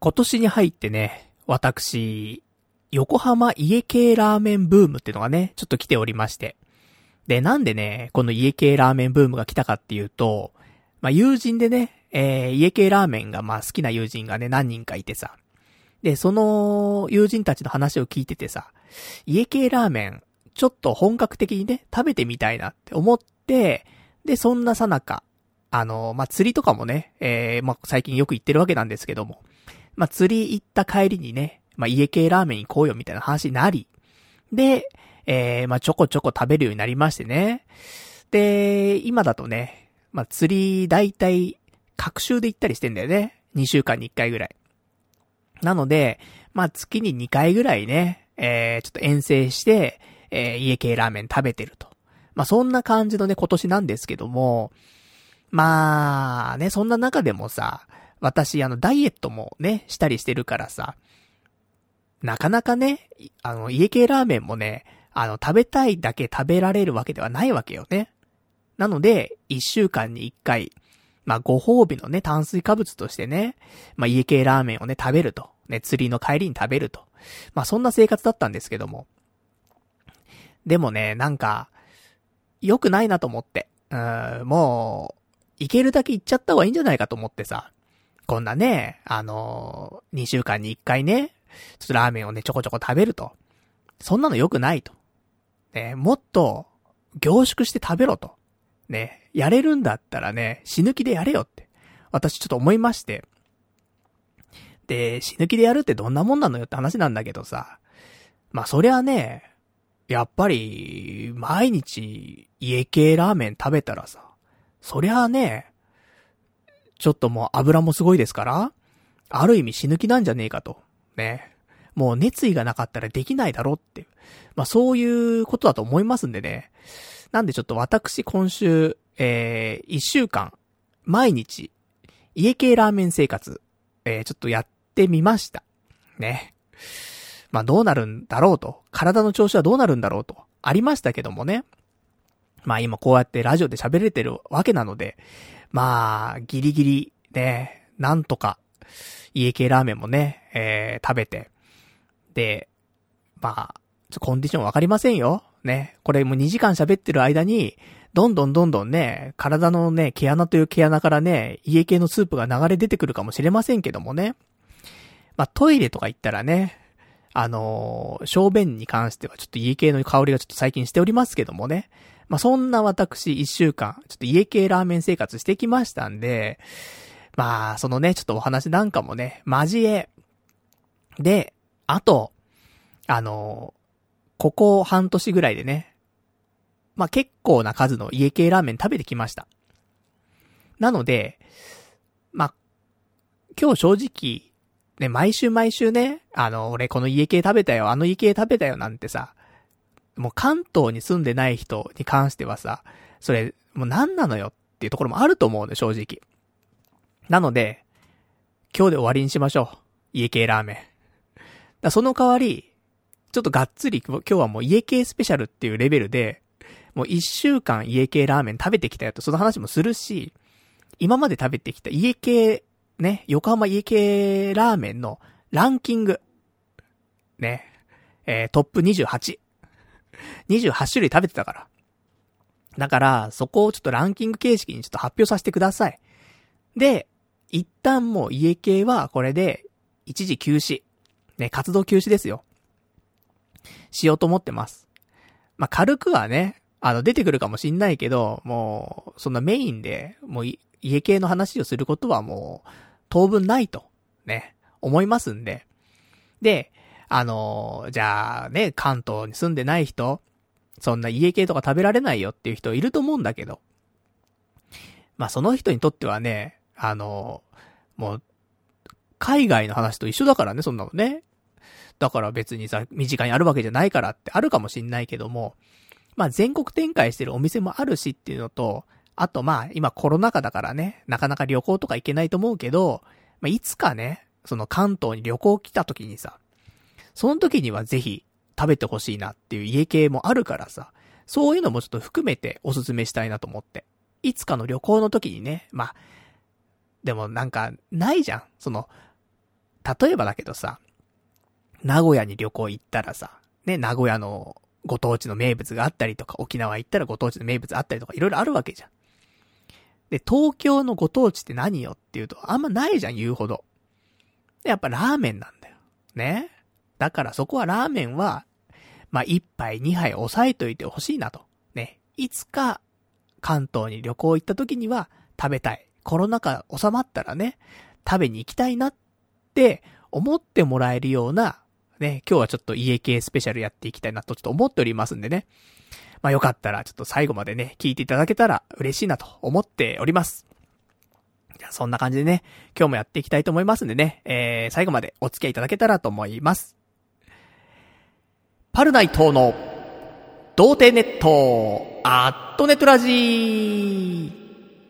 今年に入ってね、私、横浜家系ラーメンブームっていうのがね、ちょっと来ておりまして。で、なんでね、この家系ラーメンブームが来たかっていうと、友人でね、家系ラーメンが好きな友人がね、何人かいてさ。で、その友人たちの話を聞いててさ、家系ラーメン、ちょっと本格的にね、食べてみたいなって思って、で、そんなさなか、釣りとかもね、最近よく行ってるわけなんですけども、釣り行った帰りにね、家系ラーメン行こうよみたいな話になり、で、ちょこちょこ食べるようになりましてね。で、今だとね、釣り大体、隔週で行ったりしてんだよね。2週間に1回ぐらい。なので、月に2回ぐらいね、ちょっと遠征して、家系ラーメン食べてると。そんな感じのね、今年なんですけども、そんな中でもさ、私、ダイエットもね、したりしてるからさ、なかなかね、家系ラーメンもね、食べたいだけ食べられるわけではないわけよね。なので、1週間に1回、ご褒美のね、炭水化物としてね、家系ラーメンをね、食べると。ね、釣りの帰りに食べると。そんな生活だったんですけども。でもね、良くないなと思って。もう、行けるだけ行っちゃった方がいいんじゃないかと思ってさ。こんなね、2週間に1回ね、ちょっとラーメンをね、ちょこちょこ食べると。そんなの良くないと。ね、もっと、凝縮して食べろと。ね、やれるんだったらね、死ぬ気でやれよって。私ちょっと思いまして。で、死ぬ気でやるってどんなもんなのよって話なんだけどさ。そりゃね、やっぱり、毎日、家系ラーメン食べたらさ、そりゃね、ちょっともう油もすごいですから、ある意味死ぬ気なんじゃねえかと。ね。もう熱意がなかったらできないだろっていう。そういうことだと思いますんでね。なんでちょっと私今週、1週間、毎日、家系ラーメン生活、ちょっとやってみました。ね。どうなるんだろうと。体の調子はどうなるんだろうと。ありましたけどもね。今こうやってラジオで喋れてるわけなので、ギリギリ、ね、なんとか、家系ラーメンもね、食べて。で、コンディションわかりませんよ。ね。これもう2時間喋ってる間に、どんどんね、体のね、毛穴という毛穴からね、家系のスープが流れ出てくるかもしれませんけどもね。トイレとか行ったらね、小便に関してはちょっと家系の香りがちょっと最近しておりますけどもね。そんな私1週間、ちょっと家系ラーメン生活してきましたんで、そのね、ちょっとお話なんかもね、交え。で、あと、ここ半年ぐらいでね、結構な数の家系ラーメン食べてきました。なので、今日正直、ね、毎週ね、俺この家系食べたよ、あの家系食べたよなんてさ、もう関東に住んでない人に関してはさ、それ、もう何なのよっていうところもあると思うの、正直。なので、今日で終わりにしましょう。家系ラーメン。その代わり、ちょっとがっつり今日はもう家系スペシャルっていうレベルで、もう1週間家系ラーメン食べてきたよと、その話もするし、今まで食べてきた家系、ね、横浜家系ラーメンのランキング。ね、トップ28。28種類食べてたから。だから、そこをちょっとランキング形式にちょっと発表させてください。で、一旦もう家系はこれで一時休止。ね、活動休止ですよ。しようと思ってます。軽くはね、出てくるかもしんないけど、もう、そんなメインで、もう家系の話をすることはもう、当分ないと、ね、思いますんで。で、じゃあね、関東に住んでない人、そんな家系とか食べられないよっていう人いると思うんだけど、その人にとってはね、もう、海外の話と一緒だからね、そんなのね。だから別にさ、身近にあるわけじゃないからってあるかもしんないけども、全国展開してるお店もあるしっていうのと、あと今コロナ禍だからね、なかなか旅行とか行けないと思うけど、いつかね、その関東に旅行来た時にさ、その時にはぜひ食べてほしいなっていう家系もあるからさ、そういうのもちょっと含めておすすめしたいなと思って。いつかの旅行の時にね、でもないじゃん。その、 例えばだけどさ、名古屋に旅行行ったらさ、ね、名古屋のご当地の名物があったりとか、沖縄行ったらご当地の名物あったりとか、いろいろあるわけじゃん。で、東京のご当地って何よっていうと、あんまないじゃん、言うほど。で、やっぱラーメンなんだよ。ね。だからそこはラーメンは、まあ、1杯2杯抑えといてほしいなと。ね。いつか、関東に旅行行った時には食べたい。コロナ禍収まったらね、食べに行きたいなって思ってもらえるような、ね、今日はちょっと家系スペシャルやっていきたいなとちょっと思っておりますんでね。まあよかったらちょっと最後までね、聞いていただけたら嬉しいなと思っております。じゃあそんな感じでね、今日もやっていきたいと思いますんでね、最後までお付き合いいただけたらと思います。パルナイトの童貞ネットアットネトラジー。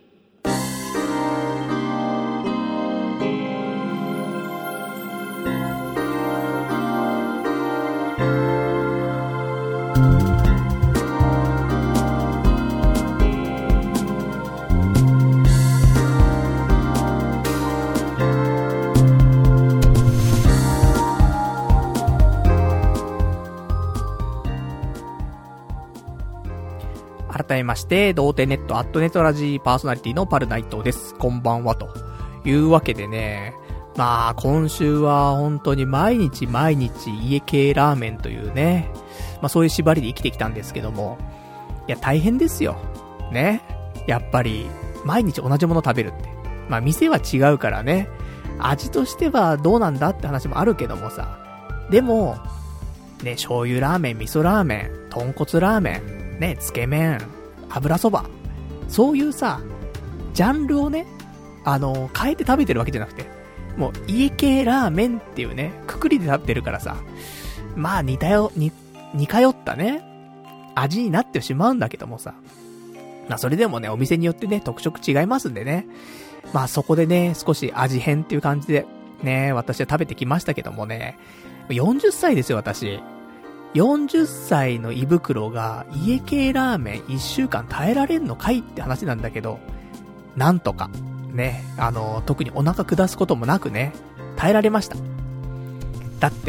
改めまして、童貞ネットアットネトラジーパーソナリティのパルナイトです。こんばんはというわけでね、まあ今週は本当に毎日家系ラーメンというね、まあそういう縛りで生きてきたんですけども、いや大変ですよ。ね。やっぱり毎日同じもの食べるって。まあ店は違うからね、味としてはどうなんだって話もあるけどもさ、でも、ね、醤油ラーメン、味噌ラーメン、豚骨ラーメン、ね、つけ麺、油そば、そういうさ、ジャンルをね、変えて食べてるわけじゃなくて、もう家系ラーメンっていうね、くくりで食べてるからさ、まあ似通ったね、味になってしまうんだけどもさ、まあそれでもね、お店によってね、特色違いますんでね、まあそこでね、少し味変っていう感じで、ね、私は食べてきましたけどもね、40歳ですよ、私。40歳の胃袋が家系ラーメン1週間耐えられんのかいって話なんだけど、なんとか、ね、特にお腹下すこともなくね、耐えられました。だって、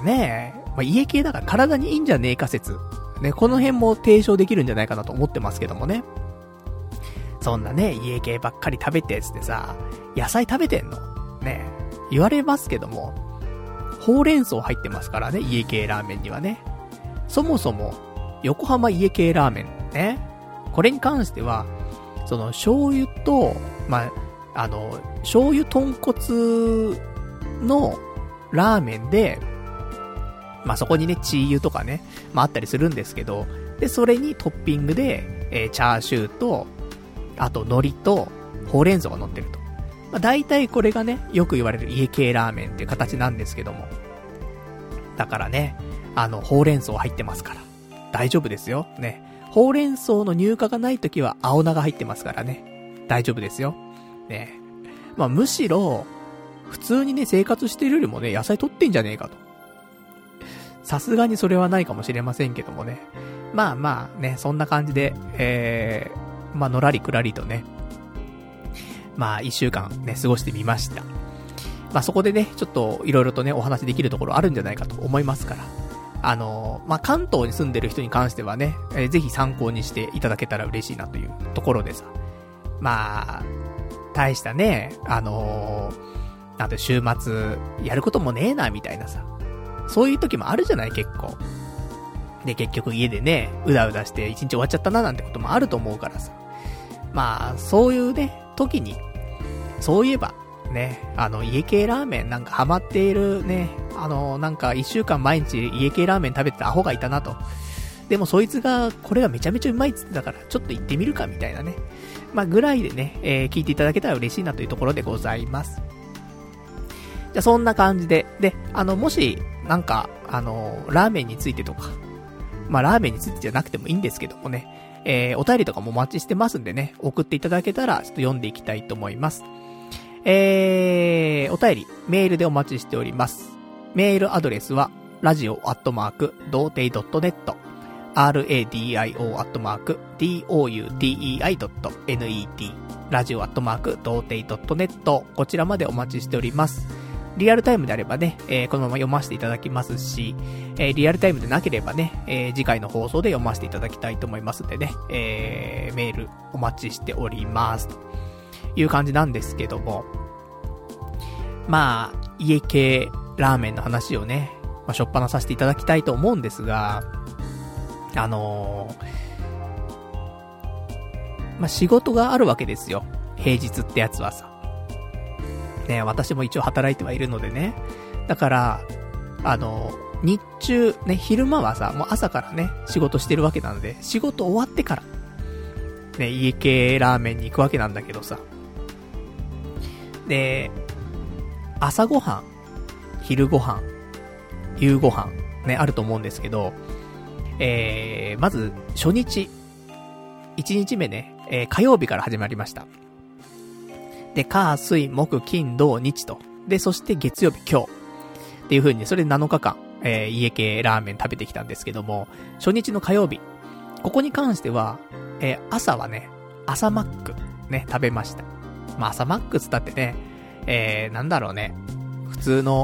ね、まあ、家系だから体にいいんじゃねえか説。ね、この辺も提唱できるんじゃないかなと思ってますけどもね。そんなね、家系ばっかり食べてつってさ、野菜食べてんのね、言われますけども、ほうれん草入ってますからね、家系ラーメンにはね。そもそも、横浜家系ラーメンね。これに関しては、その醤油と、まあ、醤油豚骨のラーメンで、まあ、そこにね、チー油とかね、まあ、あったりするんですけど、で、それにトッピングで、チャーシューと、あと海苔と、ほうれん草が乗ってると。まあ、大体これがね、よく言われる家系ラーメンっていう形なんですけども。だからね、ほうれん草入ってますから。大丈夫ですよ。ね。ほうれん草の入荷がないときは青菜が入ってますからね。大丈夫ですよ。ね。まあむしろ、普通にね、生活してるよりもね、野菜取ってんじゃねえかと。さすがにそれはないかもしれませんけどもね。まあまあね、そんな感じで、まあのらりくらりとね、まあ一週間ね、過ごしてみました。まあそこでね、ちょっといろいろとね、お話できるところあるんじゃないかと思いますから。まあ関東に住んでる人に関してはね、ぜひ参考にしていただけたら嬉しいなというところでさ。まあ、大したね、なんて週末、やることもねえな、みたいなさ。そういう時もあるじゃない、結構。で、結局家でね、うだうだして一日終わっちゃったな、なんてこともあると思うからさ。まあ、そういうね、時に、そういえば、ね、家系ラーメンなんかハマっているね、なんか一週間毎日家系ラーメン食べてたアホがいたなと。でもそいつが、これがめちゃめちゃうまいっつってたから、ちょっと行ってみるかみたいなね。まあ、ぐらいでね、聞いていただけたら嬉しいなというところでございます。じゃあそんな感じで、で、もし、なんか、ラーメンについてとか、まあ、ラーメンについてじゃなくてもいいんですけどもね、お便りとかもお待ちしてますんでね、送っていただけたら、ちょっと読んでいきたいと思います。お便り、メールでお待ちしております。メールアドレスは、radio@doutei.net、radio@doutei.net、radio@doutei.net、こちらまでお待ちしております。 リアルタイムであればね、このまま読ませていただきますし、リアルタイムでなければね、次回の放送で読ませていただきたいと思いますんでね、メールお待ちしております。という感じなんですけども、まあ、家系ラーメンの話をね、しょっぱなさせていただきたいと思うんですが、仕事があるわけですよ。平日ってやつはさ。ね、私も一応働いてはいるのでね。だから、日中、ね、昼間はさ、もう朝からね、仕事してるわけなので、仕事終わってから、ね、家系ラーメンに行くわけなんだけどさ。で、朝ごはん、昼ごはん、夕ごはん、ね、あると思うんですけど、まず、初日、1日目ね、火曜日から始まりました。で、火、水、木、金、土、日と。で、そして月曜日、今日。っていう風に、それで7日間、家系ラーメン食べてきたんですけども、初日の火曜日。ここに関しては、朝はね、朝マック、ね、食べました。まあ、朝マックつったってね、なんだろうね。普通の、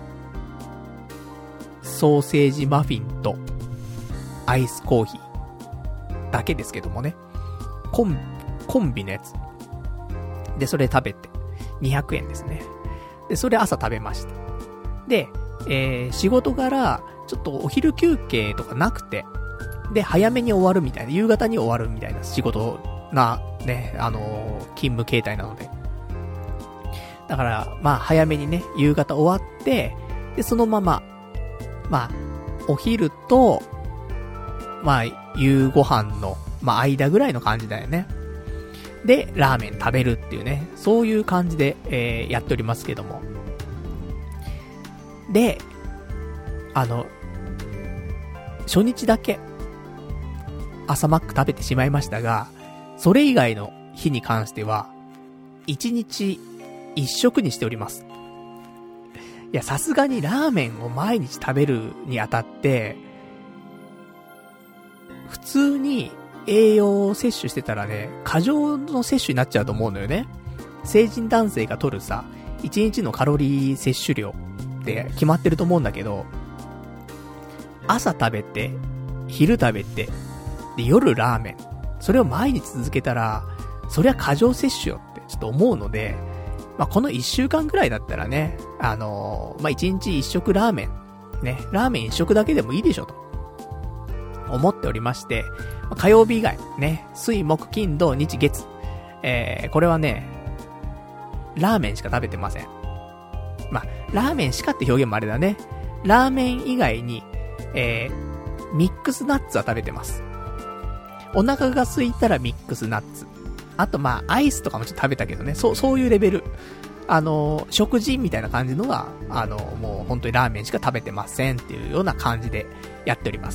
ソーセージマフィンと、アイスコーヒー。だけですけどもね。コンビのやつ。で、それ食べて、200円ですね。で、それ朝食べました。で、仕事柄、ちょっとお昼休憩とかなくて、で、早めに終わるみたいな、夕方に終わるみたいな仕事な、ね、勤務形態なので。だから、まあ、早めにね、夕方終わって、で、そのまま、まあ、お昼と、まあ、夕ご飯の、まあ、間ぐらいの感じだよね。で、ラーメン食べるっていうね、そういう感じで、やっておりますけども。で、初日だけ、朝マック食べてしまいましたが、それ以外の日に関しては、1日1食にしております。いや、さすがにラーメンを毎日食べるにあたって、普通に栄養を摂取してたらね、過剰の摂取になっちゃうと思うのよね。成人男性が取るさ、1日のカロリー摂取量って決まってると思うんだけど、朝食べて、昼食べて、で、夜ラーメン。それを毎日続けたら、そりゃ過剰摂取よってちょっと思うので、まあ、この1週間くらいだったらね、まあ、1日1食ラーメン、ね、ラーメン1食だけでもいいでしょと、思っておりまして、火曜日以外、ね、水、木、金、土、日、月、これはね、ラーメンしか食べてません。まあ、ラーメンしかって表現もあれだね。ラーメン以外に、ミックスナッツは食べてます。お腹が空いたらミックスナッツ。あとまあ、アイスとかもちょっと食べたけどね、そういうレベル。食事みたいな感じのは、もう本当にラーメンしか食べてませんっていうような感じでやっております。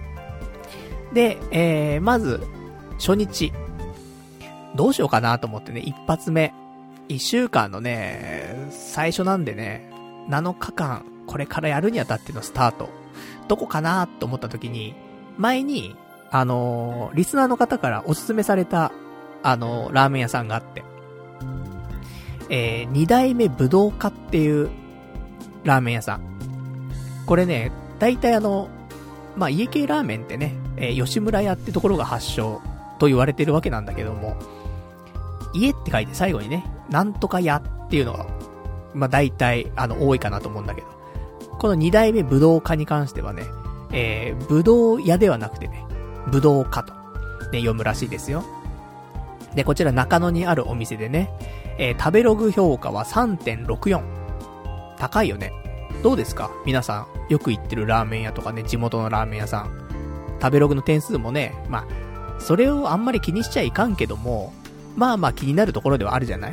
で、まず、初日。どうしようかなと思ってね、一発目。1週間のね、最初なんでね、7日間、これからやるにあたってのスタート。どこかなと思った時に、前に、リスナーの方からおすすめされた、ラーメン屋さんがあって、二代目ぶどうかっていうラーメン屋さん。これね、大体まあ、家系ラーメンってね、吉村屋ってところが発祥と言われてるわけなんだけども、家って書いて最後にね、なんとか屋っていうのが、まあ、大体、多いかなと思うんだけど、この二代目ぶどうかに関してはね、ぶどう屋ではなくてね、ぶどうかと、ね、読むらしいですよ。で、こちら中野にあるお店でね、食べログ評価は 3.64。高いよね。どうですか皆さん、よく行ってるラーメン屋とかね、地元のラーメン屋さん。食べログの点数もね、まあ、それをあんまり気にしちゃいかんけども、まあまあ気になるところではあるじゃない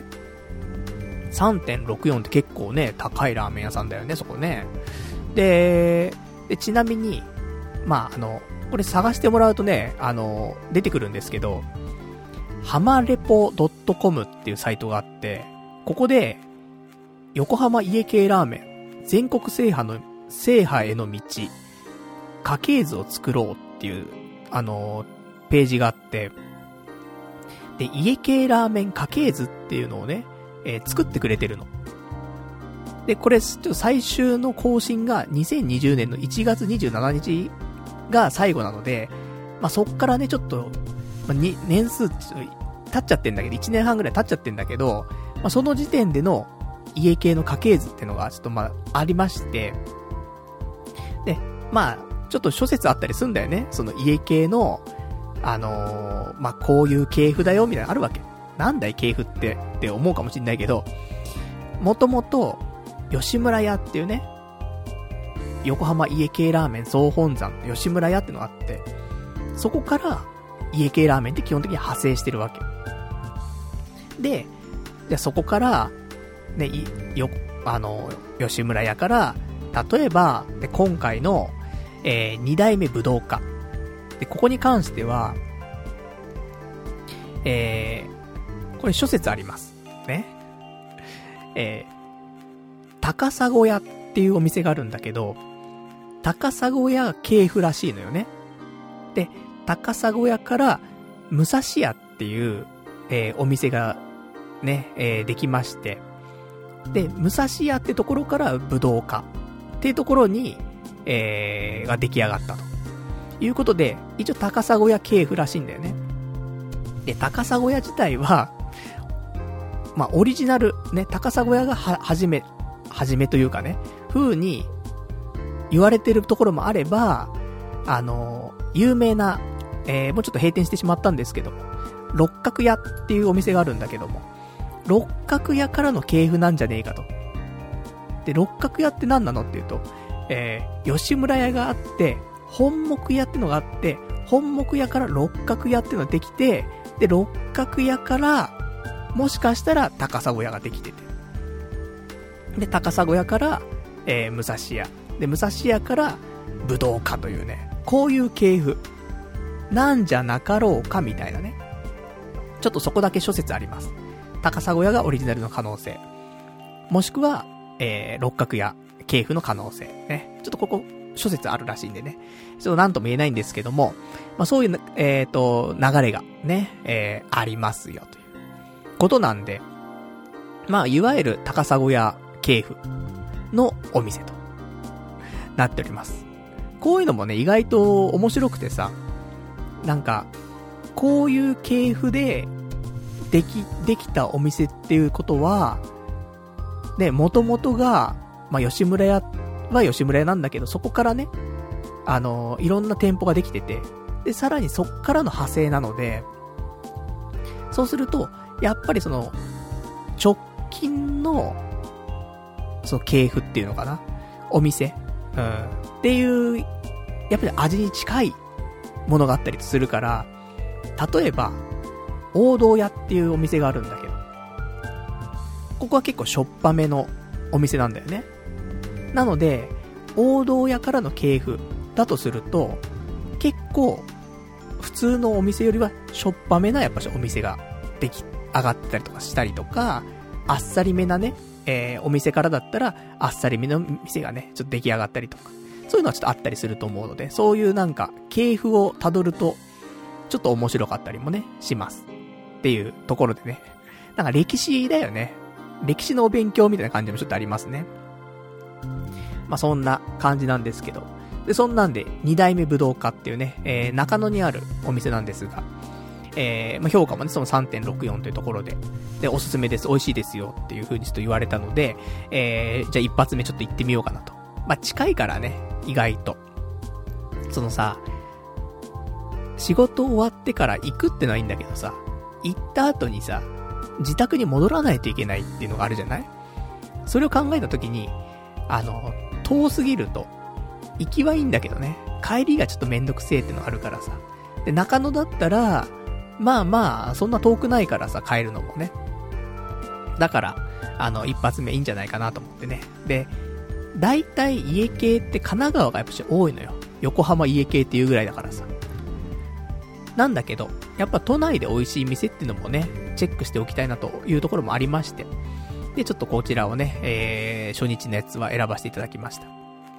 ?3.64 って結構ね、高いラーメン屋さんだよね、そこね。で、ちなみに、まあこれ探してもらうとね、出てくるんですけど、ハマレポ .com っていうサイトがあって、ここで、横浜家系ラーメン、全国制覇への道、家系図を作ろうっていう、ページがあって、で、家系ラーメン家系図っていうのをね、作ってくれてるの。 で、これ、ちょっと最終の更新が2020年の1月27日が最後なので、まあ、そっからね、ちょっと、まあ、年数経っちゃってんだけど、1年半ぐらい経っちゃってんだけど、まあ、その時点での家系の家系図っていうのがちょっとまあ、ありまして、で、まあ、ちょっと諸説あったりするんだよね。その家系の、まあ、こういう系譜だよ、みたいなのあるわけ。なんだい系譜って思うかもしんないけど、もともと、吉村屋っていうね、横浜家系ラーメン総本山の吉村屋ってのがあって、そこから家系ラーメンって基本的に派生してるわけ。で、じゃあそこから、ね、吉村屋から、例えば、で今回の、二代目武道家。で、ここに関しては、これ諸説あります。ね。高砂屋っていうお店があるんだけど、高砂屋系譜らしいのよね。で、高砂屋から武蔵屋っていう、お店がね、できまして、で、武蔵屋ってところから武道家っていうところに、が出来上がったということで、一応高砂屋系譜らしいんだよね。で、高砂屋自体は、まあ、オリジナル、ね、高砂屋がはじめというかね、風に言われてるところもあれば、有名な、もうちょっと閉店してしまったんですけども、六角屋っていうお店があるんだけども、六角屋からの系譜なんじゃねえかと。で、六角屋って何なのっていうと、吉村屋があって、本木屋ってのがあって、本木屋から六角屋ってのができて、で、六角屋から、もしかしたら高砂屋ができてて。で、高砂屋から、武蔵屋。で、武蔵屋から武道家というね、こういう系譜。なんじゃなかろうかみたいなね。ちょっとそこだけ諸説あります。高砂屋がオリジナルの可能性。もしくは、六角屋系譜の可能性。ね。ちょっとここ、諸説あるらしいんでね。ちょっとなんとも言えないんですけども、まあそういう、流れがね、ありますよということなんで、まあいわゆる高砂屋系譜のお店となっております。こういうのもね、意外と面白くてさ、なんか、こういう系譜でできたお店っていうことは、で、元々が、まあ吉村屋は吉村屋なんだけど、そこからね、いろんな店舗ができてて、で、さらにそっからの派生なので、そうすると、やっぱりその、直近の、その系譜っていうのかな、お店、っていう、やっぱり味に近いものがあったりするから、例えば、王道屋っていうお店があるんだけど、ここは結構しょっぱめのお店なんだよね。なので、王道屋からの系譜だとすると、結構、普通のお店よりはしょっぱめなやっぱお店が上がったりとかしたりとか、あっさりめなね、お店からだったら、あっさりめの店がね、ちょっと出来上がったりとか、そういうのはちょっとあったりすると思うので、そういうなんか、系譜を辿ると、ちょっと面白かったりもね、します。っていうところでね。なんか歴史だよね。歴史のお勉強みたいな感じもちょっとありますね。まあそんな感じなんですけど。で、そんなんで、二代目武道家っていうね、中野にあるお店なんですが、まあ評価もね、その 3.64 というところで、で、おすすめです、美味しいですよっていう風にちょっと言われたので、じゃあ一発目ちょっと行ってみようかなと。まあ近いからね、意外と。そのさ、仕事終わってから行くってのはいいんだけどさ、行った後にさ、自宅に戻らないといけないっていうのがあるじゃない？それを考えたときに、遠すぎると、行きはいいんだけどね、帰りがちょっとめんどくせえってのがあるからさ。で、中野だったら、まあまあ、そんな遠くないからさ、帰るのもね。だから、一発目いいんじゃないかなと思ってね。で、大体家系って神奈川がやっぱし多いのよ。横浜家系っていうぐらいだからさ。なんだけど、やっぱ都内で美味しい店っていうのもね、チェックしておきたいなというところもありまして。で、ちょっとこちらをね、初日のやつは選ばせていただきました。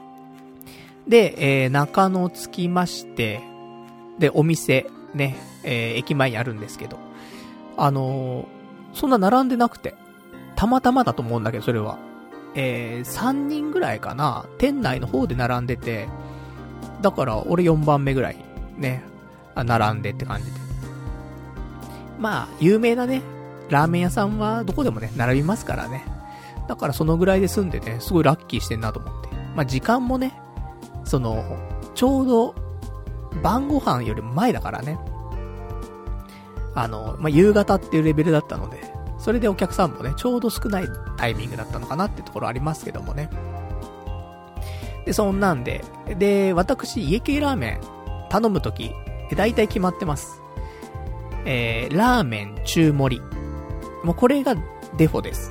で、中野着きまして、で、お店、ね、駅前にあるんですけど、そんな並んでなくて、たまたまだと思うんだけど、それは。 3人ぐらいかな、店内の方で並んでて、だから俺4番目ぐらいね、並んでって感じで。まあ、有名なね、ラーメン屋さんはどこでもね、並びますからね。だからそのぐらいで済んでね、すごいラッキーしてんなと思って。まあ時間もね、ちょうど、晩ご飯よりも前だからね。まあ夕方っていうレベルだったので、それでお客さんもね、ちょうど少ないタイミングだったのかなってところありますけどもね。で、そんなんで、私、家系ラーメン頼むとき、だいたい決まってます。ラーメン中盛り。もうこれがデフォです。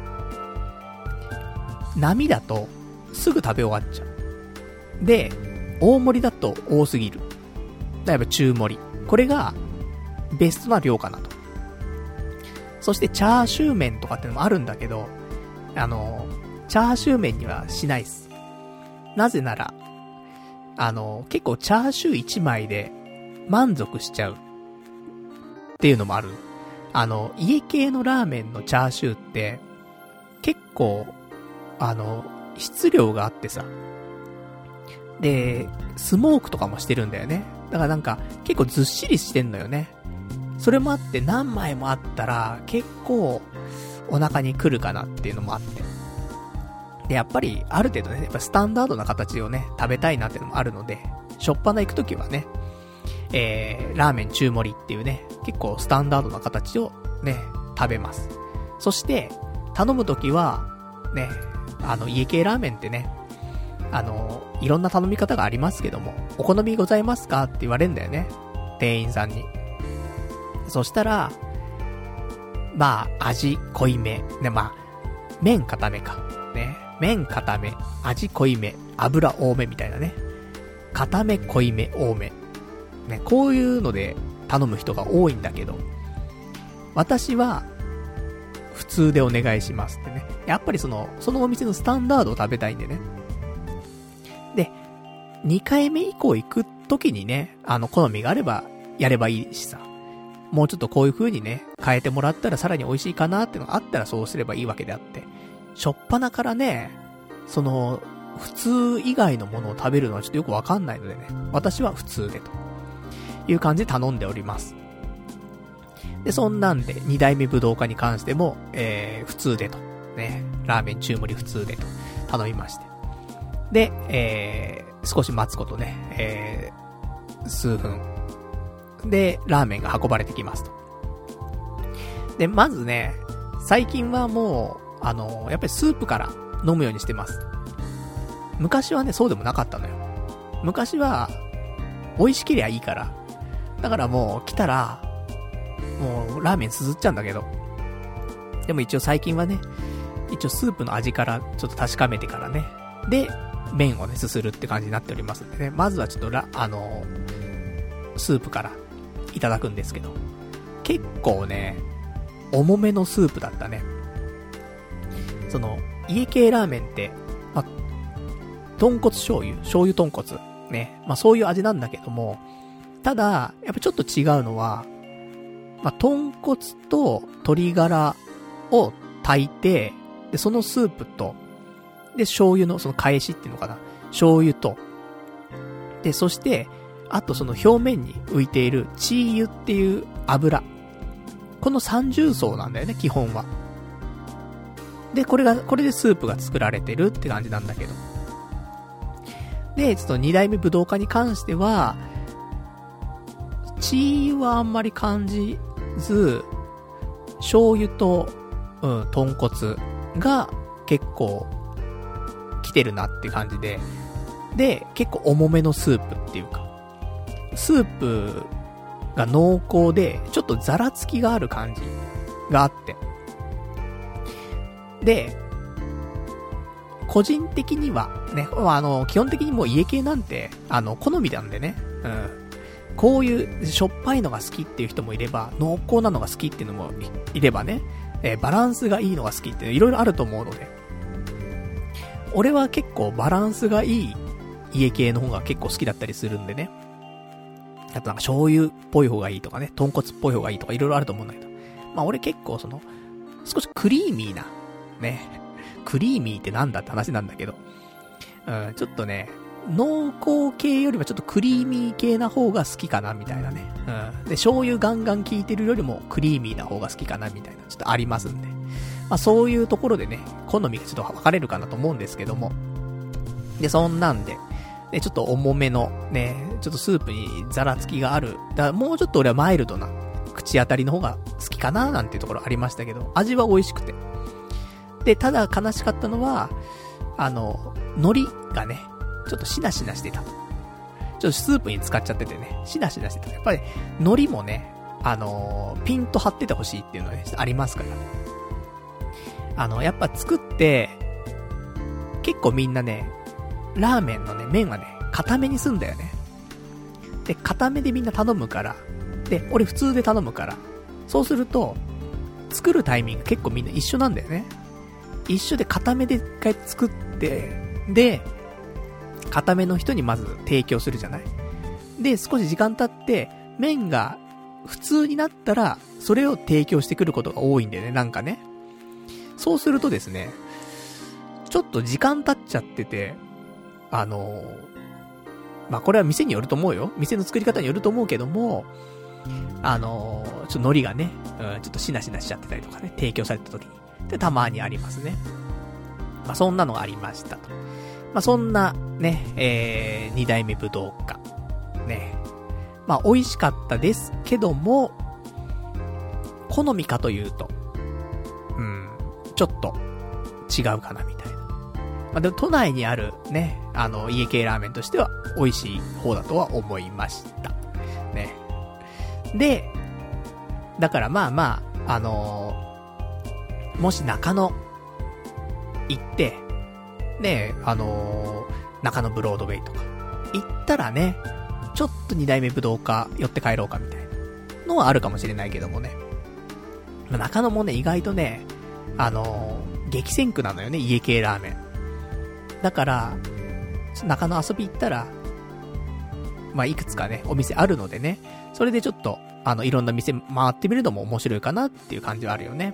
波だとすぐ食べ終わっちゃう。で、大盛りだと多すぎる。だいぶ中盛り。これがベストな量かなと。そしてチャーシュー麺とかってのもあるんだけど、チャーシュー麺にはしないっす。なぜなら、結構チャーシュー1枚で満足しちゃうっていうのもある。家系のラーメンのチャーシューって、結構、質量があってさ。で、スモークとかもしてるんだよね。だからなんか、結構ずっしりしてんのよね。それもあって何枚もあったら、結構、お腹に来るかなっていうのもあって。で、やっぱり、ある程度ね、やっぱスタンダードな形をね、食べたいなっていうのもあるので、しょっぱな行くときはね、ラーメン中盛りっていうね、結構スタンダードな形をね、食べます。そして、頼むときは、ね、家系ラーメンってね、いろんな頼み方がありますけども、お好みございますかって言われるんだよね。店員さんに。そしたら、まあ、味濃いめ。ね、まあ、麺固めか。ね。麺固め、味濃いめ、油多めみたいなね。固め濃いめ多め。ね、こういうので頼む人が多いんだけど、私は、普通でお願いしますってね。やっぱりそのお店のスタンダードを食べたいんでね。で、2回目以降行く時にね、好みがあればやればいいしさ。もうちょっとこういう風にね、変えてもらったらさらに美味しいかなってのがあったらそうすればいいわけであって。しょっぱなからね、普通以外のものを食べるのはちょっとよくわかんないのでね。私は普通でという感じで頼んでおります。で、そんなんで、2代目武道家に関しても、普通でと。ね、ラーメン中盛り普通でと頼みまして。で、少し待つことね、数分。で、ラーメンが運ばれてきますと。で、まずね、最近はもう、やっぱりスープから飲むようにしてます。昔はね、そうでもなかったのよ。昔は、美味しけりゃいいから。だからもう、来たら、もう、ラーメンすすっちゃうんだけど。でも一応最近はね、一応スープの味からちょっと確かめてからね。で、麺をね、すするって感じになっておりますんでね。まずはちょっとスープからいただくんですけど。結構ね、重めのスープだったね。家系ラーメンって、まあ、豚骨醤油豚骨。ね。まあそういう味なんだけども、ただ、やっぱちょっと違うのは、まあ、豚骨と鶏ガラを炊いて、で、そのスープと、で、醤油のその返しっていうのかな。醤油と、で、そして、あとその表面に浮いているチー油っていう油。この三重奏なんだよね、基本は。で、これでスープが作られてるって感じなんだけど。で、ちょっと2代目武道家に関しては、チー油はあんまり感じず、醤油と、豚骨が結構来てるなっていう感じで、で、結構重めのスープっていうか、スープが濃厚で、ちょっとザラつきがある感じがあって。で、個人的には、ね、基本的にもう家系なんて、好みなんでね、こういうしょっぱいのが好きっていう人もいれば、濃厚なのが好きっていうのもいればね、バランスがいいのが好きっていろいろあると思うので、俺は結構バランスがいい家系の方が結構好きだったりするんでね。あとなんか醤油っぽい方がいいとかね、豚骨っぽい方がいいとかいろいろあると思うんだけど、まあ俺結構少しクリーミーな、ね、 クリーミーってなんだって話なんだけど。ちょっとね、濃厚系よりはちょっとクリーミー系な方が好きかなみたいなね。で、醤油ガンガン効いてるよりもクリーミーな方が好きかなみたいな、ちょっとありますんで。まあそういうところでね、好みがちょっと分かれるかなと思うんですけども。で、そんなんで、で、ちょっと重めのね、ちょっとスープにザラつきがある。だからもうちょっと俺はマイルドな口当たりの方が好きかななんていうところありましたけど、味は美味しくて。で、ただ悲しかったのは、海苔がね、ちょっとしなしなしてた。ちょっとスープに使っちゃっててね、しなしなしてた。やっぱり、海苔もね、ピンと張っててほしいっていうのはね、ありますから。やっぱ作って、結構みんなね、ラーメンのね、麺はね、固めにすんだよね。で、固めでみんな頼むから、で、俺普通で頼むから、そうすると、作るタイミング結構みんな一緒なんだよね。一緒で固めで一回作って、で、固めの人にまず提供するじゃない。で、少し時間経って、麺が普通になったら、それを提供してくることが多いんだよね、なんかね。そうするとですね、ちょっと時間経っちゃってて、まあ、これは店によると思うよ。店の作り方によると思うけども、ちょっと海苔がね、ちょっとしなしなしちゃってたりとかね、提供された時に。で、たまにありますね。まあ、そんなのがありましたと。まあ、そんな、ね、二代目武道家。ね。まあ、美味しかったですけども、好みかというと、ちょっと違うかなみたいな。まあ、でも都内にあるね、家系ラーメンとしては美味しい方だとは思いました。ね。で、だからまあまあ、もし中野行って、ね、中野ブロードウェイとか行ったらね、ちょっと二代目武道家寄って帰ろうかみたいなのはあるかもしれないけどもね。中野もね、意外とね、激戦区なのよね、家系ラーメン。だから、中野遊び行ったら、まあ、いくつかね、お店あるのでね、それでちょっと、いろんな店回ってみるのも面白いかなっていう感じはあるよね。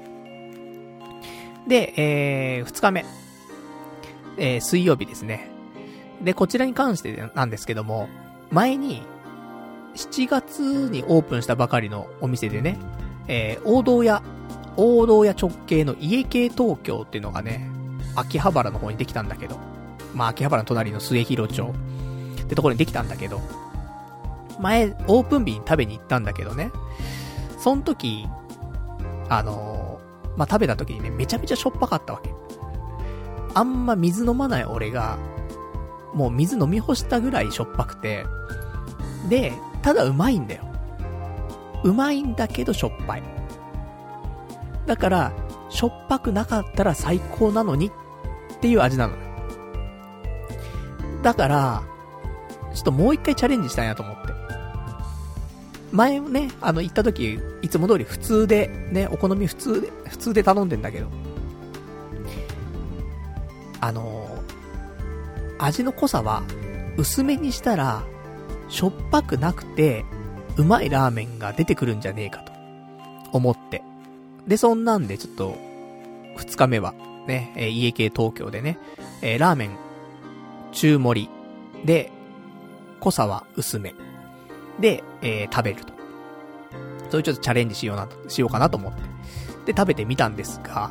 で、2日目。水曜日ですね。で、こちらに関してなんですけども、前に、7月にオープンしたばかりのお店でね、大道屋直系の家系東京っていうのがね、秋葉原の方にできたんだけど、まあ秋葉原の隣の末広町ってところにできたんだけど、前、オープン日に食べに行ったんだけどね、その時、まあ食べた時にね、めちゃめちゃしょっぱかったわけ。あんま水飲まない俺が、もう水飲み干したぐらいしょっぱくて、で、ただうまいんだよ。うまいんだけどしょっぱい。だから、しょっぱくなかったら最高なのにっていう味なのね。だから、ちょっともう一回チャレンジしたいなと思って。前ね、行った時、いつも通り普通で、ね、お好み普通で頼んでんだけど、味の濃さは、薄めにしたら、しょっぱくなくて、うまいラーメンが出てくるんじゃねえかと、思って。で、そんなんでちょっと、2日目は、ね、家系東京でね、ラーメン、中盛り、で、濃さは薄め。で、食べると。そういうちょっとチャレンジしようかなと思って。で、食べてみたんですが、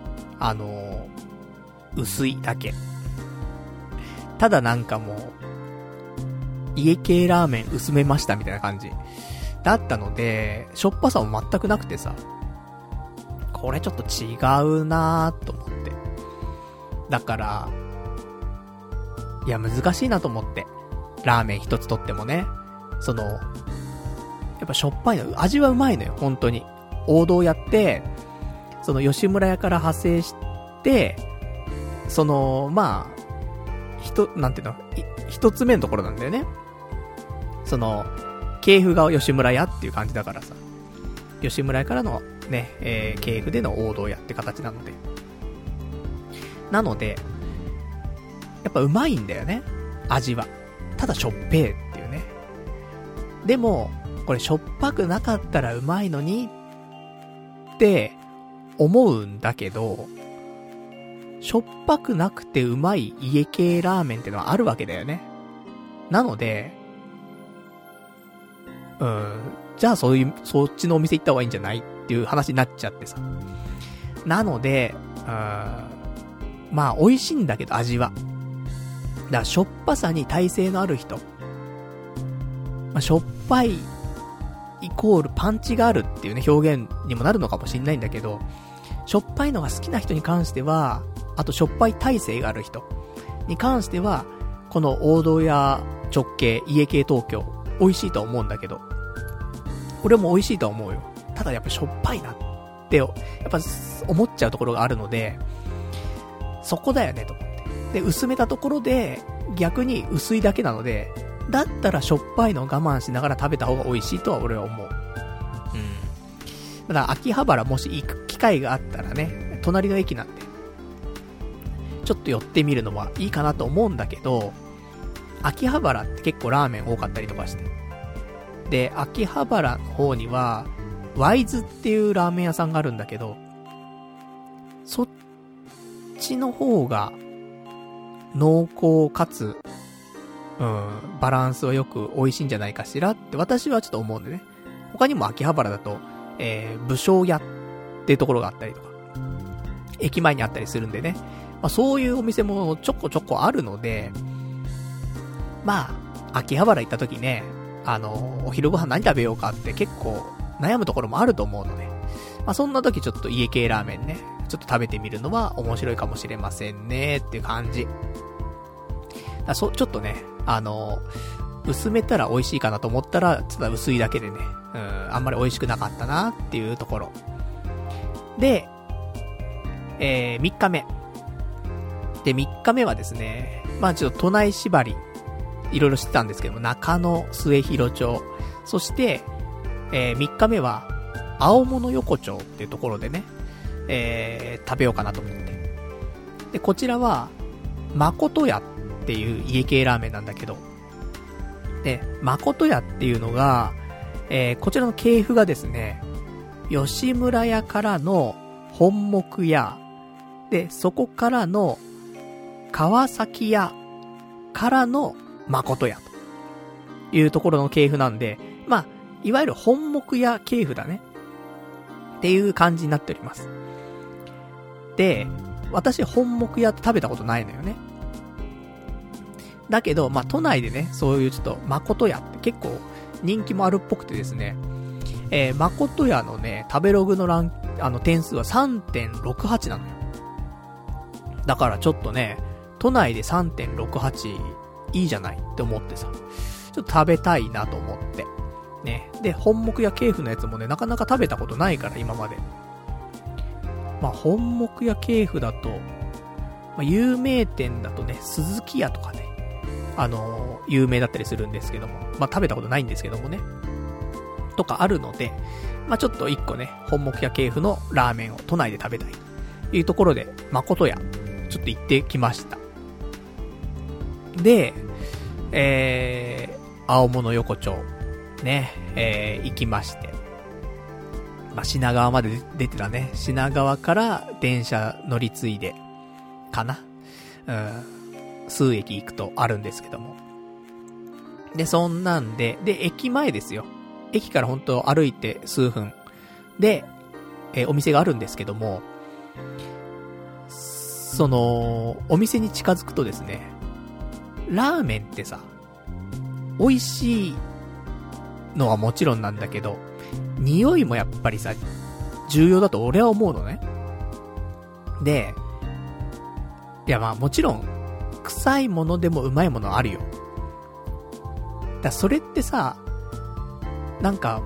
薄いだけ。ただなんかもう、家系ラーメン薄めましたみたいな感じ。だったので、しょっぱさも全くなくてさ、これちょっと違うなーと思って。だから、いや難しいなと思って。ラーメン一つとってもね。やっぱしょっぱいの、味はうまいのよ、本当に。王道やって、吉村屋から派生して、まあ、なんていうの、一つ目のところなんだよね。系譜が吉村屋っていう感じだからさ。吉村屋からのね、系譜での王道屋って形なので。やっぱうまいんだよね、味は。ただしょっぺーっていうね。でも、これしょっぱくなかったらうまいのにって思うんだけど、 しょっぱくなくてうまい家系ラーメンってのはあるわけだよね。なので、じゃあそっちのお店行った方がいいんじゃないっていう話になっちゃってさ。なので、まあ美味しいんだけど味は。だからしょっぱさに耐性のある人。まあ、しょっぱいイコールパンチがあるっていうね、表現にもなるのかもしんないんだけど、しょっぱいのが好きな人に関しては、あとしょっぱい耐性がある人に関しては、この王道や直系、家系東京、美味しいと思うんだけど、俺も美味しいと思うよ。ただやっぱしょっぱいなって、やっぱ思っちゃうところがあるので、そこだよねと思って。で、薄めたところで、逆に薄いだけなので、だったらしょっぱいのを我慢しながら食べた方が美味しいとは俺は思う。だから秋葉原もし行く機会があったらね、隣の駅なんで、ちょっと寄ってみるのはいいかなと思うんだけど、秋葉原って結構ラーメン多かったりとかして。で、秋葉原の方には、ワイズっていうラーメン屋さんがあるんだけど、そっちの方が、濃厚かつ、バランスはよく美味しいんじゃないかしらって私はちょっと思うんでね。他にも秋葉原だと、武将屋っていうところがあったりとか、駅前にあったりするんでね。まあそういうお店もちょこちょこあるので、まあ、秋葉原行った時ね、お昼ご飯何食べようかって結構悩むところもあると思うので、まあそんな時ちょっと家系ラーメンね、ちょっと食べてみるのは面白いかもしれませんねっていう感じ。ちょっとね、薄めたら美味しいかなと思ったら、ただ薄いだけでね、あんまり美味しくなかったなっていうところ。で、3日目。で、3日目はですね、まあちょっと都内縛り、いろいろしてたんですけども、中野末広町。そして、3日目は、青物横丁っていうところでね、食べようかなと思って。で、こちらは、誠屋っていう家系ラーメンなんだけど、で、誠屋っていうのが、こちらの系譜がですね、吉村屋からの本木屋、で、そこからの川崎屋からの誠屋というところの系譜なんで、まあ、いわゆる本木屋系譜だね。っていう感じになっております。で、私本木屋って食べたことないのよね。だけど、まあ、都内でね、そういうちょっと誠屋って結構人気もあるっぽくてですね、誠屋のね、食べログの点数は 3.68 なのよ。だからちょっとね、都内で 3.68 いいじゃないって思ってさ、ちょっと食べたいなと思って。ね。で、本木屋系譜のやつもね、なかなか食べたことないから、今まで。まあ、本木屋系譜だと、まあ、有名店だとね、鈴木屋とかね、有名だったりするんですけども、まあ、食べたことないんですけどもね。とかあるので、まあ、ちょっと一個ね、本木屋系譜のラーメンを都内で食べたいというところで、誠屋、ちょっと行ってきました。で、青物横丁、ね、行きまして。まあ、品川まで出てたね。品川から電車乗り継いで、かな。数駅行くとあるんですけども。で、そんなんで、駅前ですよ。駅から本当歩いて数分。で、お店があるんですけども、お店に近づくとですね、ラーメンってさ、美味しいのはもちろんなんだけど、匂いもやっぱりさ、重要だと俺は思うのね。で、いやまあもちろん、臭いものでもうまいものあるよ。だそれってさ、なんか、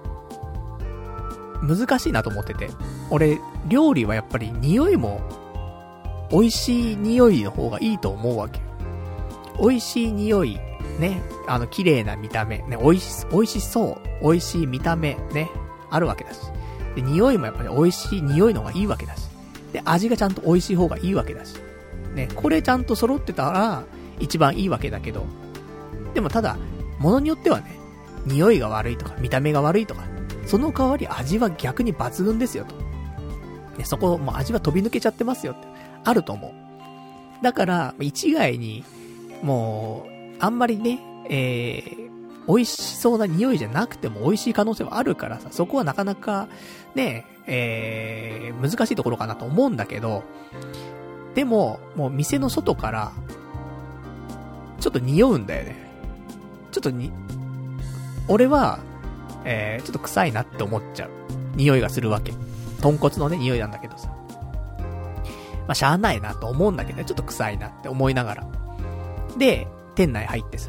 難しいなと思ってて。俺、料理はやっぱり匂いも、美味しい匂いの方がいいと思うわけよ。美味しい匂い、ね、綺麗な見た目、ね、美味しそう、美味しい見た目、ね、あるわけだし。で、匂いもやっぱり美味しい匂いの方がいいわけだし。で、味がちゃんと美味しい方がいいわけだし。ね、これちゃんと揃ってたら、一番いいわけだけど。でもただ、物によってはね、匂いが悪いとか、見た目が悪いとか、その代わり味は逆に抜群ですよと。ね、そこ、もう味は飛び抜けちゃってますよって。 あると思う。だから、一概に、もう、あんまりね、美味しそうな匂いじゃなくても美味しい可能性はあるからさ、そこはなかなか、ね、難しいところかなと思うんだけど、でも、もう店の外から、ちょっと匂うんだよね。ちょっと俺は、ちょっと臭いなって思っちゃう。匂いがするわけ。豚骨のね、匂いなんだけどさ。まあ、しゃあないなと思うんだけどね、ちょっと臭いなって思いながら。で、店内入ってさ。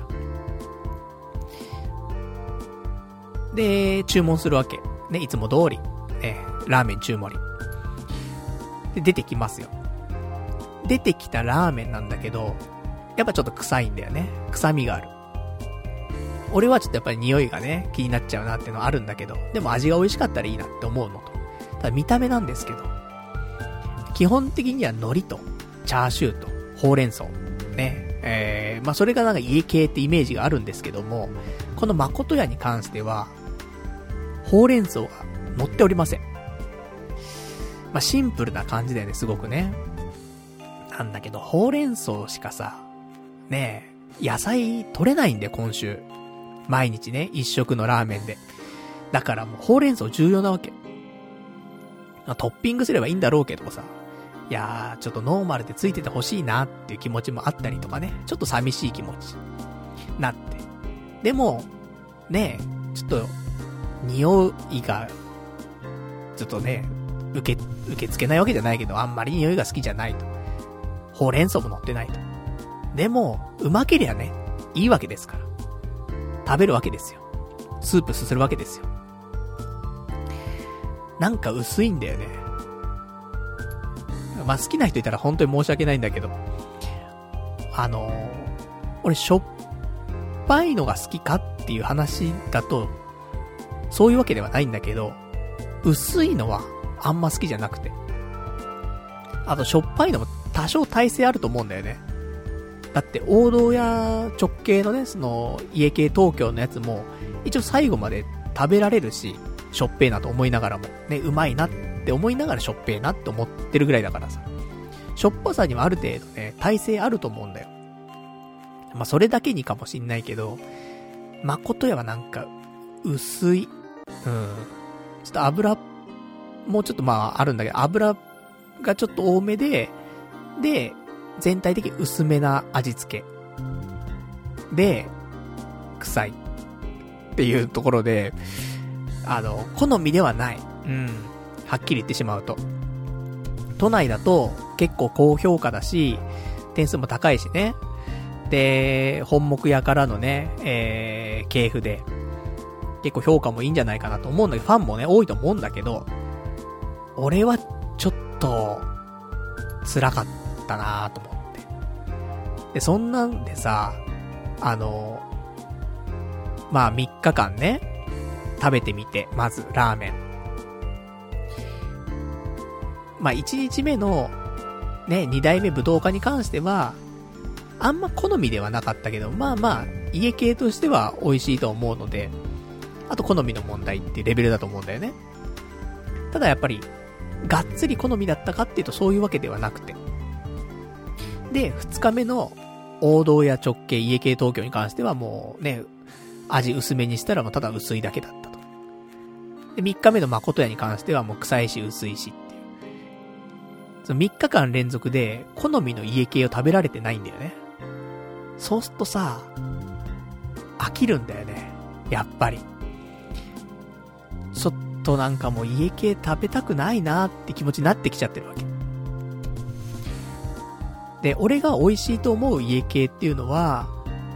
で、注文するわけ。ね、いつも通り。ラーメン中盛り。で、出てきますよ。出てきたラーメンなんだけど、やっぱちょっと臭いんだよね。臭みがある。俺はちょっとやっぱり匂いがね、気になっちゃうなっていうのはあるんだけど、でも味が美味しかったらいいなって思うのと。ただ見た目なんですけど、基本的には海苔と、チャーシューと、ほうれん草。ね。まあ、それがなんか家系ってイメージがあるんですけども、この誠屋に関しては、ほうれん草が乗っておりません。まあ、シンプルな感じだよね、すごくね。なんだけど、ほうれん草しかさ、ねえ、野菜取れないんで、今週。毎日ね、一食のラーメンで。だからもう、ほうれん草重要なわけ。トッピングすればいいんだろうけどさ。いやー、ちょっとノーマルでついててほしいなっていう気持ちもあったりとかね。ちょっと寂しい気持ち。なって。でも、ねえ、ちょっと、匂いが、ちょっとね、受け付けないわけじゃないけど、あんまり匂いが好きじゃないと。ほうれん草も乗ってないと。でも、うまけりゃね、いいわけですから。食べるわけですよ。スープすするわけですよ。なんか薄いんだよね。まあ、好きな人いたら本当に申し訳ないんだけど、俺しょっぱいのが好きかっていう話だと、そういうわけではないんだけど、薄いのはあんま好きじゃなくて。あとしょっぱいのも多少耐性あると思うんだよね。だって王道や直系のね、その家系東京のやつも一応最後まで食べられるし、しょっぺーなと思いながらもね、うまいなって思いながらしょっぺーなって思ってるぐらいだからさ、しょっぱさにはある程度ね、耐性あると思うんだよ。まあそれだけにかもしんないけど、誠屋はなんか薄い、ちょっと油もうちょっとまああるんだけど、油がちょっと多めで全体的に薄めな味付けで臭いっていうところで、好みではない。はっきり言ってしまうと。都内だと結構高評価だし、点数も高いしね。で、本木屋からのね、系譜で、結構評価もいいんじゃないかなと思うんだけど、ファンもね、多いと思うんだけど、俺はちょっと、辛かったなと思って。で、そんなんでさ、まあ3日間ね、食べてみて、まずラーメン。まあ1日目のね、2代目武道家に関してはあんま好みではなかったけど、まあまあ家系としては美味しいと思うので、あと好みの問題っていうレベルだと思うんだよね。ただやっぱりがっつり好みだったかっていうとそういうわけではなくて、で2日目の王道や直系家系東京に関してはもうね、味薄めにしたらもうただ薄いだけだったと。で、3日目の誠屋に関してはもう臭いし薄いしっていう。その3日間連続で好みの家系を食べられてないんだよね。そうするとさ、飽きるんだよね。やっぱり。ちょっとなんかもう家系食べたくないなって気持ちになってきちゃってるわけ。で、俺が美味しいと思う家系っていうのは、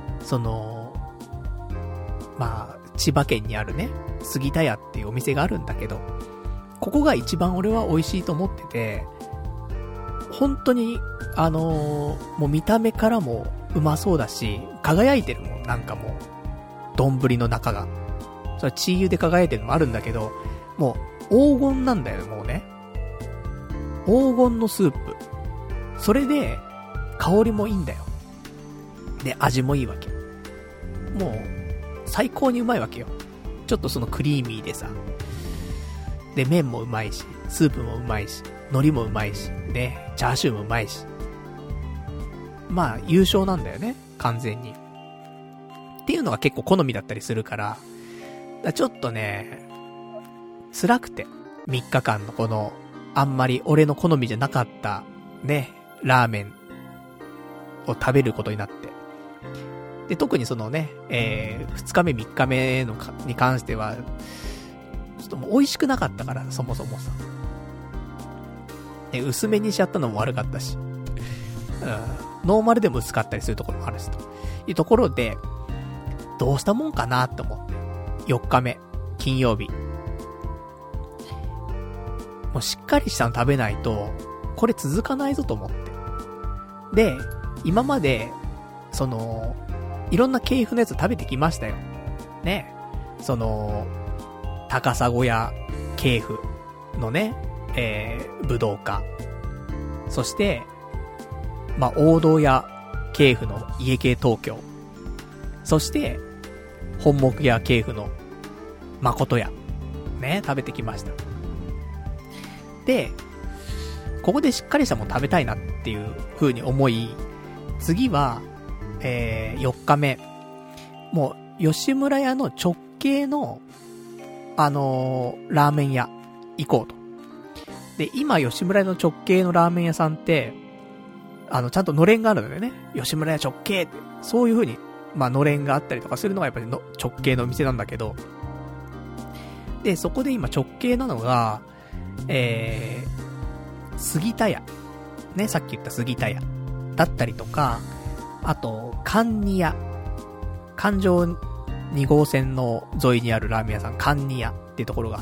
まあ、千葉県にあるね、杉田屋っていうお店があるんだけど、ここが一番俺は美味しいと思ってて、本当に、もう見た目からもうまそうだし、輝いてるもん、なんかもう、丼の中が。それはチー油で輝いてるのもあるんだけど、もう黄金なんだよね、もうね。黄金のスープ。それで、香りもいいんだよ。で、味もいいわけ。もう、最高にうまいわけよ。ちょっとそのクリーミーでさ。で、麺もうまいし、スープもうまいし。 海苔もうまいし、ね、チャーシューもうまいし。まあ、優勝なんだよね、完全に。っていうのが結構好みだったりするから、ちょっとね、辛くて、3日間のこの、あんまり俺の好みじゃなかった、ね、ラーメンを食べることになって。で、特にそのね、2日目3日目のに関しては、ちょっともう美味しくなかったから、そもそもさ。薄めにしちゃったのも悪かったし、ノーマルでも薄かったりするところもあるしというところで、どうしたもんかなって思って、4日目、金曜日。もうしっかりしたの食べないと、これ続かないぞと思って。で、今まで、いろんな系譜のやつ食べてきましたよ。ね。高砂屋系譜のね、武道家。そして、王道屋系譜の家系東京。そして、本木屋系譜の誠屋。ね、食べてきました。で、ここでしっかりしたもの食べたいなっていう風に思い、次は、4日目。もう、吉村屋の直系の、ラーメン屋、行こうと。で、今、吉村屋の直系のラーメン屋さんって、ちゃんとのれんがあるのよね。吉村屋直系って。そういう風に、のれんがあったりとかするのがやっぱり直系のお店なんだけど。で、そこで今直系なのが、杉田屋。ね、さっき言った杉田屋。だったりとか、あと、関二屋。環状2号線の沿いにあるラーメン屋さん、関二屋っていうところがあって。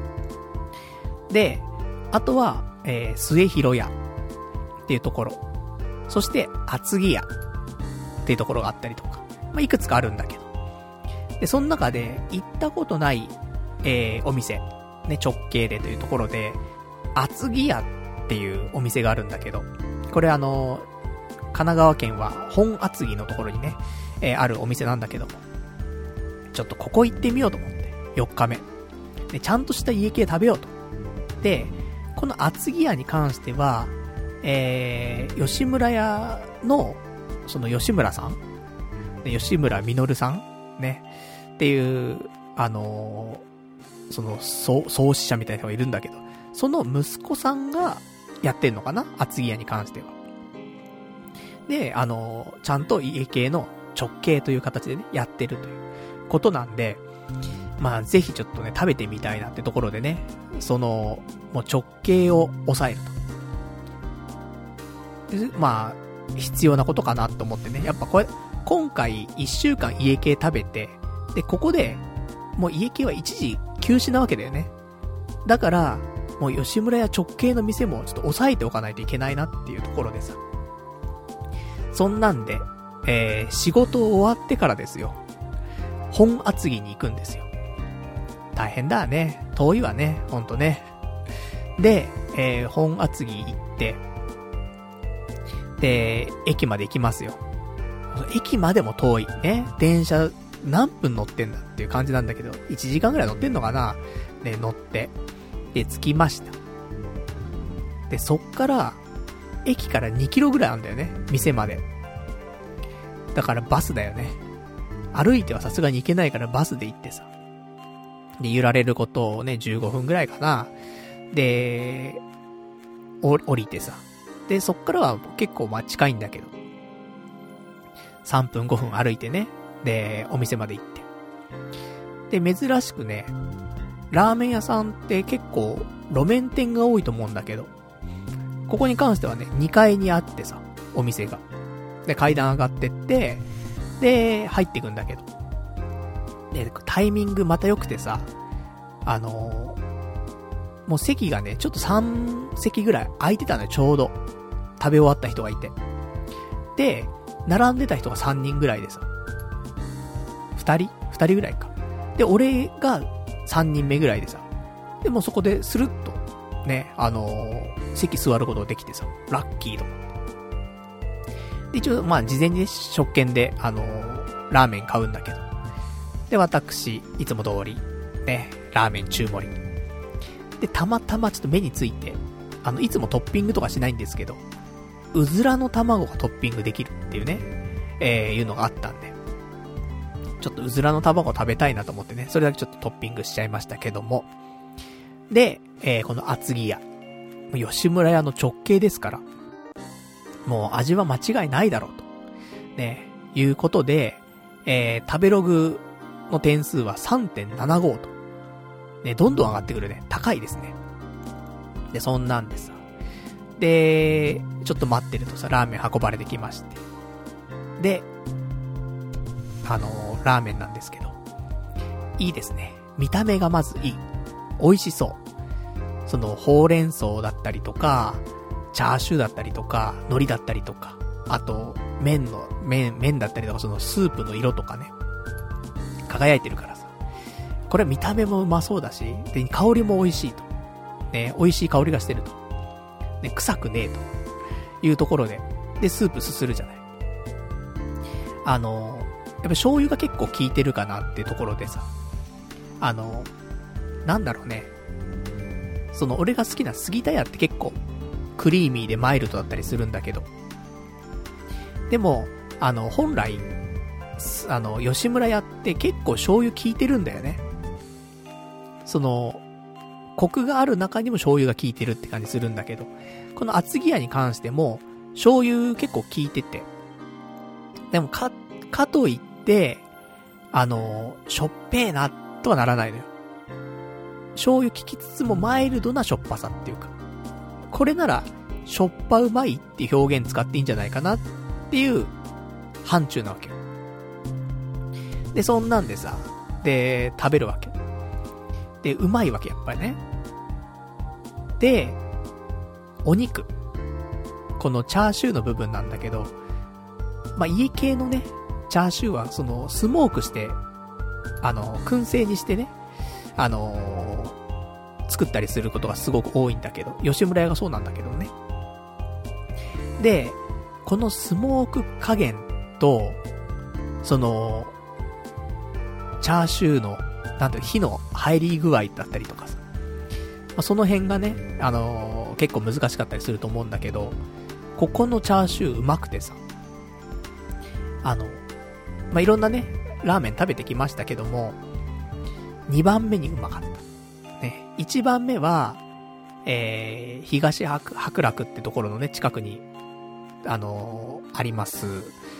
で、あとは、末広屋っていうところ。そして、厚木屋っていうところがあったりとか。いくつかあるんだけど。で、その中で、行ったことない、お店。ね、直系でというところで、厚木屋っていうお店があるんだけど、これ神奈川県は本厚木のところにね、あるお店なんだけども、ちょっとここ行ってみようと思って、4日目。で、ちゃんとした家系食べようと。で、この厚木屋に関しては、吉村屋の、その吉村さん、吉村実さんね、っていう、その、創始者みたいな人がいるんだけど、その息子さんがやってんのかな、厚木屋に関しては。で、ちゃんと家系の直系という形でね、やってるということなんで、ぜひちょっとね、食べてみたいなってところでね、もう直系を抑えると。必要なことかなと思ってね、やっぱこれ、今回1週間家系食べて、で、ここで、もう家系は一時休止なわけだよね。だから、もう吉村屋直系の店もちょっと抑えておかないといけないなっていうところでさ。そんなんで、仕事終わってからですよ。本厚木に行くんですよ。大変だね。遠いわね。ほんとね。で、本厚木行って、で、駅まで行きますよ。駅までも遠い。ね。電車何分乗ってんだっていう感じなんだけど、1時間ぐらい乗ってんのかな。で、乗って。で、着きました。で、そっから、駅から2キロぐらいあるんだよね。店まで。だからバスだよね。歩いてはさすがに行けないからバスで行ってさ。で、揺られることをね、15分ぐらいかな。で、降りてさ。で、そっからは結構近いんだけど。3分5分歩いてね。で、お店まで行って。で、珍しくね、ラーメン屋さんって結構路面店が多いと思うんだけど、ここに関してはね、2階にあってさ、お店が。で、階段上がってって、で、入ってくんだけど。で、タイミングまた良くてさ、もう席がね、ちょっと3席ぐらい空いてたのよ、ちょうど。食べ終わった人がいて。で、並んでた人が3人ぐらいでさ。2人ぐらいか。で、俺が3人目ぐらいでさ。で、もうそこでスルッと、ね、席座ることができてさ、ラッキーと思って。で、一応、事前にね、食券で、ラーメン買うんだけど。で、私、いつも通り、ね、ラーメン中盛り。で、たまたまちょっと目について、 いつもトッピングとかしないんですけど、うずらの卵がトッピングできるっていうね、いうのがあったんで、ちょっとうずらの卵食べたいなと思ってね、それだけちょっとトッピングしちゃいましたけども。で、この厚木屋。吉村屋の直系ですから、もう味は間違いないだろうと。ね、いうことで、食べログの点数は 3.75 と。ね、どんどん上がってくるね。高いですね。で、そんなんでさ。で、ちょっと待ってるとさ、ラーメン運ばれてきまして。で、ラーメンなんですけど。いいですね。見た目がまずいい。美味しそう。その、ほうれん草だったりとか、チャーシューだったりとか、海苔だったりとか、あと、麺だったりとか、そのスープの色とかね。輝いてるからさ。これ見た目もうまそうだし、で、香りも美味しいと。ね、美味しい香りがしてると。ね、臭くねえと。いうところで。で、スープすするじゃない。やっぱ醤油が結構効いてるかなっていうところでさ。なんだろうね。その、俺が好きな杉田屋って結構、クリーミーでマイルドだったりするんだけど。でも、本来、吉村屋って結構醤油効いてるんだよね。その、コクがある中にも醤油が効いてるって感じするんだけど、この厚木屋に関しても、醤油結構効いてて。でもかといって、しょっぺーな、とはならないのよ。醤油効きつつもマイルドなしょっぱさっていうか。これなら、しょっぱうまいっていう表現使っていいんじゃないかなっていう範疇なわけよ。で、そんなんでさ、で、食べるわけ。で、うまいわけ、やっぱりね。で、お肉。このチャーシューの部分なんだけど、まあ、家系のね、チャーシューは、その、スモークして、燻製にしてね、作ったりすることがすごく多いんだけど、吉村屋がそうなんだけどね。で、このスモーク加減と、その、チャーシューの、なんていう火の入り具合だったりとかさ。まあ、その辺がね、結構難しかったりすると思うんだけど、ここのチャーシューうまくてさ。まあ、いろんなね、ラーメン食べてきましたけども、2番目にうまかった。ね。1番目は、東白楽ってところのね、近くに、あります、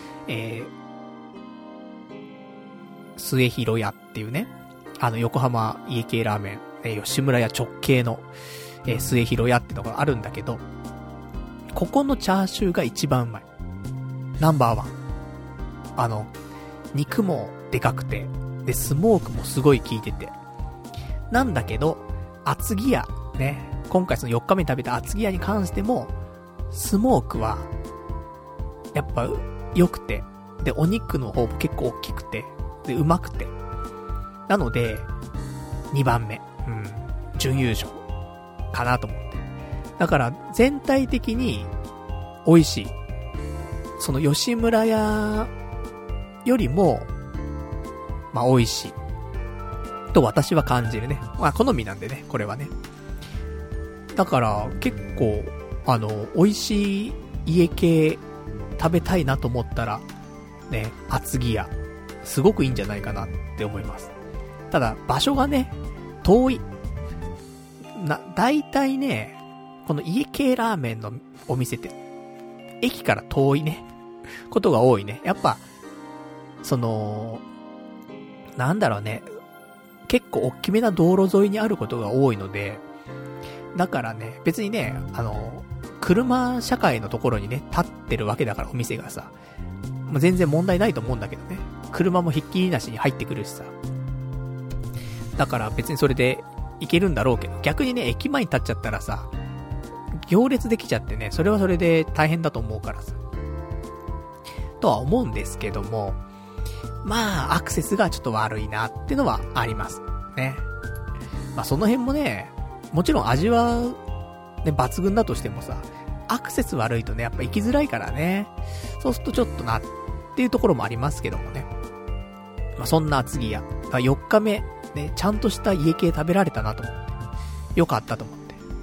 末広屋っていうね、横浜家系ラーメン、吉村屋直系の、末広屋ってのがあるんだけど、ここのチャーシューが一番うまい。ナンバーワン。肉もでかくて、で、スモークもすごい効いてて。なんだけど、厚木屋、ね、今回その4日目に食べた厚木屋に関しても、スモークは、やっぱ、良くて、で、お肉の方も結構大きくて、で、うまくて。なので、2番目、準優勝、かなと思って。だから、全体的に、美味しい。その吉村屋よりも、まあ、美味しい。と私は感じるね。まあ、好みなんでね、これはね。だから、結構、美味しい家系食べたいなと思ったら、ね、厚木屋。すごくいいんじゃないかなって思います。ただ、場所がね、遠い。大体ね、この家系ラーメンのお店って、駅から遠いね、ことが多いね。やっぱ、その、なんだろうね、結構大きめな道路沿いにあることが多いので、だからね、別にね、車社会のところにね、立ってるわけだからお店がさ、まあ、全然問題ないと思うんだけどね。車もひっきりなしに入ってくるしさ。だから別にそれで行けるんだろうけど、逆にね、駅前に立っちゃったらさ、行列できちゃってね、それはそれで大変だと思うからさ。とは思うんですけども、まあ、アクセスがちょっと悪いなってのはあります。ね。まあ、その辺もね、もちろん味は、ね、抜群だとしてもさ、アクセス悪いとね、やっぱ行きづらいからね。そうするとちょっとな、っていうところもありますけどもね。まあ、そんな厚木屋。4日目、ね、ちゃんとした家系食べられたなと思って。よかったと思って。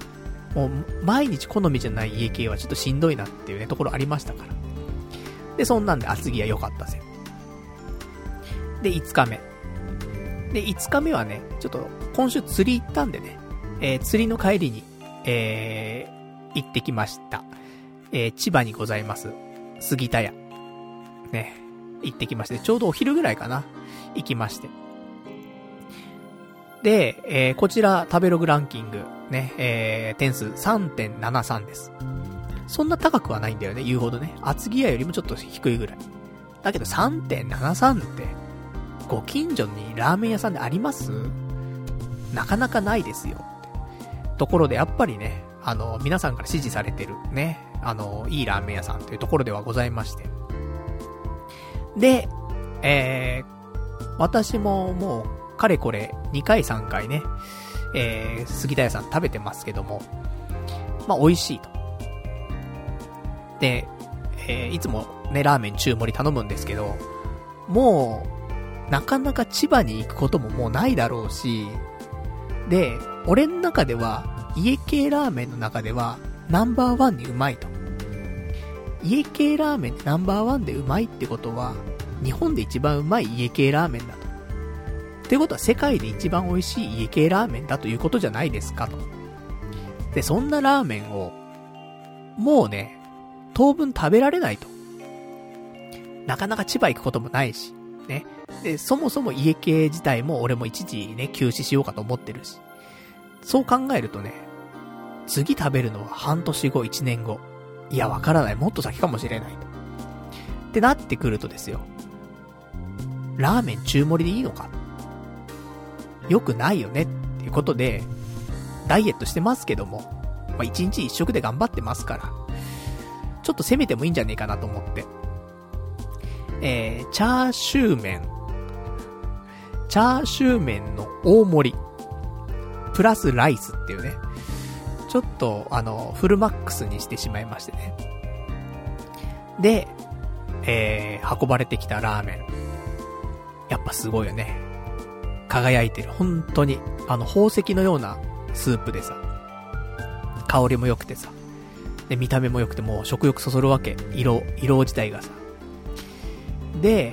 もう毎日好みじゃない家系はちょっとしんどいなっていうね、ところありましたから。で、そんなんで厚木は良かったぜ。で、5日目。で、5日目はね、ちょっと今週釣り行ったんでね、釣りの帰りに、行ってきました。千葉にございます、杉田屋。ね、行ってきまして、ちょうどお昼ぐらいかな、行きまして。で、こちら、食べログランキング、ね、点数 3.73 です。そんな高くはないんだよね、言うほどね。厚木屋よりもちょっと低いぐらい。だけど 3.73 って、ご近所にラーメン屋さんであります？なかなかないですよ。ところでやっぱりね、皆さんから支持されてるね、いいラーメン屋さんというところではございまして。で、私ももう、かれこれ2回3回ね、杉田屋さん食べてますけども、まあ美味しいと。で、いつもね、ラーメン中盛り頼むんですけど、もう、なかなか千葉に行くことももうないだろうし、で、俺の中では、家系ラーメンの中では、ナンバーワンにうまいと。家系ラーメンナンバーワンでうまいってことは、日本で一番うまい家系ラーメンだと。ってことは世界で一番美味しい家系ラーメンだということじゃないですかと。で、そんなラーメンを、もうね、当分食べられないと。なかなか千葉行くこともないし、ね。で、そもそも家系自体も俺も一時ね、休止しようかと思ってるし。そう考えるとね、次食べるのは半年後、1年後。いや、わからない。もっと先かもしれないと。ってなってくるとですよ。ラーメン中盛りでいいのか？よくないよねっていうことで、ダイエットしてますけども、まあ、1日1食で頑張ってますから、ちょっと攻めてもいいんじゃねえかなと思って。チャーシュー麺の大盛り、プラスライスっていうね、ちょっとフルマックスにしてしまいましてね。で、運ばれてきたラーメン。やっぱすごいよね。輝いてる。本当に、宝石のようなスープでさ、香りも良くてさ、で、見た目も良くてもう食欲そそるわけ。色自体がさ。で、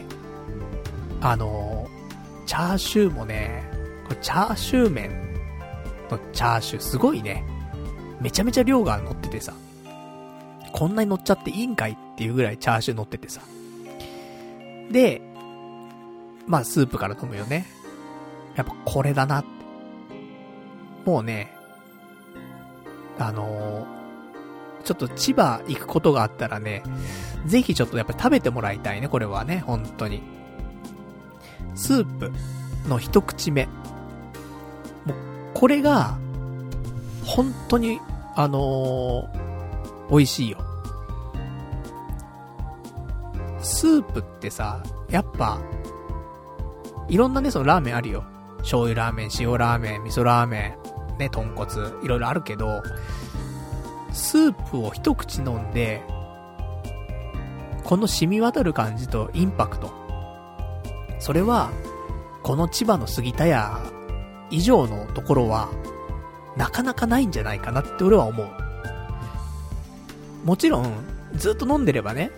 チャーシューもね、これチャーシュー麺のチャーシューすごいね。めちゃめちゃ量が乗っててさ、こんなに乗っちゃっていいんかいっていうぐらいチャーシュー乗っててさ。で、まあスープから飲むよね。やっぱこれだなって。もうね、ちょっと千葉行くことがあったらね、ぜひちょっとやっぱ食べてもらいたいね、これはね、本当に。スープの一口目。もう、これが、本当に、美味しいよ。スープってさ、やっぱ、いろんなね、そのラーメンあるよ。醤油ラーメン、塩ラーメン、味噌ラーメン、ね、豚骨、いろいろあるけど、スープを一口飲んで、この染み渡る感じとインパクト。それは、この千葉の杉田屋以上のところは、なかなかないんじゃないかなって俺は思う。もちろん、ずっと飲んでればね、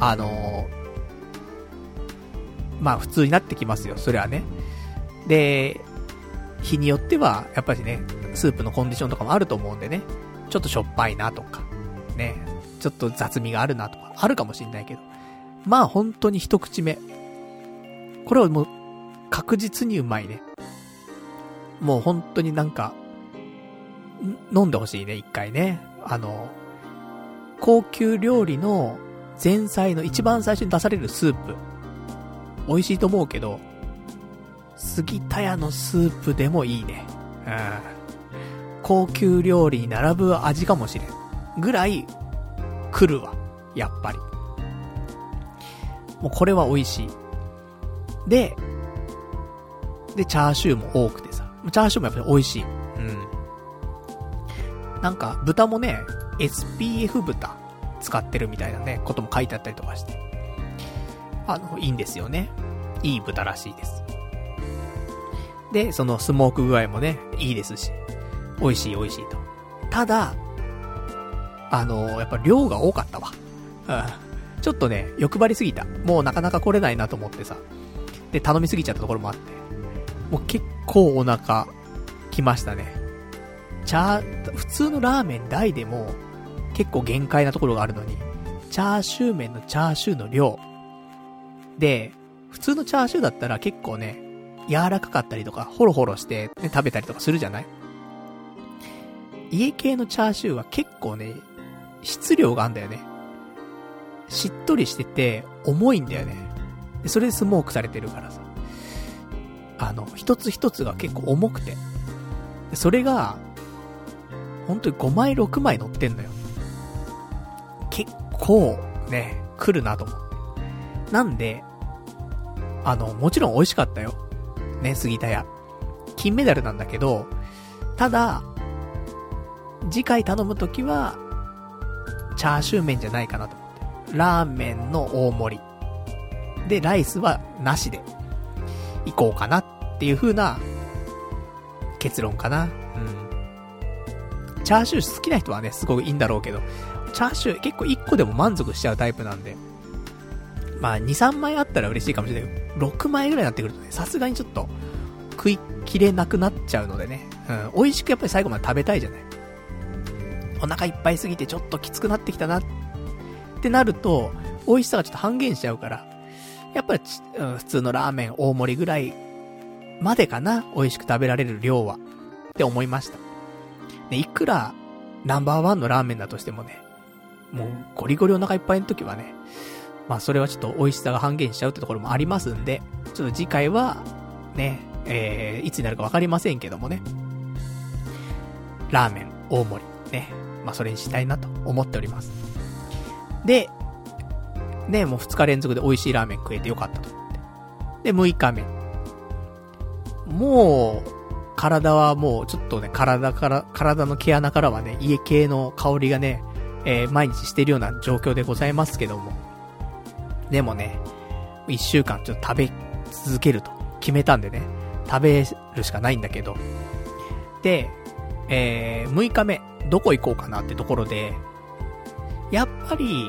まあ普通になってきますよ、それはね。で、日によっては、やっぱりね、スープのコンディションとかもあると思うんでね、ちょっとしょっぱいなとか、ね、ちょっと雑味があるなとか、あるかもしんないけど、まあ本当に一口目。これはもう、確実にうまいね。もう本当になんか、飲んでほしいね、一回ね。高級料理の前菜の一番最初に出されるスープ。美味しいと思うけど、杉田屋のスープでもいいね。うん。高級料理に並ぶ味かもしれん。ぐらい、来るわ。やっぱり。もうこれは美味しい。で、チャーシューも多くてさ。チャーシューもやっぱり美味しい。うん。なんか、豚もね、SPF 豚使ってるみたいなね、ことも書いてあったりとかして。いいんですよね。いい豚らしいです。で、そのスモーク具合もね、いいですし、美味しいと。ただ、 やっぱ量が多かったわ。ちょっとね、欲張りすぎた。もうなかなか来れないなと思ってさ。で、頼みすぎちゃったところもあって。もう結構お腹、来ましたね。普通のラーメン大でも、結構限界なところがあるのに、チャーシュー麺のチャーシューの量。で、普通のチャーシューだったら結構ね、柔らかかったりとか、ホロホロして、ね、食べたりとかするじゃない？家系のチャーシューは結構ね、質量があんだよね。しっとりしてて、重いんだよね。でそれでスモークされてるからさ。一つ一つが結構重くて。それが、本当に5枚6枚乗ってんのよ。結構、ね、来るなと思う。なんで、もちろん美味しかったよ。ね、杉田屋。金メダルなんだけど、ただ、次回頼むときは、チャーシュー麺じゃないかなと思って。ラーメンの大盛り。で、ライスはなしで、行こうかなっていう風な、結論かな。チャーシュー好きな人はね、すごいいいんだろうけど、チャーシュー結構1個でも満足しちゃうタイプなんで、まあ2、3枚あったら嬉しいかもしれないけど、6枚ぐらいになってくるとね、さすがにちょっと食い切れなくなっちゃうのでね、美味しくやっぱり最後まで食べたいじゃない。お腹いっぱいすぎてちょっときつくなってきたなってなると、美味しさがちょっと半減しちゃうから、やっぱり、普通のラーメン大盛りぐらいまでかな、美味しく食べられる量はって思いました。ね、いくらナンバーワンのラーメンだとしてもね、もうゴリゴリお腹いっぱいの時はね、まあそれはちょっと美味しさが半減しちゃうってところもありますんで、ちょっと次回はね、いつになるかわかりませんけどもね、ラーメン大盛りね、まあそれにしたいなと思っております。で、ね、もう2日連続で美味しいラーメン食えてよかったと思って。で、6日目。もう、体はもうちょっとね、体の毛穴からはね、家系の香りがね、毎日してるような状況でございますけども。でもね、1週間ちょっと食べ続けると決めたんでね、食べるしかないんだけど。で、6日目、どこ行こうかなってところで、やっぱり、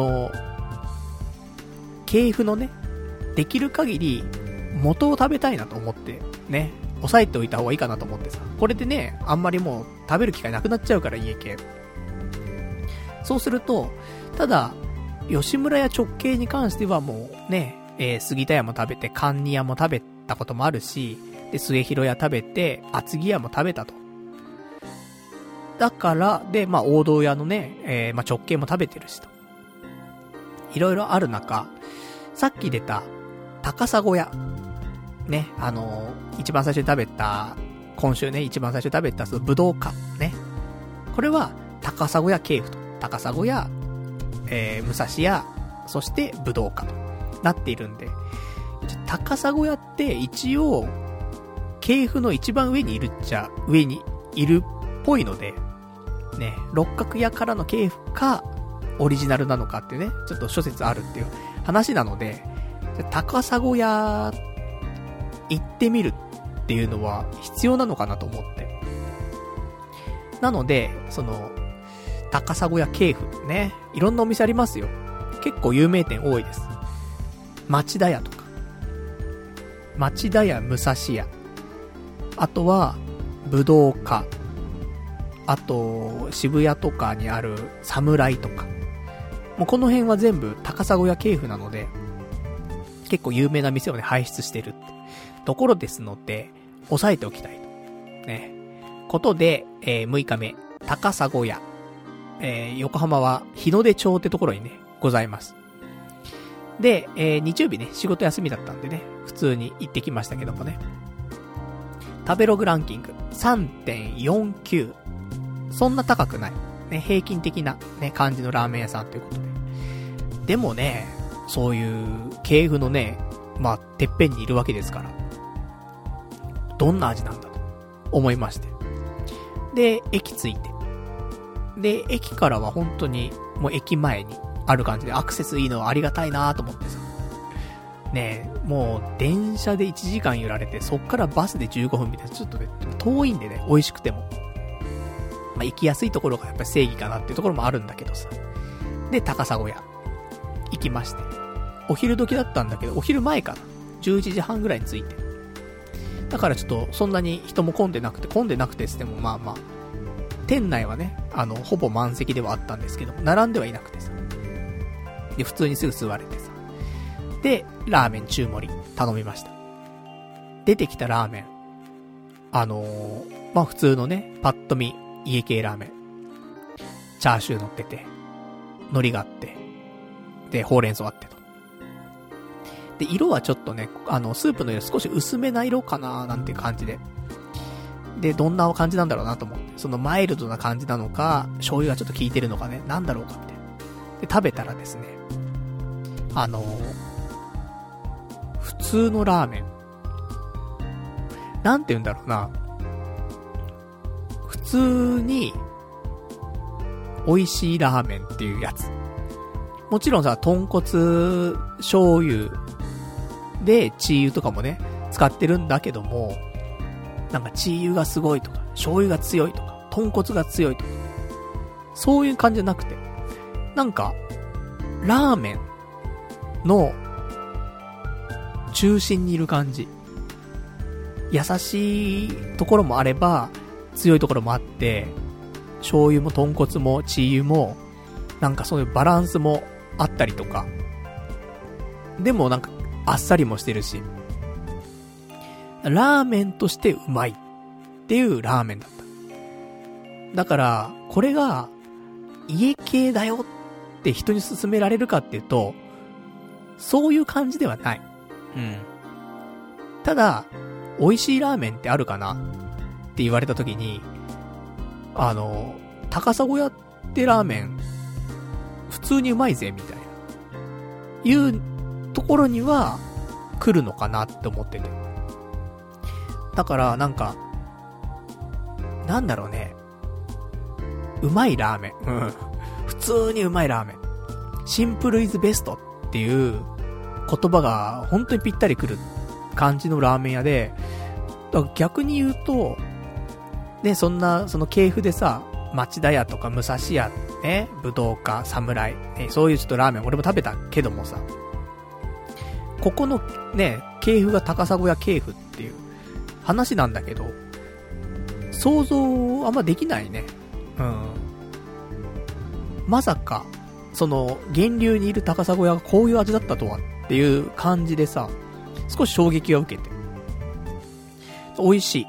系譜のね、できる限り、元を食べたいなと思って、ね、抑えておいた方がいいかなと思ってさ。これでね、あんまりもう食べる機会なくなっちゃうから、家系。そうすると、ただ、吉村屋直系に関してはもうね、杉田屋も食べて、甘味屋も食べたこともあるし、で、末広屋食べて、厚木屋も食べたと。だから、で、まあ、王道屋のね、まあ、直系も食べてるしと。いろいろある中、さっき出た、高砂屋。ね、一番最初に食べた、今週ね、一番最初に食べた、その、ぶどうか。ね。これは、高砂屋系譜と。高砂屋、武蔵屋、そして、ぶどうかと。なっているんで。高砂屋って、一応、系譜の一番上にいるっちゃ、上にいるっぽいので、ね、六角屋からの系譜か、オリジナルなのかっていうね、ちょっと諸説あるっていう話なので、高砂屋、行ってみるっていうのは必要なのかなと思って。なので、高砂屋系譜ね、いろんなお店ありますよ。結構有名店多いです。町田屋とか。町田屋武蔵屋。あとは、ぶどうか。あと、渋谷とかにある侍とか。もうこの辺は全部高砂屋系譜なので、結構有名な店をね、輩出してるってところですので、押さえておきたいと。ね。ことで、6日目、高砂屋。横浜は日の出町ってところにね、ございます。で、日曜日ね、仕事休みだったんでね、普通に行ってきましたけどもね。食べログランキング 3.49。そんな高くない。ね、平均的なね、感じのラーメン屋さんということで。でもね、そういう系譜のね、まあ、てっぺんにいるわけですから。どんな味なんだと思いまして。で、駅着いて。で、駅からは本当にもう駅前にある感じでアクセスいいのはありがたいなと思ってさ。ねえ、もう電車で1時間揺られて、そっからバスで15分みたいな、ちょっとね、遠いんでね、美味しくても。 まあ行きやすいところがやっぱり正義かなっていうところもあるんだけどさ。で、高砂屋行きまして、お昼時だったんだけど、お昼前かな、11時半ぐらいに着いて、だからちょっとそんなに人も混んでなくてつってもまあまあ店内はね、ほぼ満席ではあったんですけども、並んではいなくてさ、で普通にすぐ座れてさ、でラーメン中盛り頼みました。出てきたラーメン、まあ普通のね、パッと見家系ラーメン、チャーシュー乗ってて、海苔があって、でほうれん草あってと。で色はちょっとね、スープの色少し薄めな色かなーなんていう感じで、でどんな感じなんだろうなと思って、そのマイルドな感じなのか、醤油がちょっと効いてるのかね、なんだろうかって。で食べたらですね、普通のラーメン、なんて言うんだろうな、普通に美味しいラーメンっていうやつ。もちろんさ、豚骨醤油でチー油とかもね使ってるんだけども、なんかチー油がすごいとか、醤油が強いとか、豚骨が強いとか、そういう感じじゃなくて、なんかラーメンの中心にいる感じ。優しいところもあれば強いところもあって、醤油も豚骨もチー油もなんかそういうバランスもあったりとか、でもなんかあっさりもしてるし、ラーメンとしてうまいっていうラーメンだった。だからこれが家系だよって人に勧められるかっていうと、そういう感じではない。ただ美味しいラーメンってあるかなって言われた時に、高砂屋ってラーメン普通にうまいぜみたいないうところには来るのかなって思ってて、だからなんかなんだろうね、うまいラーメン、普通にうまいラーメン、シンプルイズベストっていう言葉が本当にぴったりくる感じのラーメン屋で、だから逆に言うとね、その系譜でさ、町田屋とか武蔵屋ね、武道家、侍、ね、そういうちょっとラーメン俺も食べたけどもさ、ここのね系譜が高砂屋系譜っていう話なんだけど、想像あんまできないね。まさかその源流にいる高砂屋がこういう味だったとはっていう感じでさ、少し衝撃を受けて美味しい。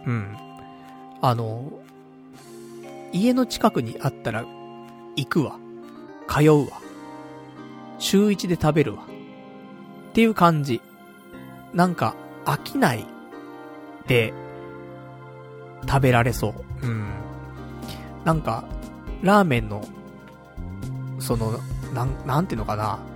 家の近くにあったら行くわ、通うわ、週1で食べるわっていう感じ。なんか飽きないで食べられそう。なんかラーメンのそのなんていうのかな、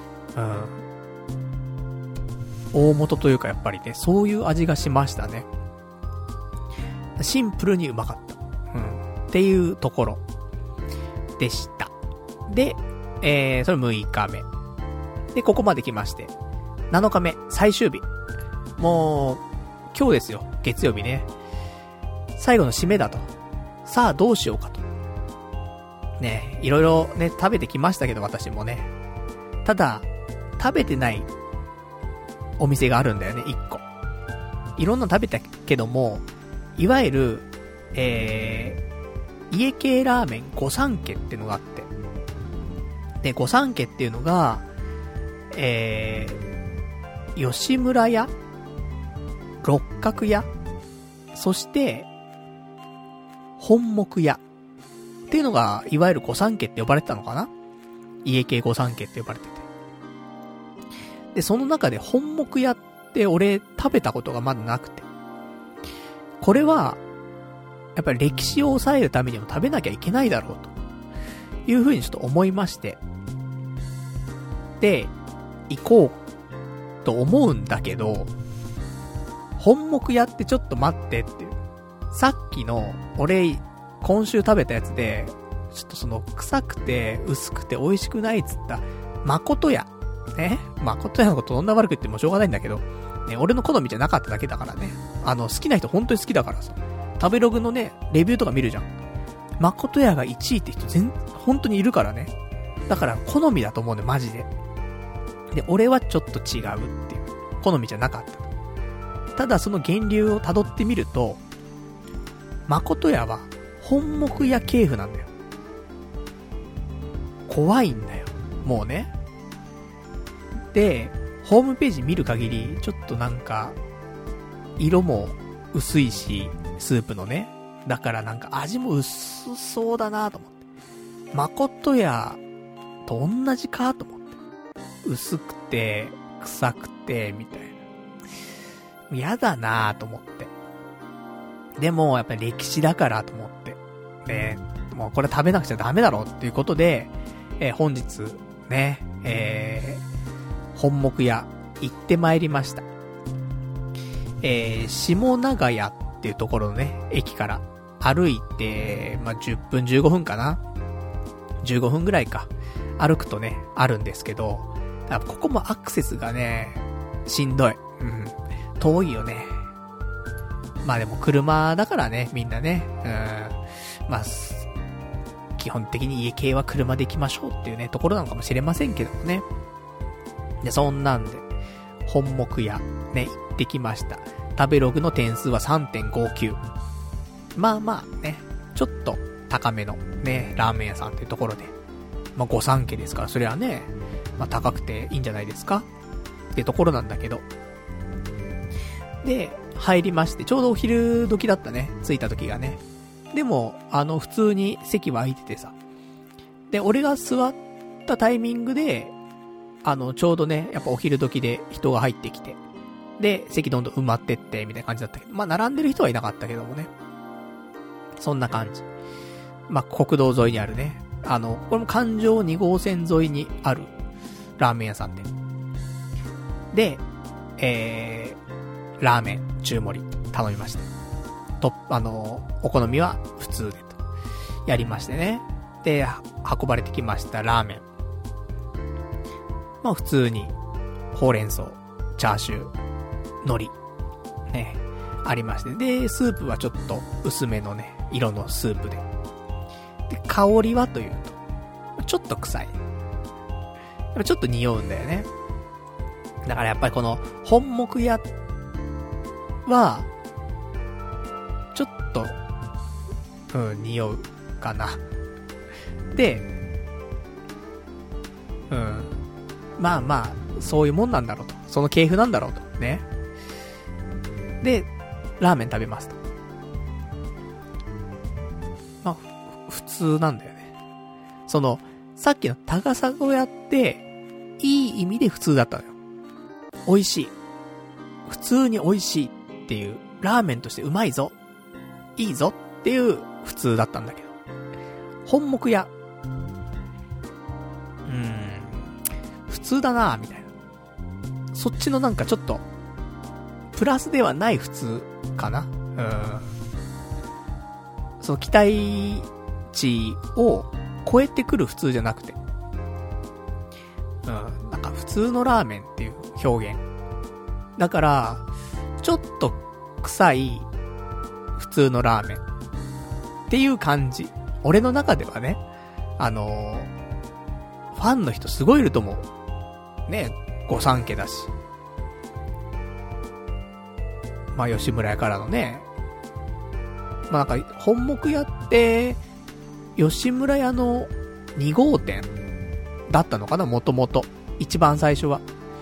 大元というかやっぱりね、そういう味がしましたね。シンプルにうまかった。っていうところでした。で、それ6日目。で、ここまで来まして、7日目、最終日。もう、今日ですよ。月曜日ね。最後の締めだと。さあ、どうしようかと。ね、いろいろね、食べてきましたけど、私もね。ただ、食べてないお店があるんだよね、1個。いろんなの食べたけども、いわゆる、家系ラーメン御三家っていうのがあって。で、御三家っていうのが、吉村屋、六角屋、そして、本木屋っていうのが、いわゆる御三家って呼ばれてたのかな？家系御三家って呼ばれてて。で、その中で本木屋って俺食べたことがまだなくて。これは、やっぱり歴史を抑えるためにも食べなきゃいけないだろうというふうにちょっと思いまして、で行こうと思うんだけど、本木屋ってちょっと待ってっていう、さっきの俺今週食べたやつでちょっとその臭くて薄くて美味しくないっつった誠屋ね、誠屋のことどんな悪く言ってもしょうがないんだけどね、俺の好みじゃなかっただけだからね。好きな人本当に好きだからさ、食べログのねレビューとか見るじゃん。 誠屋が1位って人本当にいるからね。だから好みだと思うんだよ、マジで。で、俺はちょっと違うっていう。好みじゃなかった。ただその源流を辿ってみると、誠屋は本木屋系譜なんだよ。怖いんだよ。もうね。で、ホームページ見る限り、ちょっとなんか、色も薄いし、スープのね。だからなんか味も薄そうだなと思って。誠屋と同じかと思って。薄くて、臭くて、みたいな。嫌だなと思って。でも、やっぱり歴史だからと思って。ね、もうこれ食べなくちゃダメだろっていうことで、本日、ね、本木屋行ってまいりました。下長屋っていうところのね、駅から歩いて、まあ、10分15分かな ?15 分ぐらいか。歩くとね、あるんですけど、ここもアクセスがね、しんどい。うん。遠いよね。まあでも車だからね、みんなね。まあ、基本的に家系は車で行きましょうっていうね、ところなのかもしれませんけどもね。で、そんなんで、本木屋、ね、行ってきました。食べログの点数は 3.59。まあまあね、ちょっと高めのね、ラーメン屋さんっていうところで。まあ御三家ですから、それはね、まあ高くていいんじゃないですかっていうところなんだけど。で、入りまして、ちょうどお昼時だったね、着いた時がね。でも、普通に席は空いててさ。で、俺が座ったタイミングで、ちょうどね、やっぱお昼時で人が入ってきて、で、席どんどん埋まってって、みたいな感じだったけど、まあ、並んでる人はいなかったけどもね。そんな感じ。まあ、国道沿いにあるね。これも環状2号線沿いにある、ラーメン屋さんで。で、ラーメン、中盛り、頼みました。お好みは普通でと。やりましてね。で、運ばれてきましたラーメン。まあ普通に、ほうれん草、チャーシュー、海苔、ね、ありまして。で、スープはちょっと薄めのね、色のスープで。で、香りはというと、ちょっと臭い。ちょっと匂うんだよね。だからやっぱりこの、本木屋は、ちょっと、匂うかな。で、まあまあ、そういうもんなんだろうと。その系譜なんだろうと。ね。で、ラーメン食べますと。まあ、普通なんだよね。さっきの高砂屋って、いい意味で普通だったのよ。美味しい。普通に美味しいっていう、ラーメンとしてうまいぞ。いいぞっていう普通だったんだけど。本木屋。普通だなぁ、みたいな。そっちのなんかちょっと、プラスではない普通かな。その期待値を超えてくる普通じゃなくて。なんか普通のラーメンっていう表現。だから、ちょっと臭い普通のラーメンっていう感じ。俺の中ではね、ファンの人すごいいると思う。ね、御三家だし。まあ吉村屋からのね。まあなんか本木屋って吉村屋の2号店だったのかな、もともと一番最初は。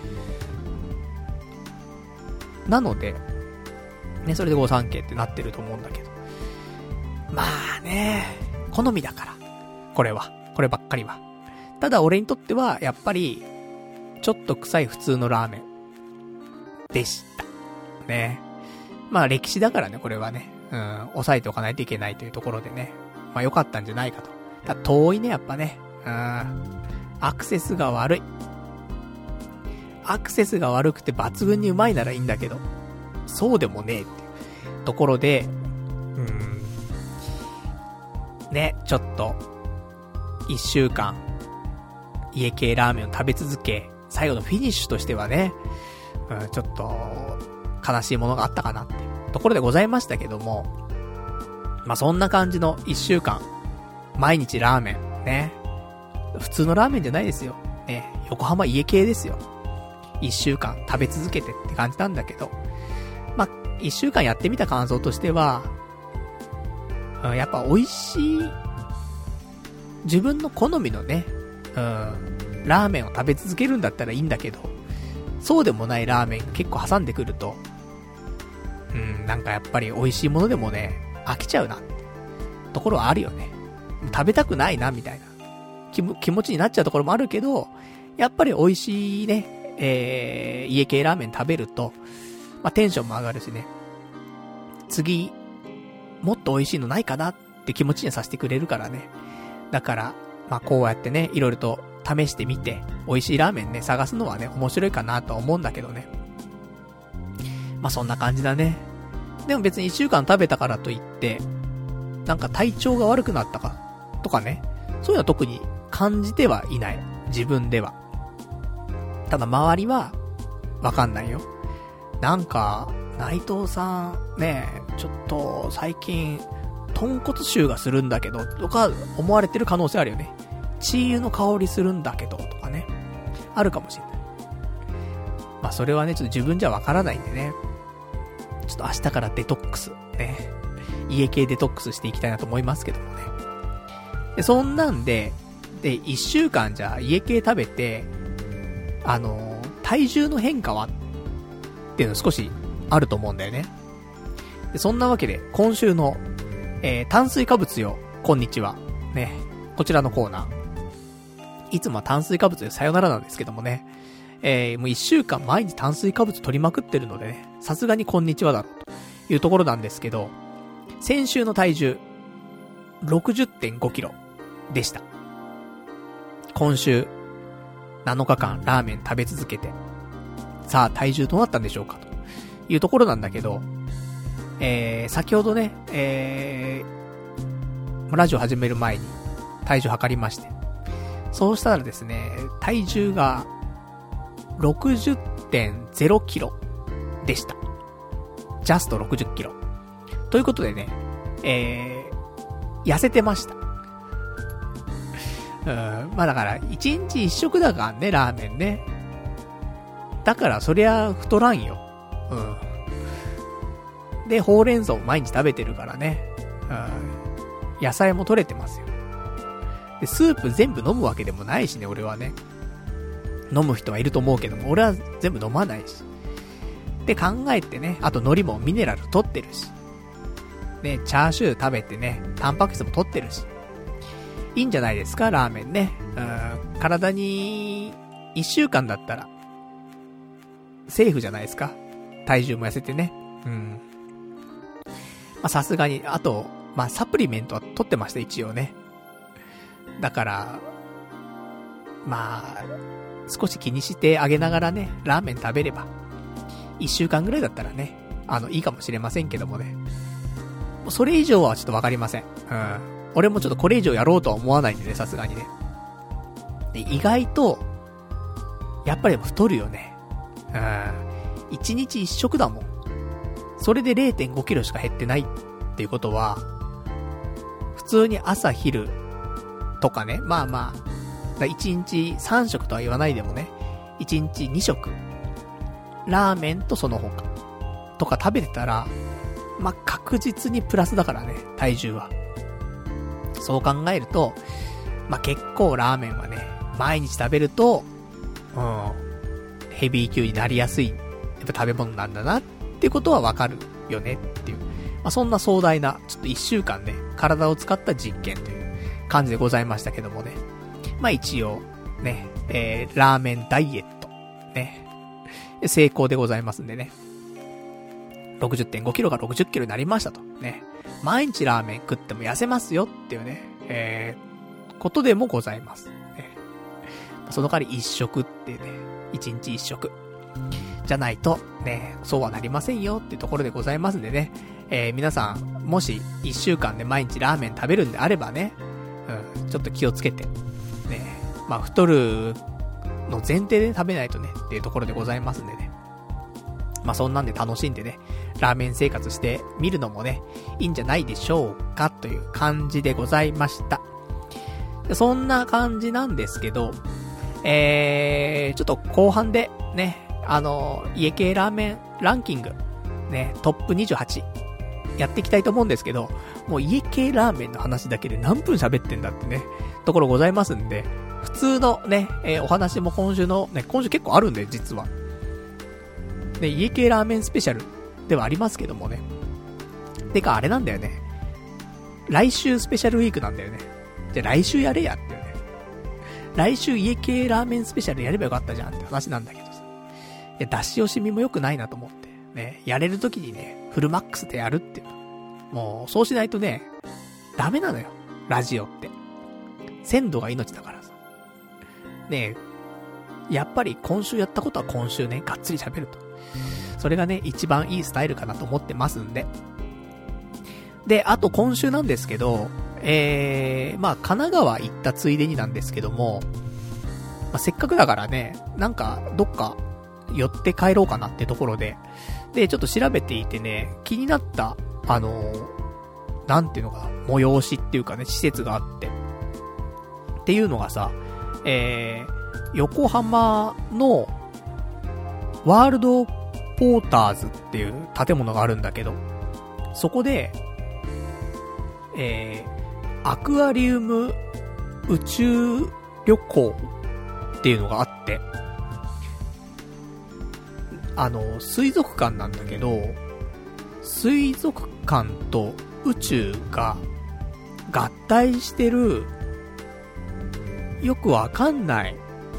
なのでね、それで御三家ってなってると思うんだけど。まあね、好みだから。こればっかりは。ただ俺にとってはやっぱりちょっと臭い普通のラーメンでしたね。まあ歴史だからね、これはね、抑えておかないといけないというところでね、まあ良かったんじゃないかと。ただ遠いね、やっぱね。アクセスが悪い。アクセスが悪くて抜群にうまいならいいんだけど、そうでもねえっていうところで、ね、ちょっと1週間家系ラーメンを食べ続け、最後のフィニッシュとしてはね、ちょっと悲しいものがあったかなってところでございましたけども、まあそんな感じの1週間毎日ラーメン。ね。普通のラーメンじゃないですよ。ね。横浜家系ですよ。1週間食べ続けてって感じなんだけど。まあ、1週間やってみた感想としては、やっぱ美味しい、自分の好みのね、ラーメンを食べ続けるんだったらいいんだけど、そうでもないラーメン結構挟んでくると、なんかやっぱり美味しいものでもね、飽きちゃうなってところはあるよね。食べたくないなみたいな気持ちになっちゃうところもあるけど、やっぱり美味しいね、家系ラーメン食べると、まあ、テンションも上がるしね、次もっと美味しいのないかなって気持ちにさせてくれるからね。だからまあこうやってね、いろいろと試してみて美味しいラーメンね探すのはね面白いかなとは思うんだけどね。まあそんな感じだね。でも別に1週間食べたからといってなんか体調が悪くなったかとかね、そういうのは特に感じてはいない、自分では。ただ周りはわかんないよ。なんか内藤さんね、ちょっと最近豚骨臭がするんだけどとか思われてる可能性あるよね。チー油の香りするんだけどとかね、あるかもしれない。まあそれはねちょっと自分じゃわからないんでね、ちょっと明日からデトックスね、家系デトックスしていきたいなと思いますけどもね。でそんなんで1週間じゃ家系食べて体重の変化はっていうの少しあると思うんだよね。でそんなわけで今週の、炭水化物よこんにちはね、こちらのコーナー、いつもは炭水化物でさよならなんですけどもね、もう1週間毎日炭水化物取りまくってるのでね、さすがにこんにちはだろうというところなんですけど、先週の体重 60.5 キロでした。今週7日間ラーメン食べ続けて、さあ体重どうなったんでしょうかというところなんだけど、先ほどね、ラジオ始める前に体重測りまして、そうしたらですね、体重が 60.0 キロでした。ジャスト60キロということでね、痩せてました。まあだから1日1食だからね、ラーメンね。だからそりゃ太らんよ。でほうれん草も毎日食べてるからね、野菜も取れてますよ。でスープ全部飲むわけでもないしね、俺はね。飲む人はいると思うけども、俺は全部飲まないし。で考えてね、あと海苔もミネラル取ってるしね、チャーシュー食べてね、タンパク質も取ってるし、いいんじゃないですか、ラーメンね。体に1週間だったらセーフじゃないですか、体重も痩せてね。まあさすがに、あとまあサプリメントは取ってました、一応ね。だからまあ少し気にしてあげながらね、ラーメン食べれば1週間ぐらいだったらね、いいかもしれませんけどもね。それ以上はちょっとわかりません。俺もちょっとこれ以上やろうとは思わないんでね、さすがにね。で意外とやっぱり太るよね。1日1食だもん。それで 0.5 キロしか減ってないっていうことは、普通に朝昼とかね、まあまあ1日3食とは言わないでもね、1日2食ラーメンとその他とか食べてたら、まあ確実にプラスだからね、体重は。そう考えると、まあ結構ラーメンはね、毎日食べるとヘビー級になりやすいやっぱ食べ物なんだなっていうことはわかるよねっていう、まあそんな壮大なちょっと1週間ね、体を使った実験という感じでございましたけどもね。まあ一応ね、ラーメンダイエットね、成功でございますんでね。60.5 キロが60キロになりましたとね。毎日ラーメン食っても痩せますよっていうね、ことでもございます、ね。その代わり一食ってね、一日一食じゃないとね、そうはなりませんよっていうところでございますんでね。皆さんもし1週間で毎日ラーメン食べるんであればね、ちょっと気をつけてね、まあ太るの前提で食べないとねっていうところでございますんでね。まあそんなんで楽しんでね、ラーメン生活してみるのもね、いいんじゃないでしょうかという感じでございました。 そんな感じなんですけど、ちょっと後半でね、家系ラーメンランキング、ね、トップ28やっていきたいと思うんですけど、もう家系ラーメンの話だけで何分喋ってんだってね、ところございますんで、普通のね、お話も今週結構あるんで、実は。ね、家系ラーメンスペシャルではありますけどもね。てかあれなんだよね。来週スペシャルウィークなんだよね。じゃあ来週やれやってね。来週家系ラーメンスペシャルやればよかったじゃんって話なんだけどさ。いや、出し惜しみも良くないなと思って。ね、やれるときにね、フルマックスでやるっていうの。もう、そうしないとね、ダメなのよ。ラジオって。鮮度が命だからさ。ねえ、やっぱり今週やったことは今週ね、がっつり喋ると。それがね、一番いいスタイルかなと思ってますんで。で、あと今週なんですけど、まあ、神奈川行ったついでになんですけども、まあ、せっかくだからね、なんか、どっか、寄って帰ろうかなってところで、で、ちょっと調べていてね、気になった、なんていうのかな、催しっていうかね、施設があって。っていうのがさ、横浜の、ワールドポーターズっていう建物があるんだけど、そこで、アクアリウム宇宙旅行っていうのがあって、水族館なんだけど、水族館と宇宙が合体してる、よくわかんない、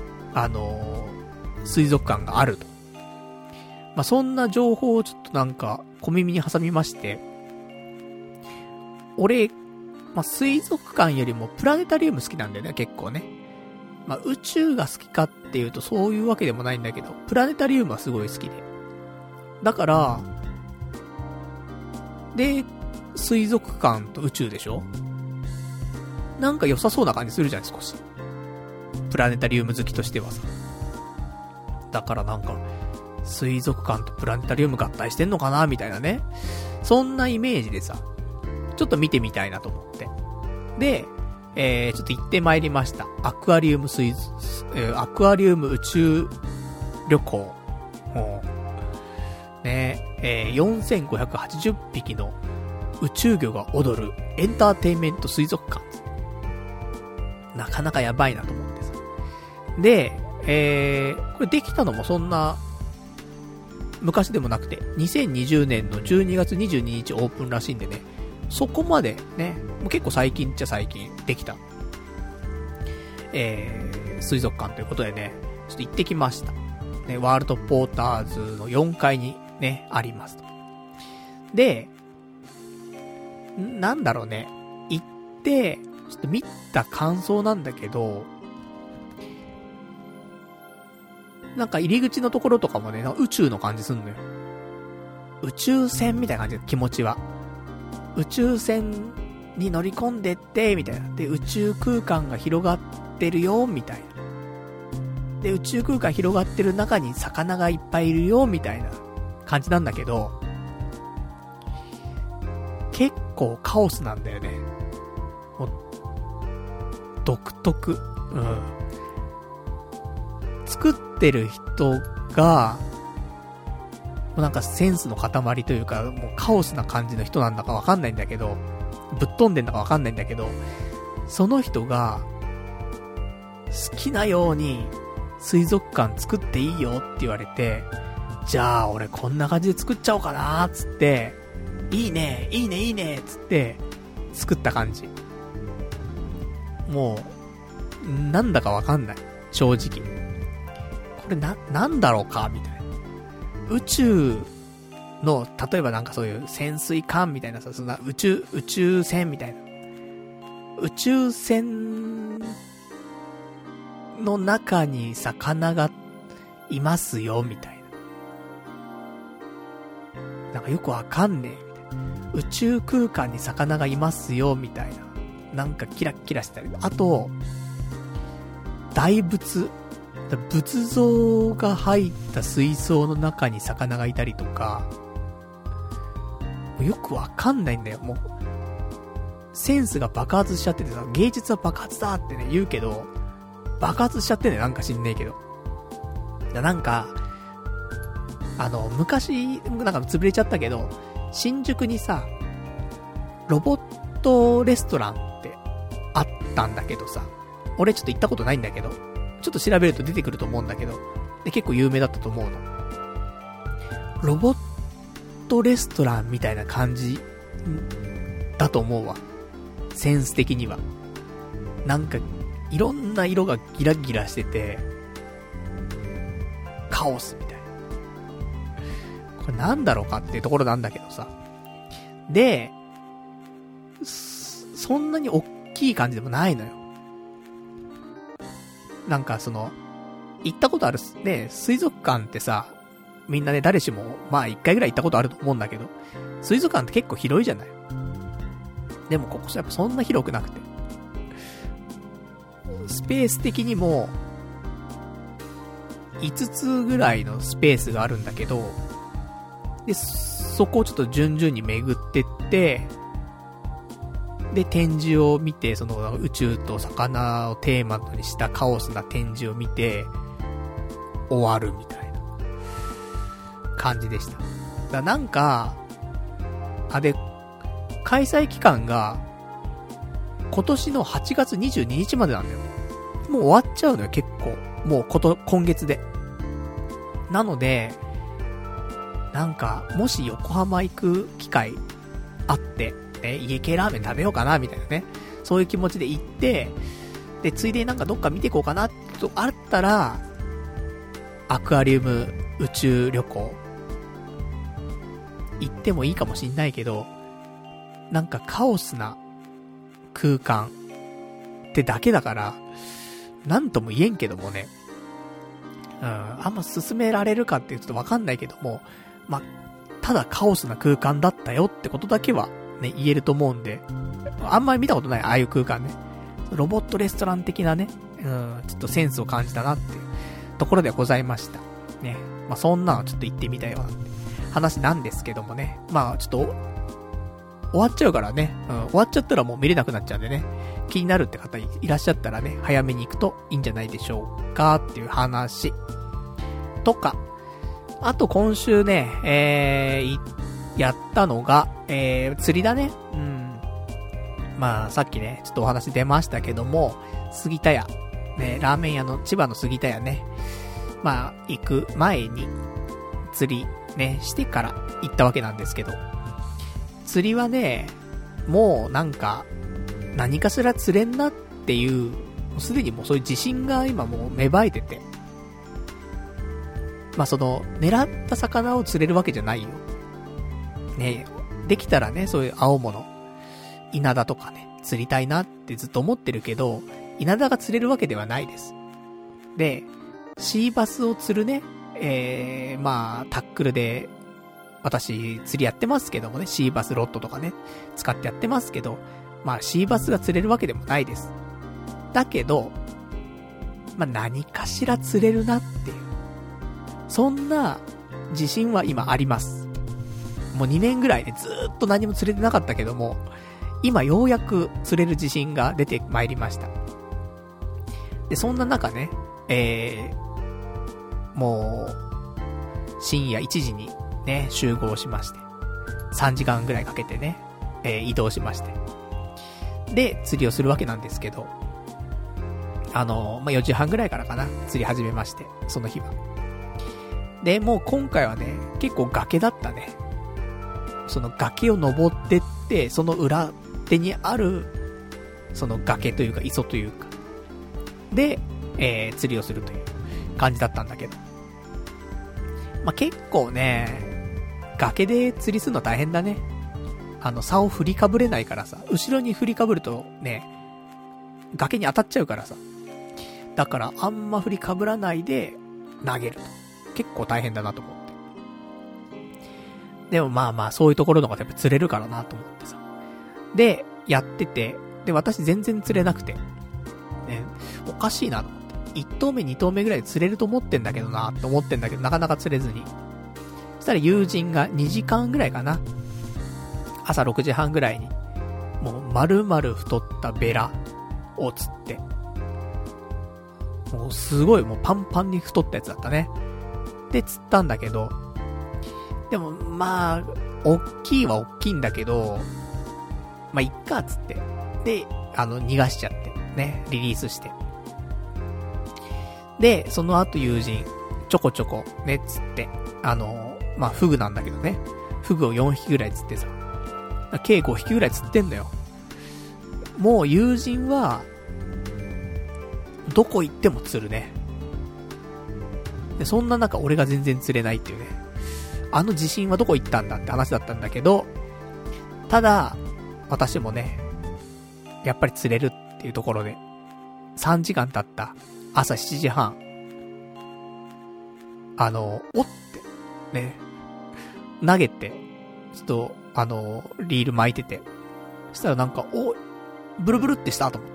水族館があると。まあ、そんな情報をちょっとなんか小耳に挟みまして、俺、まあ、水族館よりもプラネタリウム好きなんだよね、結構ね。まあ、宇宙が好きかっていうとそういうわけでもないんだけど、プラネタリウムはすごい好きで。だから、で、水族館と宇宙でしょ？なんか良さそうな感じするじゃん、少し。プラネタリウム好きとしてはさ。だからなんか、水族館とプラネタリウム合体してんのかなみたいなね。そんなイメージでさ、ちょっと見てみたいなと思って。で、ちょっと行ってまいりました。アクアリウム宇宙旅行。ね、4580匹の宇宙魚が踊るエンターテインメント水族館。なかなかやばいなと思ってさ。で、これできたのもそんな昔でもなくて、2020年の12月22日オープンらしいんでね、そこまでね、もう結構最近っちゃ最近できた、水族館ということでね、ちょっと行ってきました。ね、ワールドポーターズの4階にね、ありますと。で、なんだろうね、行って、ちょっと見た感想なんだけど、なんか入り口のところとかもね、宇宙の感じすんのよ。宇宙船みたいな感じで気持ちは。宇宙船に乗り込んでって、みたいな。で、宇宙空間が広がってるよ、みたいな。で、宇宙空間広がってる中に魚がいっぱいいるよ、みたいな感じなんだけど、結構カオスなんだよね。もう、独特。うん。作ってる人が、もうなんかセンスの塊というか、もうカオスな感じの人なんだかわかんないんだけど、ぶっ飛んでんだかわかんないんだけど、その人が、好きなように水族館作っていいよって言われて、じゃあ俺こんな感じで作っちゃおうかなーっつって、いいねいいねいいねっつって作った感じ。もうなんだかわかんない、正直。これなんだろうかみたいな。宇宙の例えばなんかそういう潜水艦みたいなさ、そんな宇宙船みたいな、宇宙船の中に魚がいますよみたいな、なんかよくわかんねえみたいな、宇宙空間に魚がいますよみたいな、なんかキラッキラしてたり、あと大仏像が入った水槽の中に魚がいたりとか、よくわかんないんだよ。もセンスが爆発しちゃっててさ、芸術は爆発だってね、言うけど、爆発しちゃってね、なんか知んねえけど。なんか、昔、なんか潰れちゃったけど、新宿にさ、ロボットレストランってあったんだけどさ、俺ちょっと行ったことないんだけど、ちょっと調べると出てくると思うんだけど、で結構有名だったと思うの。ロボットレストランみたいな感じだと思うわ。センス的には。なんか、いろんな色がギラギラしてて、カオスみたいな。これなんだろうかっていうところなんだけどさ。で、そんなに大きい感じでもないのよ。なんか行ったことあるね、水族館ってさ、みんなね、誰しも、まあ一回ぐらい行ったことあると思うんだけど、水族館って結構広いじゃない。でもここやっぱそんな広くなくて。スペース的にも、5つぐらいのスペースがあるんだけど、で、そこをちょっと順々に巡ってって、で、展示を見て、宇宙と魚をテーマにしたカオスな展示を見て、終わるみたいな感じでした。だからなんか、で、開催期間が、今年の8月22日までなんだよ。もう終わっちゃうのよ、結構。もう今月で。なので、なんか、もし横浜行く機会あって、家系ラーメン食べようかな、みたいなね。そういう気持ちで行って、で、ついでになんかどっか見ていこうかな、とあったら、アクアリウム宇宙旅行、行ってもいいかもしんないけど、なんかカオスな空間ってだけだから、なんとも言えんけどもね。あんま進められるかっていうとわかんないけども、ただカオスな空間だったよってことだけはね、言えると思うんで、あんまり見たことない、ああいう空間ね。ロボットレストラン的なね、ちょっとセンスを感じたなっていうところでございました。ね。そんなのちょっと行ってみたよなんて話なんですけどもね。ちょっと、終わっちゃうからね、終わっちゃったらもう見れなくなっちゃうんでね、気になるって方いらっしゃったらね、早めに行くといいんじゃないでしょうかっていう話とか、あと今週ね、やったのが、釣りだね。さっきね、ちょっとお話出ましたけども、杉田屋。ね、ラーメン屋の千葉の杉田屋ね。行く前に、釣りね、してから行ったわけなんですけど、釣りはね、もうなんか、何かしら釣れんなっていう、すでにもうそういう自信が今もう芽生えてて、狙った魚を釣れるわけじゃないよ。ね、できたらね、そういう青物、稲田とかね、釣りたいなってずっと思ってるけど、稲田が釣れるわけではないです。で、シーバスを釣るね、タックルで、私、釣りやってますけどもね、シーバスロッドとかね、使ってやってますけど、シーバスが釣れるわけでもないです。だけど、何かしら釣れるなっていう。そんな自信は今あります。もう2年ぐらいね、ずーっと何も釣れてなかったけども、今ようやく釣れる自信が出てまいりました。で、そんな中ね、もう、深夜1時にね、集合しまして、3時間ぐらいかけてね、移動しまして。で、釣りをするわけなんですけど、4時半ぐらいからかな、釣り始めまして、その日は。で、もう今回はね、結構崖だったね。その崖を登ってって、その裏手にある、その崖というか、磯というか、で、釣りをするという感じだったんだけど。結構ね、崖で釣りするの大変だね。竿を振りかぶれないからさ、後ろに振りかぶるとね、崖に当たっちゃうからさ。だからあんま振りかぶらないで投げると。結構大変だなと思って。でもそういうところのがやっぱ釣れるからなと思ってさ。で、やってて、で、私全然釣れなくて。ね、おかしいなと思って。1投目2投目ぐらいで釣れると思ってんだけどなと思ってんだけど、なかなか釣れずに。そしたら友人が2時間ぐらいかな。朝6時半ぐらいにもう丸々太ったベラを釣って、もうすごいもうパンパンに太ったやつだったね。で釣ったんだけど、でもまあ大きいは大きいんだけど、まあいっかっつって、で逃がしちゃってね、リリースして、でその後友人ちょこちょこね釣って、まあフグなんだけどね、フグを4匹ぐらい釣ってさ、計5匹ぐらい釣ってんだよ。もう友人はどこ行っても釣るね。でそんな中俺が全然釣れないっていうね、自信はどこ行ったんだって話だったんだけど、ただ私もねやっぱり釣れるっていうところで3時間経った朝7時半、おってね投げて、ちょっとリール巻いてて、そしたらなんかブルブルってしたと思って、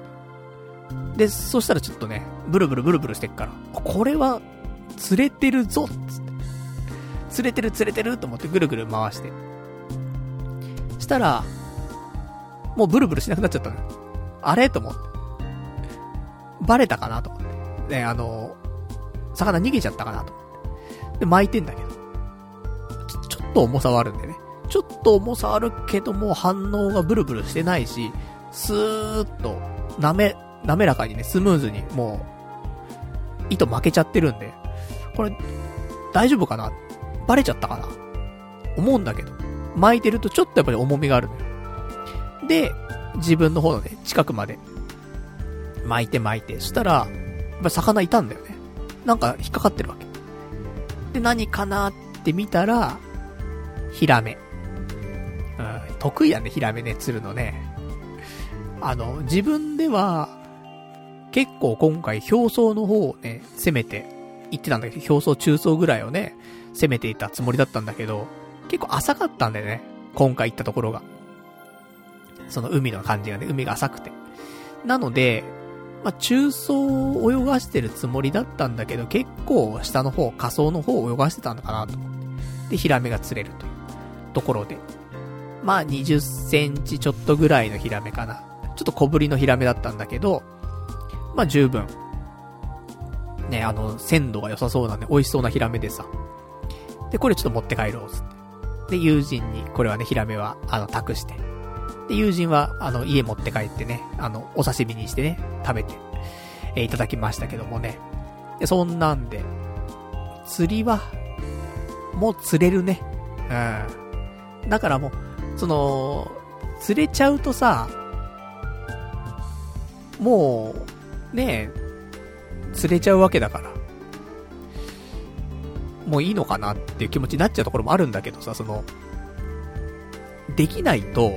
でそしたらちょっとねブルブルしてっから、これは釣れてるぞっつって、釣れてると思ってぐるぐる回して、したらもうブルブルしなくなっちゃったのよ。あれと思って、バレたかなと思ってね、魚逃げちゃったかなと思って、で巻いてんだけど、ちょっと重さはあるんでね、ちょっと重さあるけども反応がブルブルしてないし、スーッと滑らかにね、スムーズにもう糸負けちゃってるんで、これ大丈夫かな、バレちゃったかな思うんだけど、巻いてるとちょっとやっぱり重みがあるのよ。で自分の方のね近くまで巻いて、そしたらやっぱ魚いたんだよね。なんか引っかかってるわけで、何かなって見たらヒラメ。得意やね、ヒラメね、釣るのね。自分では結構今回表層の方をね攻めて行ってたんだけど、表層中層ぐらいをね攻めていたつもりだったんだけど、結構浅かったんだよね、今回行ったところが。その海の感じがね、海が浅くて、なのでまあ中層を泳がしてるつもりだったんだけど、結構下の方、下層の方を泳がしてたのかなと思って、でヒラメが釣れるというところで、まあ20センチちょっとぐらいのヒラメかな、ちょっと小ぶりのヒラメだったんだけど、まあ十分ね、鮮度が良さそうなんで美味しそうなヒラメでさ、でこれちょっと持って帰ろうっつって、で友人にこれはねヒラメは託して、で友人は家持って帰ってね、お刺身にしてね食べて、いただきましたけどもね。でそんなんで釣りはもう釣れるね。だからもう釣れちゃうとさ、もうね釣れちゃうわけだから、もういいのかなっていう気持ちになっちゃうところもあるんだけどさ、できないと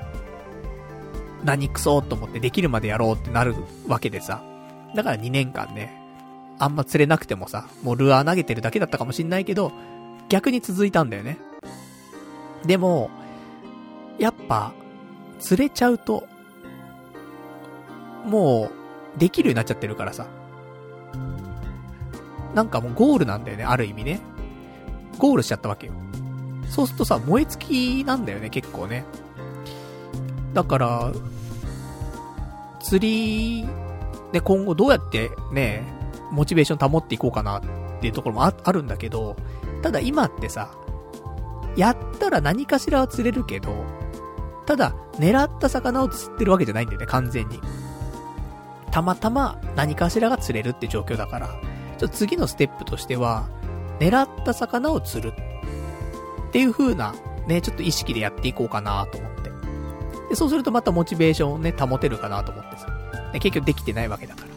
何クソと思ってできるまでやろうってなるわけでさ、だから2年間ねあんま釣れなくてもさ、もうルアー投げてるだけだったかもしんないけど逆に続いたんだよね。でもやっぱ釣れちゃうともうできるようになっちゃってるからさ、なんかもうゴールなんだよね、ある意味ね。ゴールしちゃったわけよ。そうするとさ、燃え尽きなんだよね、結構ね。だから釣りで今後どうやってねモチベーション保っていこうかなっていうところも あるんだけど、ただ今ってさ、やったら何かしらは釣れるけど、ただ狙った魚を釣ってるわけじゃないんだよね、完全に。たまたま何かしらが釣れるって状況だから、ちょっと次のステップとしては狙った魚を釣るっていう風なね、ちょっと意識でやっていこうかなと思って、でそうするとまたモチベーションをね保てるかなと思ってさ、で結局できてないわけだから、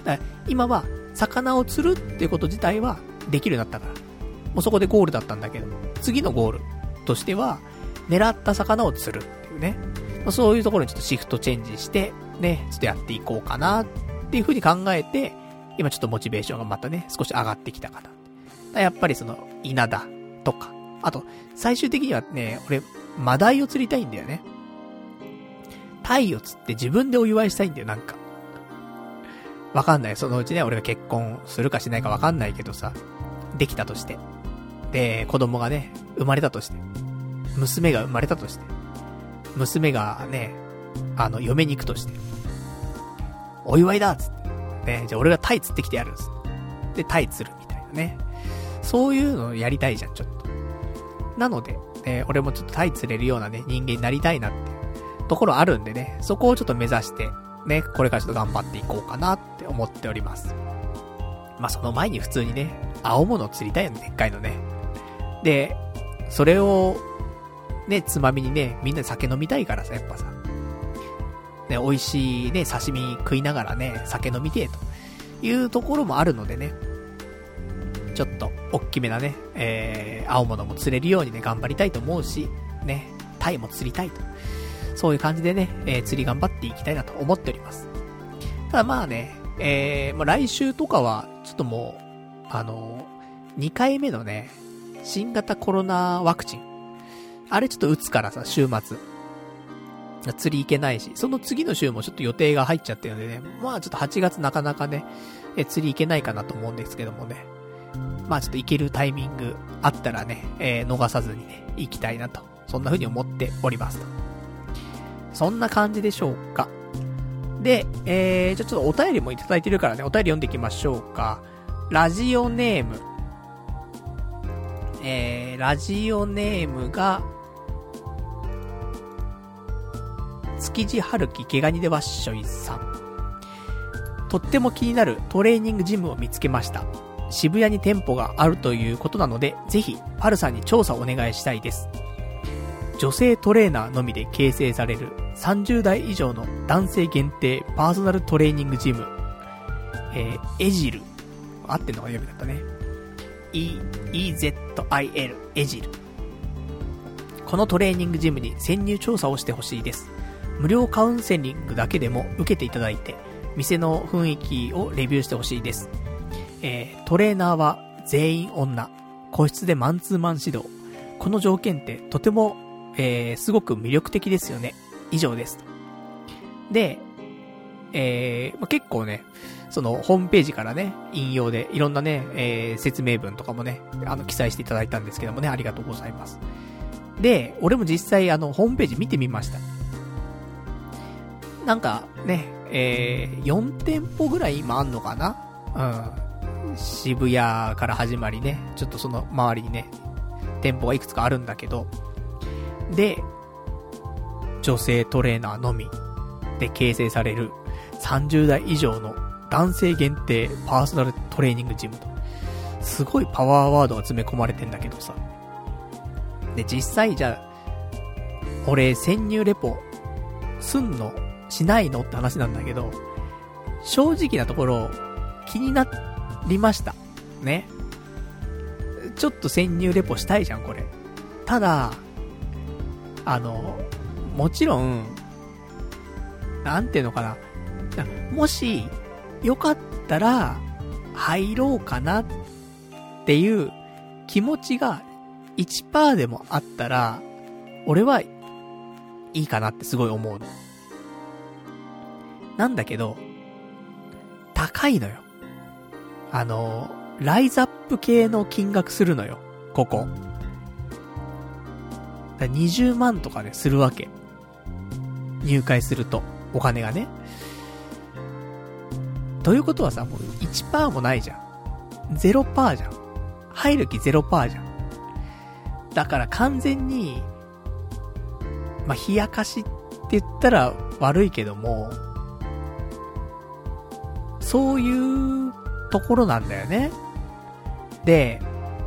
だから今は魚を釣るっていうこと自体はできるようになったから、もうそこでゴールだったんだけど、次のゴールとしては狙った魚を釣るっていうね、そういうところにちょっとシフトチェンジしてね、ちょっとやっていこうかなっていう風に考えて、今ちょっとモチベーションがまたね少し上がってきたかな。やっぱり稲田とか、あと最終的にはね、俺マダイを釣りたいんだよね。タイを釣って自分でお祝いしたいんだよ。なんかわかんない、そのうちね俺が結婚するかしないかわかんないけどさ、できたとして、で子供がね生まれたとして、娘が生まれたとして、娘がね嫁に行くとして。お祝いだっつって。ね、じゃあ俺がタイ釣ってきてやるんです。で、タイ釣るみたいなね。そういうのをやりたいじゃん、ちょっと。なので、俺もちょっとタイ釣れるようなね、人間になりたいなっていうところあるんでね、そこをちょっと目指して、ね、これからちょっと頑張っていこうかなって思っております。まあ、その前に普通にね、青物を釣りたいよね、でっかいのね。で、それを、ね、つまみにね、みんなで酒飲みたいからさ、やっぱさ。ね、美味しいね、刺身食いながらね、酒飲みてえというところもあるのでね、ちょっと、おっきめなね、青物も釣れるようにね、頑張りたいと思うし、ね、タイも釣りたいと。そういう感じでね、釣り頑張っていきたいなと思っております。ただまあね、まあ、来週とかは、ちょっともう、2回目のね、新型コロナワクチン。あれちょっと打つからさ、週末。釣り行けないし、その次の週もちょっと予定が入っちゃってるのでね、まあちょっと8月なかなかね、釣り行けないかなと思うんですけどもね。まあちょっと行けるタイミングあったらね、逃さずにね、行きたいなと。そんな風に思っておりますと。そんな感じでしょうか。で、じゃあちょっとお便りもいただいてるからね、お便り読んでいきましょうか。ラジオネーム。ラジオネームが、築地春樹毛ガニでわっしょいさん。とっても気になるトレーニングジムを見つけました。渋谷に店舗があるということなので、ぜひパルさんに調査をお願いしたいです。女性トレーナーのみで形成される30代以上の男性限定パーソナルトレーニングジム、エジル。合ってんのが読みだったね。EZIL、エジル。このトレーニングジムに潜入調査をしてほしいです。無料カウンセリングだけでも受けていただいて、店の雰囲気をレビューしてほしいです。トレーナーは全員女。個室でマンツーマン指導。この条件ってとても、すごく魅力的ですよね。以上です。で、結構ね、そのホームページからね、引用でいろんなね、説明文とかもね、記載していただいたんですけどもね、ありがとうございます。で、俺も実際ホームページ見てみました。なんかね、4店舗ぐらい今あんのかな？うん。渋谷から始まりね、ちょっとその周りにね、店舗がいくつかあるんだけど、で、女性トレーナーのみで形成される30代以上の男性限定パーソナルトレーニングジムと。すごいパワーワードが詰め込まれてんだけどさ。で、実際じゃあ、俺潜入レポすんのしないのって話なんだけど、正直なところ気になりました。ね。ちょっと潜入レポしたいじゃん、これ。ただ、もちろん、なんていうのかな。もし、よかったら、入ろうかなっていう気持ちが 1% でもあったら、俺はいいかなってすごい思うの。なんだけど、高いのよ。ライズアップ系の金額するのよ、ここ。だ20万とかね、するわけ。入会すると、お金がね。ということはさ、もう 1% もないじゃん。0% じゃん。入る気 0% じゃん。だから完全に、まあ、冷やかしって言ったら悪いけども、そういうところなんだよね。で、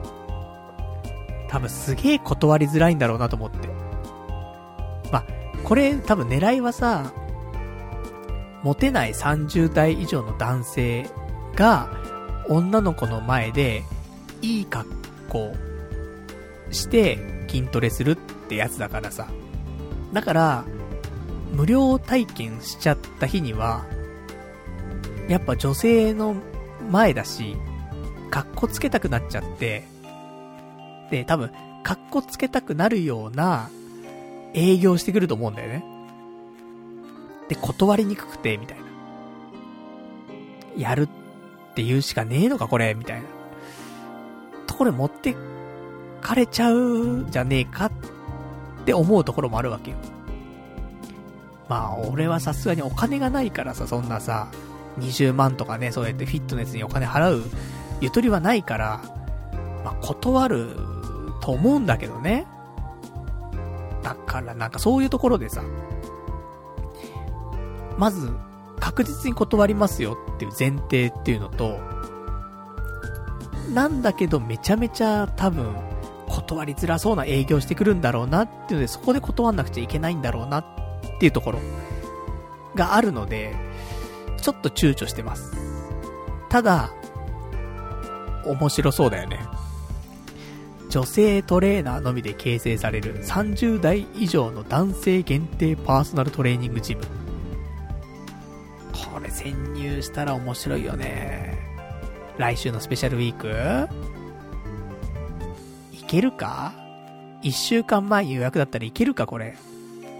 多分すげえ断りづらいんだろうなと思って。まあ、これ多分狙いはさ、モテない30代以上の男性が女の子の前でいい格好して筋トレするってやつだからさ。だから、無料体験しちゃった日には、やっぱ女性の前だし、格好つけたくなっちゃって、で、多分、格好つけたくなるような営業してくると思うんだよね。で、断りにくくて、みたいな。やるって言うしかねえのか、これ、みたいな。ところ持ってかれちゃうじゃねえかって思うところもあるわけよ。 まあ俺はさすがにお金がないからさ、そんなさ、20万とかね、そうやってフィットネスにお金払うゆとりはないから、まあ断ると思うんだけどね。だからなんかそういうところでさ、まず確実に断りますよっていう前提っていうのと、なんだけどめちゃめちゃ多分断りづらそうな営業してくるんだろうなっていうので、そこで断んなくちゃいけないんだろうなっていうところがあるので、ちょっと躊躇してます。ただ面白そうだよね。女性トレーナーのみで形成される30代以上の男性限定パーソナルトレーニングジム。これ潜入したら面白いよね。来週のスペシャルウィークいけるか？1週間前予約だったらいけるかこれ。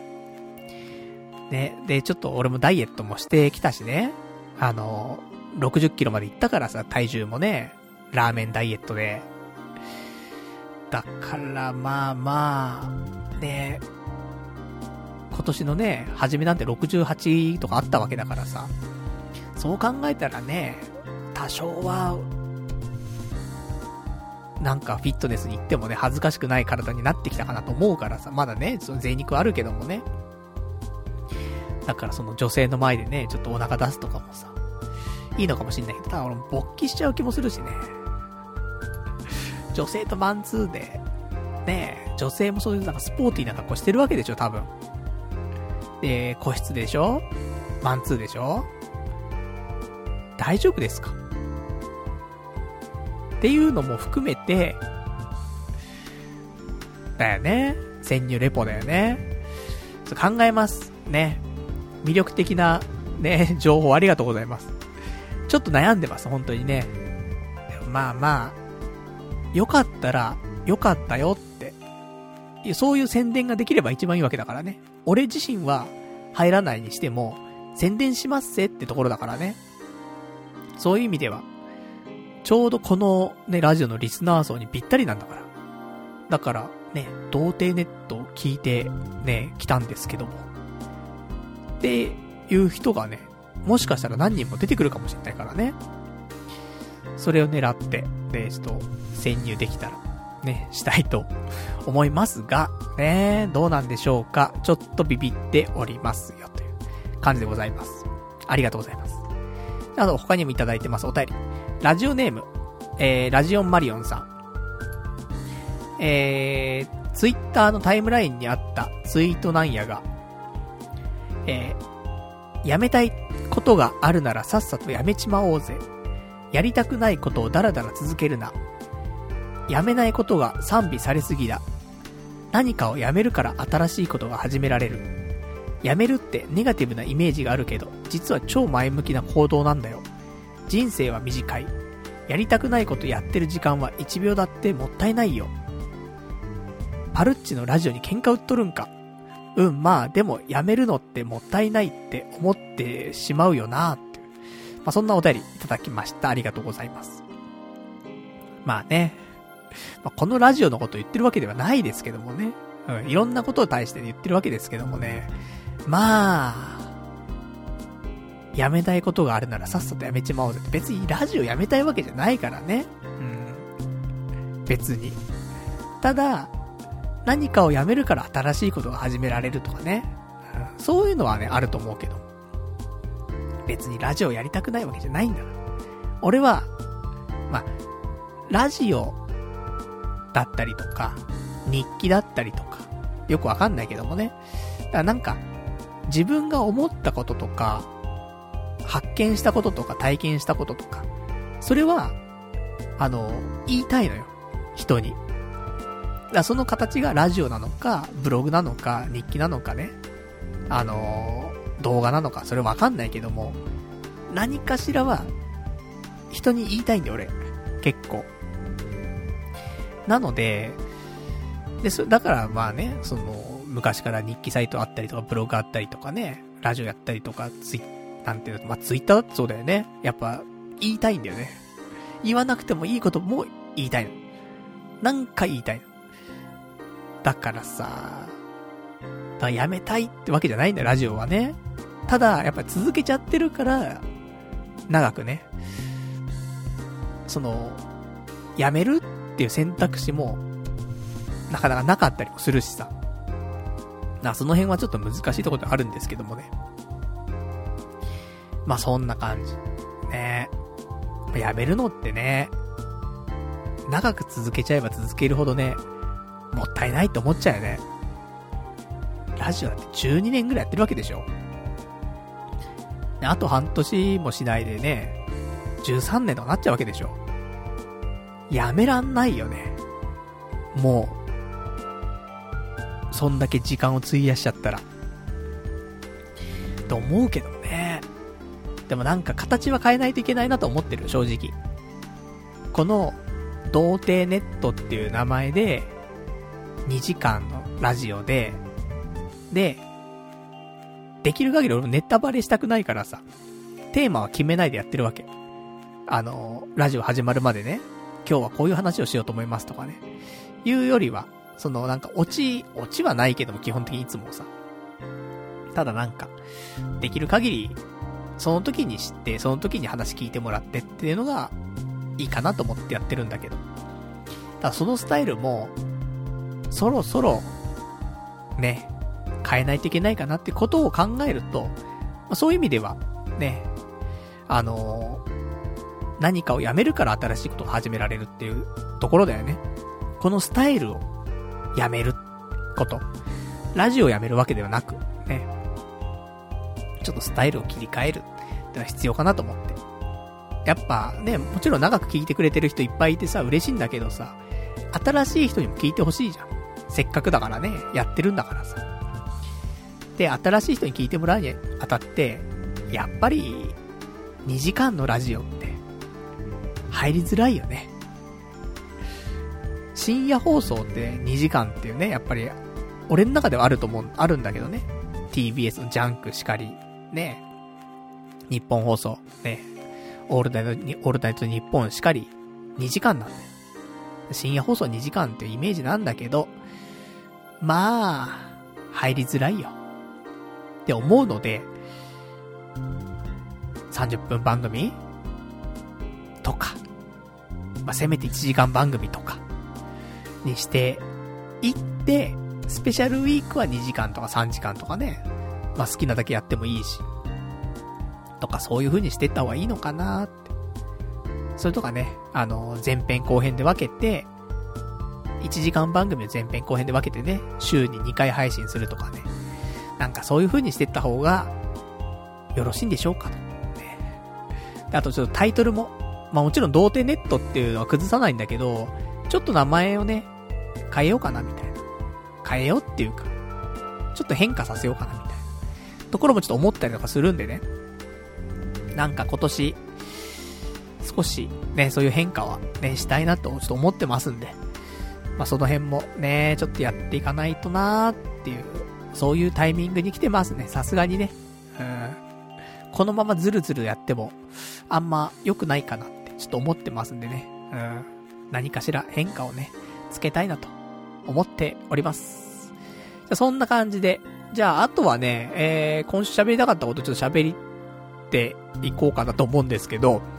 ね、で、ちょっと俺もダイエットもしてきたしね。60キロまで行ったからさ、体重もね、ラーメンダイエットで。だからまあ、ね、今年のね、初めなんて68とかあったわけだからさ、そう考えたらね、多少は、なんかフィットネスに行ってもね、恥ずかしくない体になってきたかなと思うからさ、まだね、その贅肉あるけどもね。だからその女性の前でね、ちょっとお腹出すとかもさ、いいのかもしんないけど、ただ俺も勃起しちゃう気もするしね。女性とマンツーで、ね、女性もそういうなんかスポーティーな格好してるわけでしょ、多分。で、個室でしょ？マンツーでしょ？大丈夫ですか？っていうのも含めて、だよね。潜入レポだよね。考えます。ね。魅力的な、ね、情報ありがとうございます。ちょっと悩んでます、本当にね。まあ、よかったら、よかったよって。そういう宣伝ができれば一番いいわけだからね。俺自身は入らないにしても、宣伝しますせってところだからね。そういう意味では、ちょうどこのね、ラジオのリスナー層にぴったりなんだから。だからね、童貞ネットを聞いてね、来たんですけども。っていう人がね、もしかしたら何人も出てくるかもしれないからね。それを狙って、で、ちょっと潜入できたら、ね、したいと思いますが、ね、どうなんでしょうか。ちょっとビビっておりますよ、という感じでございます。ありがとうございます。あと、他にもいただいてます、お便り。ラジオネーム、ラジオンマリオンさん。ツイッターのタイムラインにあったツイートなんやが、やめたいことがあるならさっさとやめちまおうぜ。やりたくないことをダラダラ続けるな。やめないことが賛美されすぎだ。何かをやめるから新しいことが始められる。やめるってネガティブなイメージがあるけど、実は超前向きな行動なんだよ。人生は短い。やりたくないことやってる時間は1秒だってもったいないよ。パルッチのラジオに喧嘩売っとるんか。まあでもやめるのってもったいないって思ってしまうよなーって。まあそんなお便りいただきました。ありがとうございます。まあね、まあ、このラジオのことを言ってるわけではないですけどもね。いろんなことを対して言ってるわけですけどもね。まあ、やめたいことがあるならさっさとやめちまおうぜって。別にラジオやめたいわけじゃないからね。別に。ただ、何かをやめるから新しいことが始められるとかね。そういうのはね、あると思うけど。別にラジオやりたくないわけじゃないんだから。俺は、まあ、ラジオだったりとか、日記だったりとか、よくわかんないけどもね。だからなんか、自分が思ったこととか、発見したこととか、体験したこととか、それは、言いたいのよ。人に。だからその形がラジオなのか、ブログなのか、日記なのかね。動画なのか、それわかんないけども、何かしらは、人に言いたいんだよ、俺。結構。なので、だからまあね、昔から日記サイトあったりとか、ブログあったりとかね、ラジオやったりとか、なんていうの、まあツイッターだってそうだよね。やっぱ、言いたいんだよね。言わなくてもいいことも言いたいの。なんか言いたいの。だからさ、 だからやめたいってわけじゃないんだよ、ラジオはね。ただ、やっぱり続けちゃってるから、長くね、やめるっていう選択肢も、なかなかなかったりもするしさ。その辺はちょっと難しいところであるんですけどもね。まあそんな感じ。ね。やめるのってね、長く続けちゃえば続けるほどね、もったいないって思っちゃうよね。ラジオだって12年ぐらいやってるわけでしょ。あと半年もしないでね、13年とかなっちゃうわけでしょ。やめらんないよね。もう、そんだけ時間を費やしちゃったら。と思うけどね。でもなんか形は変えないといけないなと思ってる、正直。この、童貞ネットっていう名前で、2時間のラジオで、できる限り俺ネタバレしたくないからさ、テーマは決めないでやってるわけ。ラジオ始まるまでね、今日はこういう話をしようと思いますとかね。いうよりは、なんかオチはないけども基本的にいつもさ。ただなんか、できる限り、その時に知って、その時に話聞いてもらってっていうのが、いいかなと思ってやってるんだけど。ただそのスタイルも、そろそろ、ね、変えないといけないかなってことを考えると、そういう意味では、ね、何かをやめるから新しいことを始められるっていうところだよね。このスタイルをやめること。ラジオをやめるわけではなく、ね。ちょっとスタイルを切り替えるってのは必要かなと思って。やっぱね、もちろん長く聞いてくれてる人いっぱいいてさ、嬉しいんだけどさ、新しい人にも聞いてほしいじゃん。せっかくだからね、やってるんだからさ。で、新しい人に聞いてもらうにあたって、やっぱり、2時間のラジオって、入りづらいよね。深夜放送って2時間っていうね、やっぱり、俺の中ではあるんだけどね。TBS のジャンクしかり、ね。日本放送、ね。オールナイト日本しかり、2時間なんだよ。深夜放送2時間っていうイメージなんだけど、まあ、入りづらいよ。って思うので、30分番組とか、せめて1時間番組とかにしていって、スペシャルウィークは2時間とか3時間とかね、好きなだけやってもいいし、とかそういう風にしていった方がいいのかなって。それとかね、前編後編で分けて、1時間番組を前編後編で分けてね、週に2回配信するとかね。なんかそういう風にしていった方が、よろしいんでしょうかと。ね、であとちょっとタイトルも、もちろん童貞ネットっていうのは崩さないんだけど、ちょっと名前をね、変えようかなみたいな。変えようっていうか、ちょっと変化させようかなみたいな。ところもちょっと思ったりとかするんでね。なんか今年、少しね、そういう変化はね、したいなとちょっと思ってますんで。その辺もね、ちょっとやっていかないとなーっていう、そういうタイミングに来てますね。さすがにね。このままズルズルやっても、あんま良くないかなってちょっと思ってますんでね。何かしら変化をね、つけたいなと思っております。じゃあそんな感じで、じゃああとはね、今週喋りたかったことちょっと喋っていこうかなと思うんですけど、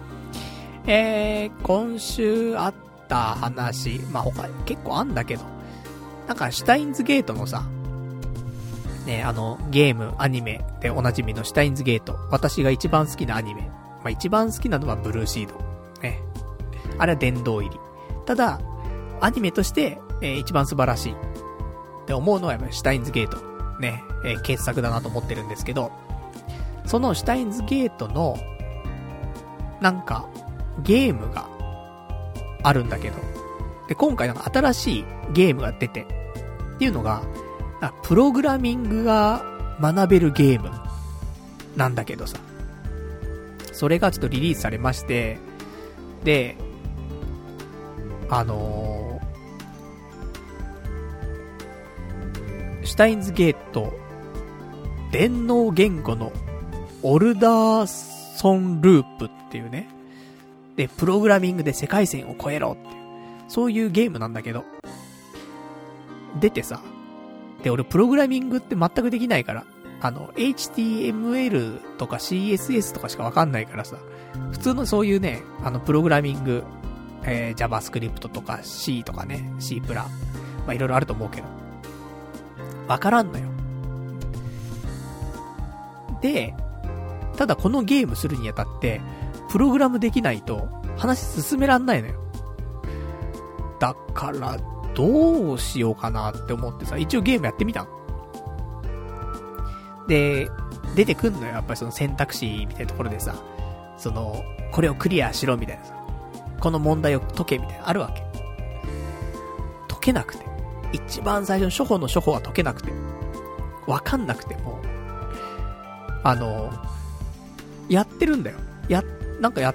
今週あった話、他結構あんだけど、なんかシュタインズゲートのさ、ね、ゲーム、アニメでおなじみのシュタインズゲート。私が一番好きなアニメ。一番好きなのはブルーシード。ね。あれは殿堂入り。ただ、アニメとして、一番素晴らしい。って思うのはやっぱりシュタインズゲート。ね。傑作だなと思ってるんですけど、そのシュタインズゲートの、なんか、ゲームがあるんだけど、で、今回なんか新しいゲームが出て、っていうのが、プログラミングが学べるゲームなんだけどさ、それがちょっとリリースされまして、で、シュタインズゲート電脳言語のオルダーソンループっていうね、で、プログラミングで世界線を越えろっていう、そういうゲームなんだけど、出てさ、 で、俺プログラミングって全くできないから、HTML とか CSS とかしかわかんないからさ、普通のそういうね、プログラミング、JavaScript とか C とかね、C++、まあ、いろいろあると思うけど、わからんのよ。で、ただこのゲームするにあたって、プログラムできないと話進めらんないのよ。だから、どうしようかなって思ってさ、一応ゲームやってみたの。で、出てくんのよ、やっぱりその選択肢みたいなところでさ、これをクリアしろみたいなさ、この問題を解けみたいな、あるわけ。解けなくて。一番最初の初歩の初歩は解けなくて。わかんなくて、もう。やってるんだよ。なんかやって、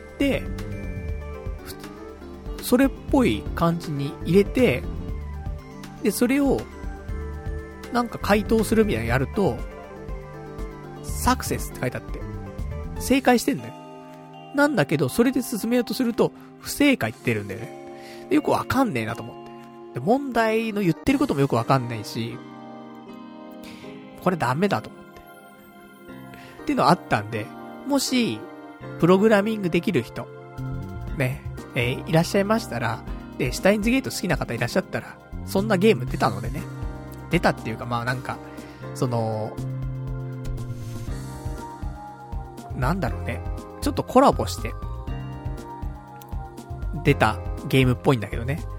それっぽい感じに入れて、で、それを、なんか回答するみたいなのやると、サクセスって書いてあって、正解してんだよ。なんだけど、それで進めようとすると、不正解って出るんだよね。でよくわかんねえなと思って。で、問題の言ってることもよくわかんないし、これダメだと思って。っていうのはあったんで、もし、プログラミングできる人、ね、いらっしゃいましたら、で、シュタインズゲート好きな方いらっしゃったら、そんなゲーム出たのでね。出たっていうか、まあなんか、なんだろうね。ちょっとコラボして、出たゲームっぽいんだけどね。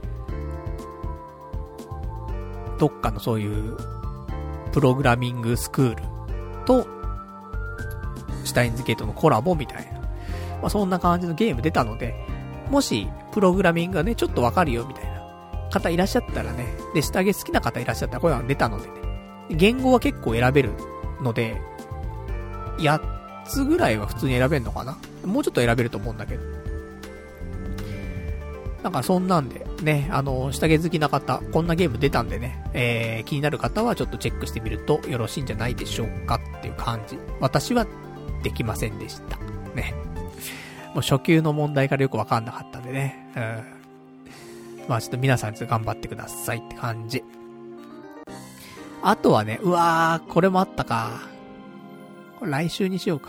どっかのそういう、プログラミングスクールと、シュタインズゲートのコラボみたいな。まあそんな感じのゲーム出たので、もし、プログラミングがね、ちょっとわかるよみたいな方いらっしゃったらね、で、下着好きな方いらっしゃったら、これは出たのでね。言語は結構選べるので、8つぐらいは普通に選べるのかな？もうちょっと選べると思うんだけど。なんかそんなんで、ね、下着好きな方、こんなゲーム出たんでね、気になる方はちょっとチェックしてみるとよろしいんじゃないでしょうかっていう感じ。私はできませんでした。ね。もう初級の問題からよくわかんなかったんでね。まあちょっと皆さんちょっと頑張ってくださいって感じ。あとはね、うわー、これもあったか。これ来週にしようか。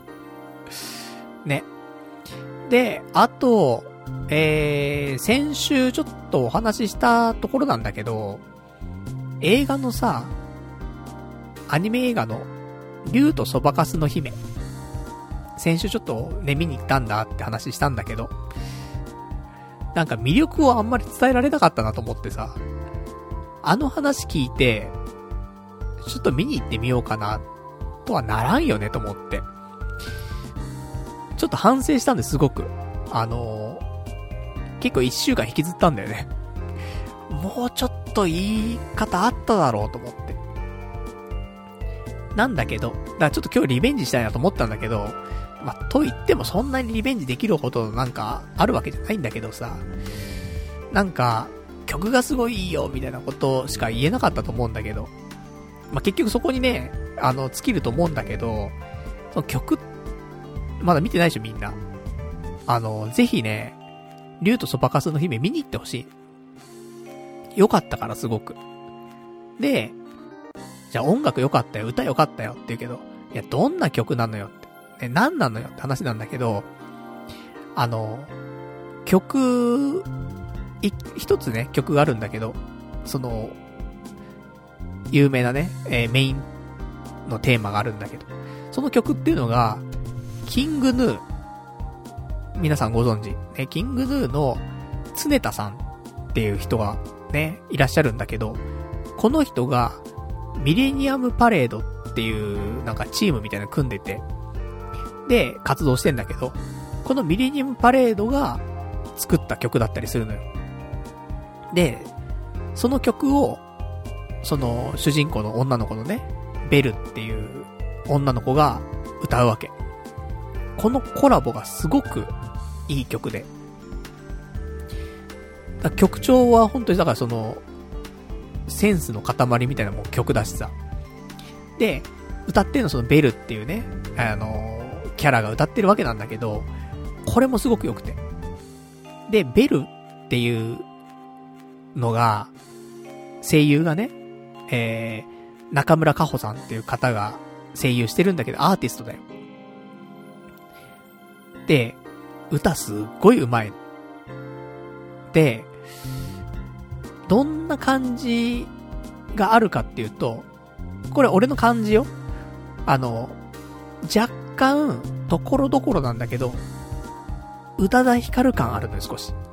ね。で、あと、先週ちょっとお話ししたところなんだけど、映画のさ、アニメ映画の、竜とそばかすの姫。先週ちょっとね、見に行ったんだって話したんだけど、なんか魅力をあんまり伝えられなかったなと思ってさ、あの話聞いて、ちょっと見に行ってみようかな、とはならんよねと思って。ちょっと反省したんですごく。結構1週間引きずったんだよね。もうちょっと言い方あっただろうと思って。なんだけど、だからちょっと今日リベンジしたいなと思ったんだけど、まあ、と言ってもそんなにリベンジできるほどなんかあるわけじゃないんだけどさ、なんか曲がすごいいいよみたいなことしか言えなかったと思うんだけど、まあ、結局そこにね、尽きると思うんだけど、その曲、まだ見てないでしょみんな。ぜひね、竜とそばかすの姫見に行ってほしい。よかったからすごく。で、じゃあ音楽よかったよ、歌よかったよって言うけど、いや、どんな曲なのよって。ね、何なのよって話なんだけど、曲、一つね、曲があるんだけど、有名なね、メインのテーマがあるんだけど、その曲っていうのが、キングヌー。皆さんご存知。ね、キングヌーの常田さんっていう人がね、いらっしゃるんだけど、この人が、ミレニアムパレードっていうなんかチームみたいなの組んでて、で、活動してんだけど、このミレニアムパレードが作った曲だったりするのよ。で、その曲を、主人公の女の子のね、ベルっていう女の子が歌うわけ。このコラボがすごくいい曲で。曲調は本当にだからセンスの塊みたいなもん曲だしさ。で、歌ってるのそのベルっていうね、キャラが歌ってるわけなんだけど、これもすごく良くて。で、ベルっていうのが、声優がね、 中村佳穂さんっていう方が声優してるんだけど、アーティストだよ。で、歌すっごい上手いの。で、どんな感じがあるかっていうと、これ俺の感じよ。若干、ところどころなんだけど、宇多田ヒカル感あるのよ、少し。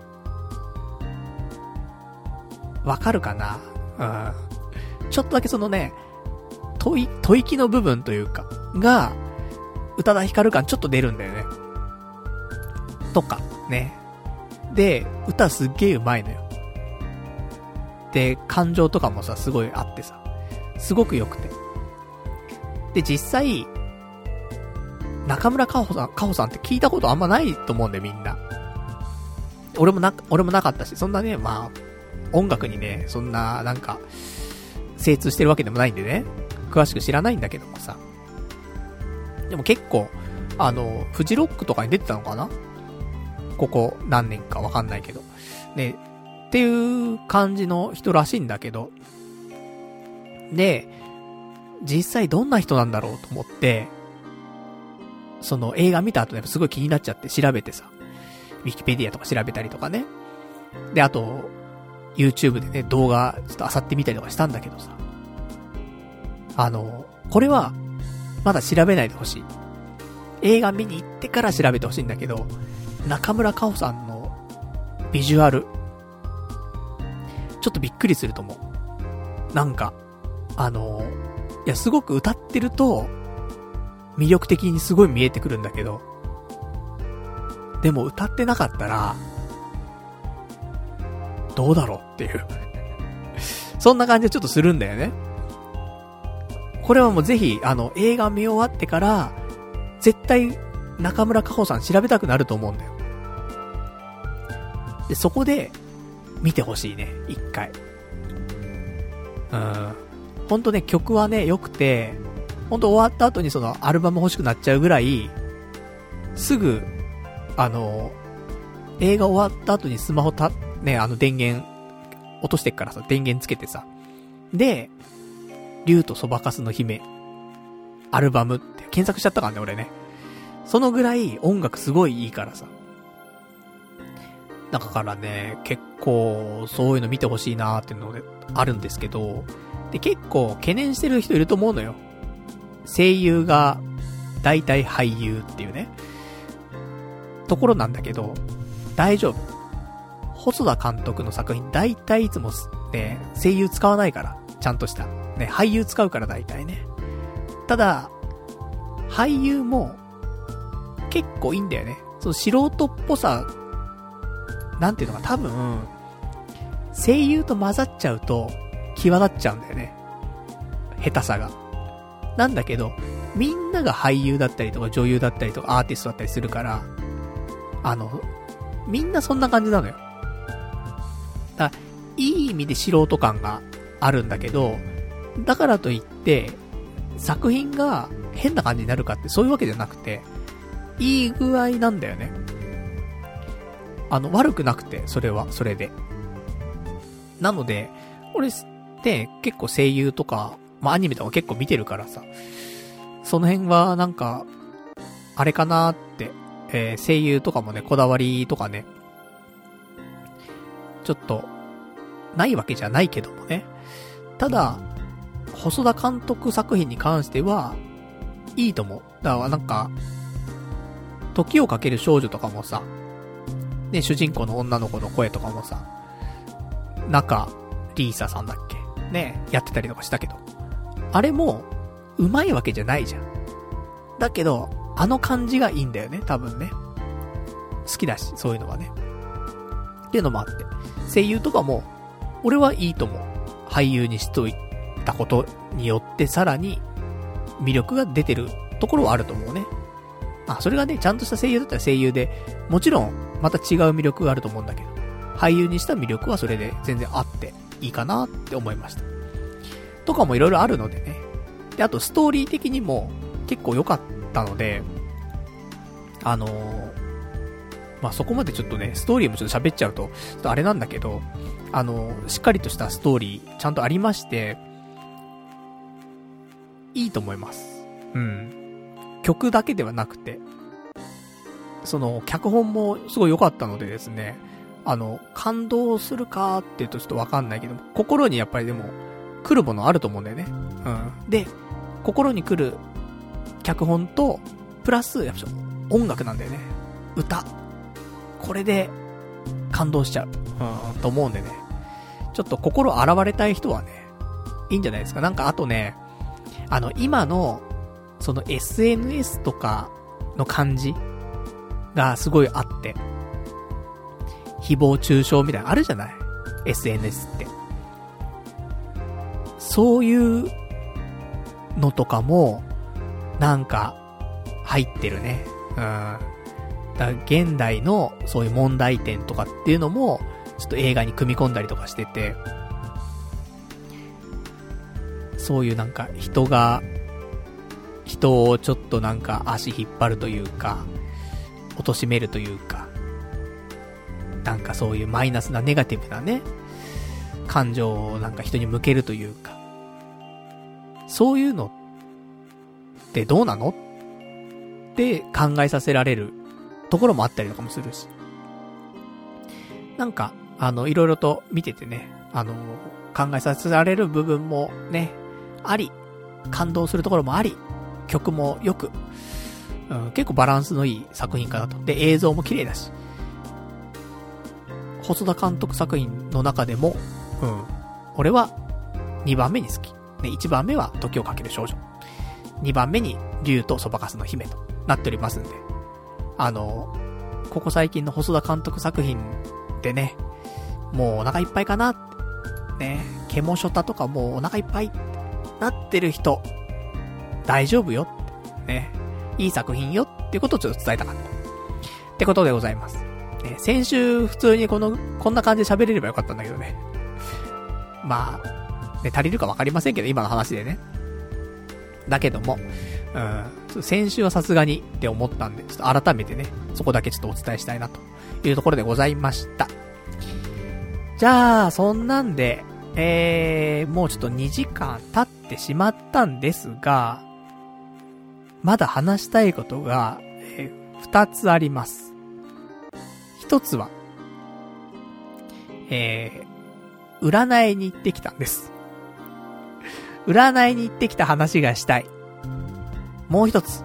わかるかな？うん。ちょっとだけそのね、吐息の部分というか、が、宇多田ヒカル感ちょっと出るんだよね。とか、ね。で、歌すっげー上手いのよ。で、感情とかもさ、すごいあってさ、すごく良くて。で、実際、中村佳穂さんって聞いたことあんまないと思うんだよ、みんな。俺もなかったし、そんなね、まあ、音楽にね、そんな、なんか、精通してるわけでもないんでね、詳しく知らないんだけどもさ。でも結構、フジロックとかに出てたのかな？ここ何年かわかんないけど。ね、っていう感じの人らしいんだけど。で、実際どんな人なんだろうと思って、その映画見た後ね、すごい気になっちゃって調べてさ、ウィキペディアとか調べたりとかね。で、あと、YouTube でね、動画ちょっと漁ってみたりとかしたんだけどさ。これは、まだ調べないでほしい。映画見に行ってから調べてほしいんだけど、中村佳穂さんのビジュアル、ちょっとびっくりすると思う。なんか、いや、すごく歌ってると、魅力的にすごい見えてくるんだけど、でも歌ってなかったら、どうだろうっていう。そんな感じでちょっとするんだよね。これはもうぜひ、映画見終わってから、絶対、中村佳穂さん調べたくなると思うんだよ。で、そこで、見てほしいね、一回。ほんとね、曲はね、良くて、ほんと終わった後にそのアルバム欲しくなっちゃうぐらい、すぐ、映画終わった後にスマホね、電源、落としてっからさ、電源つけてさ。で、竜とそばかすの姫、アルバムって検索しちゃったからね、俺ね。そのぐらい音楽すごいいいからさ。だからね、結構、そういうの見てほしいなーっていうので、あるんですけど、で、結構懸念してる人いると思うのよ。声優が、大体俳優っていうね、ところなんだけど、大丈夫。細田監督の作品、大体いつもね、声優使わないから、ちゃんとした。ね、俳優使うから大体ね。ただ、俳優も、結構いいんだよね。その素人っぽさ、なんていうのか、多分、声優と混ざっちゃうと、際立っちゃうんだよね。下手さが。なんだけど、みんなが俳優だったりとか女優だったりとかアーティストだったりするから、みんなそんな感じなのよ。だから、いい意味で素人感があるんだけど、だからといって、作品が変な感じになるかってそういうわけじゃなくて、いい具合なんだよね。悪くなくて、それは、それで。なので、俺って結構声優とか、まあ、アニメとか結構見てるからさ、その辺はなんか、あれかなーって、声優とかもね、こだわりとかね、ちょっと、ないわけじゃないけどもね。ただ、細田監督作品に関しては、いいと思う。だからなんか、時をかける少女とかもさ、ね、主人公の女の子の声とかもさ、中リーサさんだっけね、やってたりとかしたけど、あれも、上手いわけじゃないじゃん。だけど、あの感じがいいんだよね、多分ね。好きだし、そういうのはね。っていうのもあって。声優とかも、俺はいいと思う。俳優にしといたことによって、さらに、魅力が出てるところはあると思うね。それがね、ちゃんとした声優だったら声優で、もちろん、また違う魅力があると思うんだけど、俳優にした魅力はそれで全然あっていいかなって思いました。とかもいろいろあるのでね。で、あとストーリー的にも結構良かったので、まあ、そこまでちょっとね、ストーリーもちょっと喋っちゃうと、ちょっとあれなんだけど、しっかりとしたストーリーちゃんとありまして、 いいと思います。曲だけではなくて、その、脚本もすごい良かったのでですね、感動するかって言うとちょっとわかんないけども、心にやっぱりでも、来るものあると思うんだよね。で、心に来る脚本と、プラス、やっぱ音楽なんだよね。歌。これで、感動しちゃう。と思うんでね。ちょっと心洗われたい人はね、いいんじゃないですか。なんかあとね、今の、その SNS とかの感じがすごいあって、誹謗中傷みたいなのあるじゃない ?SNS って。そういうのとかも、なんか、入ってるね。だ現代のそういう問題点とかっていうのも、ちょっと映画に組み込んだりとかしてて、そういうなんか人をちょっとなんか足引っ張るというか、貶めるというか、なんかそういうマイナスなネガティブなね、感情をなんか人に向けるというか、そういうのってどうなのって考えさせられるところもあったりとかもするし、なんかいろいろと見ててね、考えさせられる部分もね、あり、感動するところもあり、曲もよく、結構バランスのいい作品かなと。で、映像も綺麗だし、細田監督作品の中でも、俺は2番目に好き。で、1番目は時をかける少女。2番目に竜とそばかすの姫となっておりますんで、ここ最近の細田監督作品でね、もうお腹いっぱいかなって、ね、ケモショタとかもうお腹いっぱいってなってる人、大丈夫よって、ね、いい作品よっていうことをちょっと伝えたかった。ってことでございます。ね、先週普通にこんな感じで喋れればよかったんだけどね。まあ、ね、足りるかわかりませんけど、今の話でね。だけども、先週はさすがにって思ったんで、ちょっと改めてね、そこだけちょっとお伝えしたいなというところでございました。じゃあ、そんなんで、もうちょっと2時間経ってしまったんですが、まだ話したいことが、2つあります。1つは、占いに行ってきたんです。占いに行ってきた話がしたい。もう一つ。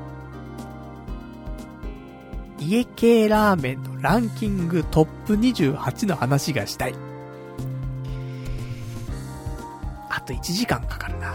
家系ラーメンのランキングトップ28の話がしたい。あと1時間かかるな。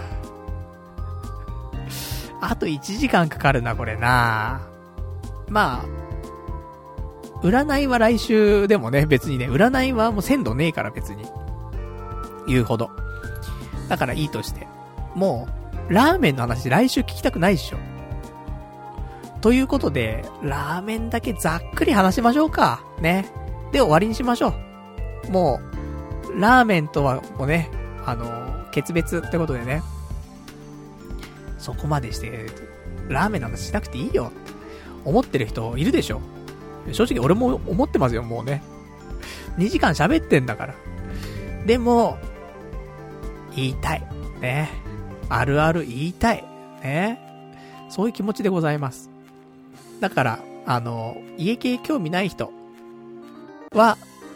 あと1時間かかるな、これな。まあ、占いは来週でもね、別にね、占いはもう鮮度ねえから別に。言うほど。だからいいとして。もう、ラーメンの話来週聞きたくないっしょ。ということで、ラーメンだけざっくり話しましょうか。ね。で、終わりにしましょう。もう、ラーメンとはもうね、決別ってことでね。そこまでして、ラーメンの話しなくていいよって思ってる人いるでしょ。正直俺も思ってますよ、もうね。2時間喋ってんだから。でも、言いたい。ね。あるある言いたい。ね。そういう気持ちでございます。だから、家系興味ない人は、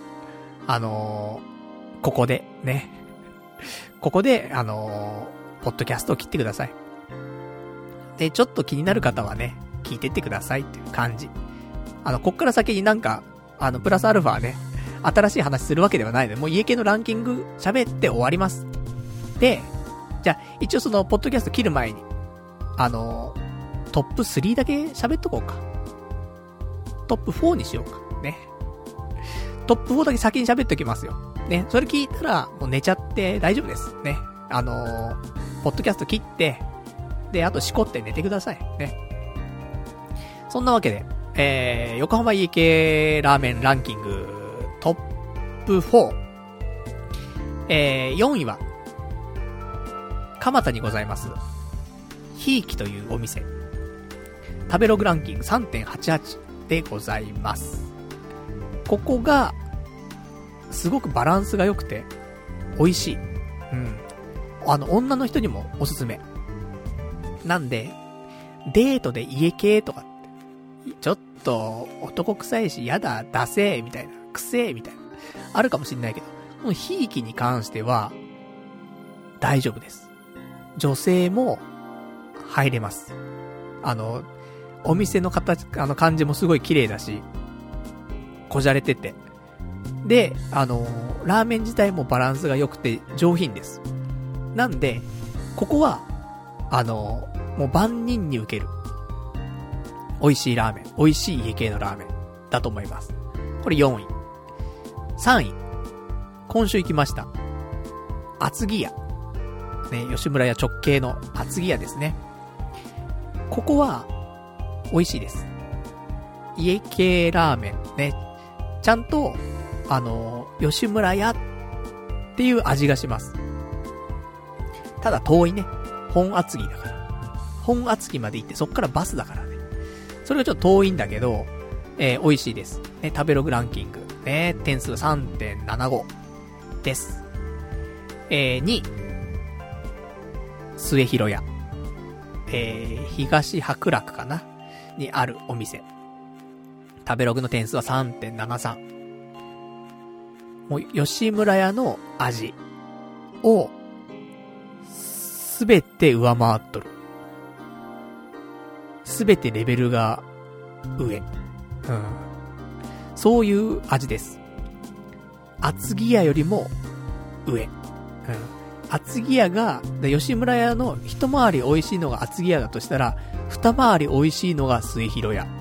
ここで、ね。ここで、ポッドキャストを切ってください。で、ちょっと気になる方はね、聞いてってくださいっていう感じ。こっから先になんか、プラスアルファね、新しい話するわけではないので、もう家系のランキング喋って終わります。で、じゃあ、一応その、ポッドキャスト切る前に、トップ3だけ喋っとこうか。トップ4にしようか。ね。トップ4だけ先に喋っときますよ。ね。それ聞いたら、もう寝ちゃって大丈夫です。ね。ポッドキャスト切って、で、あとしこって寝てください。ね。そんなわけで、横浜家系ラーメンランキングトップ4。4位は、蒲田にございます。ひいきというお店。食べログランキング 3.88 でございます。ここが、すごくバランスが良くて、美味しい。うん。女の人にもおすすめ。 なんで、デートで家系とかって、ちょっと男臭いし、やだ、ダセー、みたいな、くせー、みたいな、あるかもしんないけど、このひいきに関しては、大丈夫です。女性も、入れます。お店の形、感じもすごい綺麗だし、こじゃれてて。で、ラーメン自体もバランスが良くて上品です。なんで、ここは、もう万人に受ける。美味しいラーメン。美味しい家系のラーメン。だと思います。これ4位。3位。今週行きました。厚木屋。ね、吉村屋直系の厚木屋ですね。ここは、美味しいです。家系ラーメンね。ちゃんと、吉村屋っていう味がします。ただ遠いね。本厚木だから。本厚木まで行ってそっからバスだからね。それがちょっと遠いんだけど、美味しいです。ね、食べログランキング。ね、点数 3.75 です。2位。末広屋。東白楽かなにあるお店。食べログの点数は 3.73。もう、吉村屋の味を、すべて上回っとる。すべてレベルが上。そういう味です。厚木屋よりも上。厚木屋が、吉村屋の一回り美味しいのが厚木屋だとしたら、二回り美味しいのが末広屋。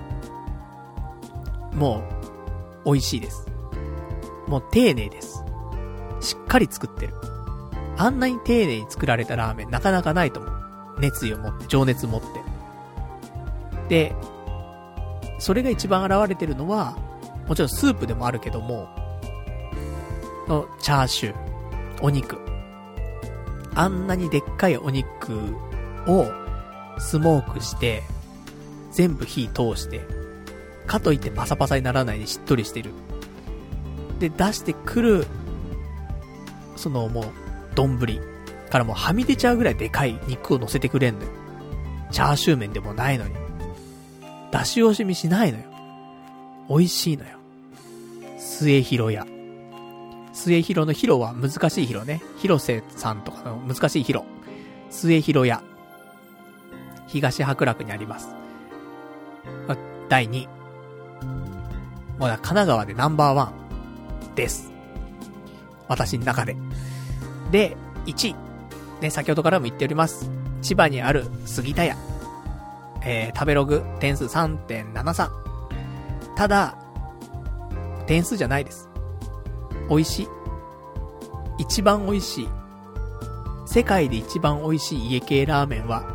もう、美味しいです。もう丁寧です。しっかり作ってる。あんなに丁寧に作られたラーメンなかなかないと思う。熱意を持って、情熱を持って。で、それが一番現れてるのは、もちろんスープでもあるけども、のチャーシュー、お肉。あんなにでっかいお肉をスモークして、全部火通して、かといってパサパサにならないでしっとりしてる。で、出してくる、そのもう、丼からもうはみ出ちゃうぐらいでかい肉を乗せてくれんのよ。チャーシュー麺でもないのに。出し惜しみしないのよ。美味しいのよ。末広屋。末広の広は難しい広ね。広瀬さんとかの難しい広。末広屋。東白楽にあります。第2位。もう神奈川でナンバーワンです。私の中で。で、1位。ね、先ほどからも言っております。千葉にある杉田屋。食べログ点数 3.73。ただ、点数じゃないです。美味しい。一番美味しい。世界で一番美味しい家系ラーメンは、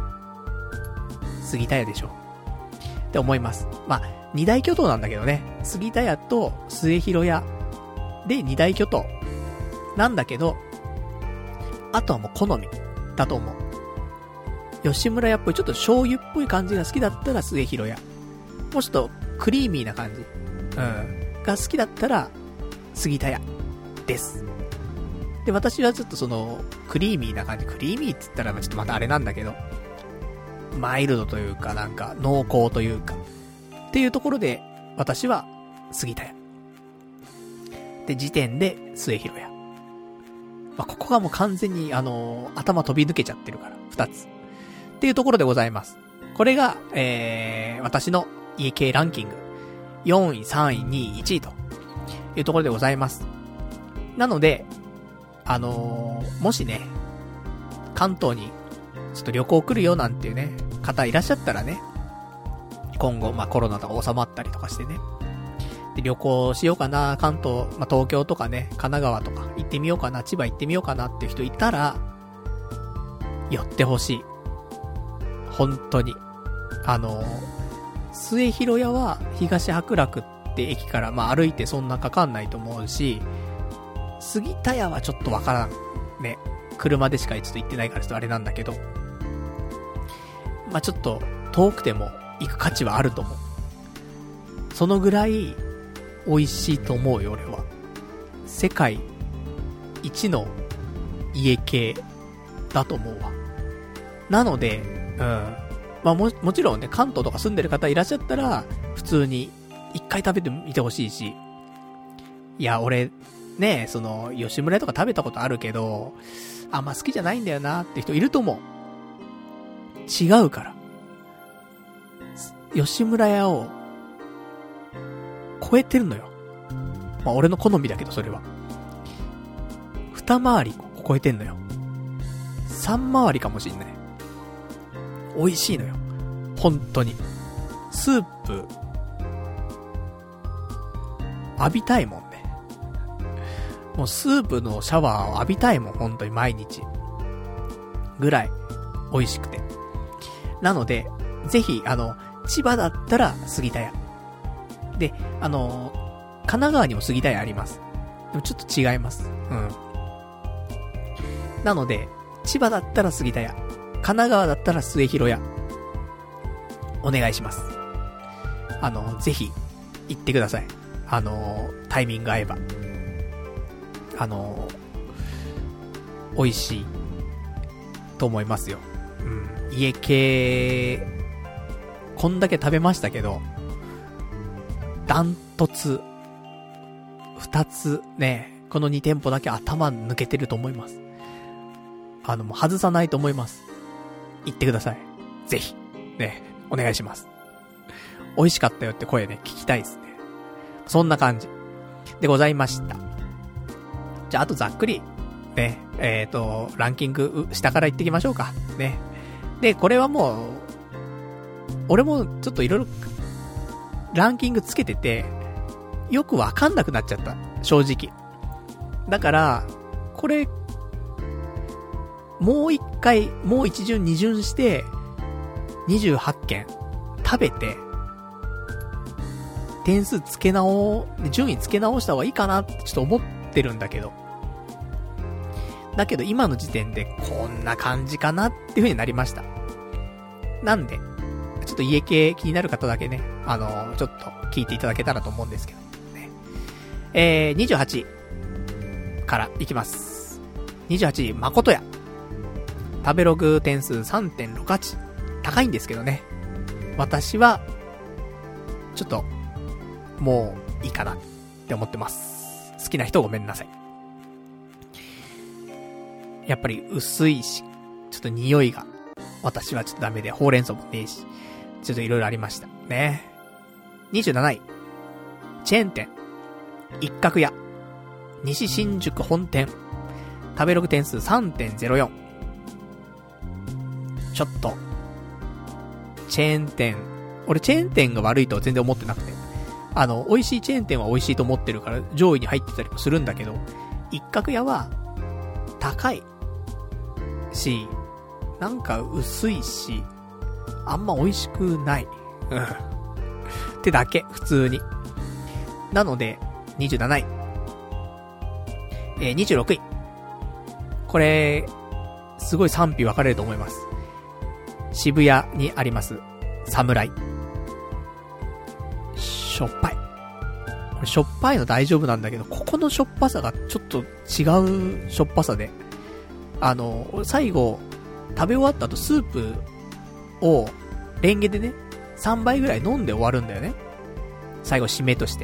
杉田屋でしょ。って思います。まあ、二大巨頭なんだけどね。杉田屋と末広屋で二大巨頭なんだけど、あとはもう好みだと思う。吉村屋っぽいちょっと醤油っぽい感じが好きだったら末広屋。もうちょっとクリーミーな感じ、が好きだったら杉田屋です。で、私はちょっとそのクリーミーな感じ、クリーミーって言ったらちょっとまたあれなんだけど、マイルドというかなんか濃厚というかっていうところで私は杉田屋で、時点で末広屋。まあ、ここがもう完全に頭飛び抜けちゃってるから二つっていうところでございます。これが私の家系ランキング4位、3位、2位、1位というところでございます。なのでもしね関東にちょっと旅行来るよなんていうね方いらっしゃったらね、今後まあコロナとか収まったりとかしてね、で旅行しようかな、関東、まあ、東京とかね、神奈川とか行ってみようかな、千葉行ってみようかなっていう人いたら寄ってほしい。本当に末広屋は東白楽って駅からまあ歩いてそんなかかんないと思うし、杉田屋はちょっとわからんね、車でしかちょっと行ってないからちょっとあれなんだけど、まあちょっと遠くても行く価値はあると思う。そのぐらい美味しいと思うよ、俺は。世界一の家系だと思うわ。なのでまあもちろんね、関東とか住んでる方いらっしゃったら、普通に一回食べてみてほしいし、いや、俺、ね、吉村屋とか食べたことあるけど、あんま好きじゃないんだよなって人いると思う。違うから。吉村屋を、超えてるのよ。まあ俺の好みだけど、それは。二回り超えてんのよ。三回りかもしんない。美味しいのよ。本当に。スープ、浴びたいもんね。もうスープのシャワーを浴びたいもん、本当に毎日。ぐらい、美味しくて。なので、ぜひ、千葉だったら杉田屋。で、神奈川にも杉田屋あります。でもちょっと違います。なので、千葉だったら杉田屋。神奈川だったら末広屋。お願いします。ぜひ、行ってください。タイミング合えば。美味しいと思いますよ。家系、こんだけ食べましたけど、ダントツ、2つね、この2店舗だけ頭抜けてると思います。もう外さないと思います。行ってください。ぜひ、ね、お願いします。美味しかったよって声ね、聞きたいですね。そんな感じでございました。じゃあ、あとざっくり、ね、ランキング、下から行ってきましょうか。ね。で、これはもう、俺もちょっといろいろ、ランキングつけてて、よくわかんなくなっちゃった。正直。だから、これ、もう一回、もう一巡二巡して、28件、食べて、点数順位つけ直した方がいいかなってちょっと思ってるんだけど。だけど今の時点でこんな感じかなっていう風になりました。なんで、ちょっと家系気になる方だけね、ちょっと聞いていただけたらと思うんですけど。ね、28位からいきます。28位、誠屋。食べログ点数 3.68。高いんですけどね。私は、ちょっと、もういいかなって思ってます。好きな人ごめんなさい。やっぱり薄いし、ちょっと匂いが、私はちょっとダメで、ほうれん草もねえし、ちょっといろいろありました。ね。27位。チェーン店。一角屋。西新宿本店。食べログ点数 3.04。ちょっと、チェーン店。俺チェーン店が悪いとは全然思ってなくて。美味しいチェーン店は美味しいと思ってるから上位に入ってたりもするんだけど、一角屋は、高い。し、なんか薄いし、あんま美味しくない。ってだけ、普通に。なので、27位。26位。これ、すごい賛否分かれると思います。渋谷にあります、侍。しょっぱい。これしょっぱいの大丈夫なんだけど、ここのしょっぱさがちょっと違うしょっぱさで、最後、食べ終わった後スープを、レンゲでね、3杯ぐらい飲んで終わるんだよね。最後締めとして。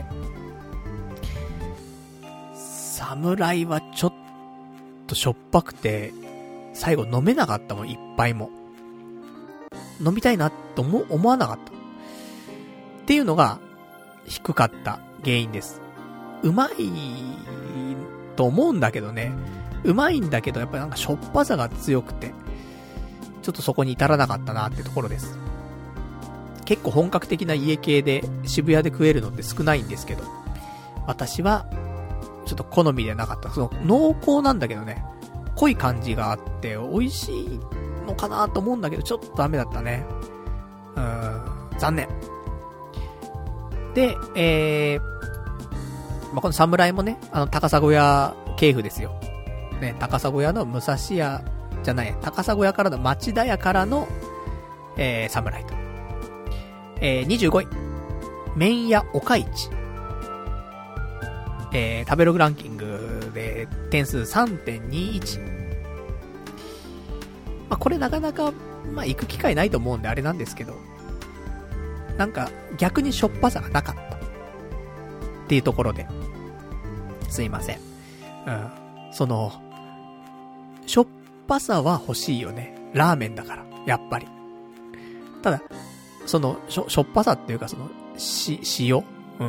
侍はちょっとしょっぱくて、最後飲めなかったもん、一杯も。飲みたいなと思わなかった。っていうのが、低かった原因です。うまいと思うんだけどね。うまいんだけど、やっぱりなんかしょっぱさが強くて、ちょっとそこに至らなかったなってところです。結構本格的な家系で渋谷で食えるのって少ないんですけど、私はちょっと好みではなかった。その濃厚なんだけどね、濃い感じがあって美味しいのかなと思うんだけど、ちょっとダメだったね。残念。で、この侍もね、高砂屋系譜ですよ。ね、高砂屋の武蔵屋じゃない、高砂屋からの町田屋からの、侍と。25位。麺屋岡市。食べログランキングで点数 3.21。これなかなかまあ行く機会ないと思うんであれなんですけど、なんか逆にしょっぱさがなかったっていうところで、すいません。そのしょっぱさは欲しいよね。ラーメンだからやっぱり。ただそのしょっぱさっていうか、その塩、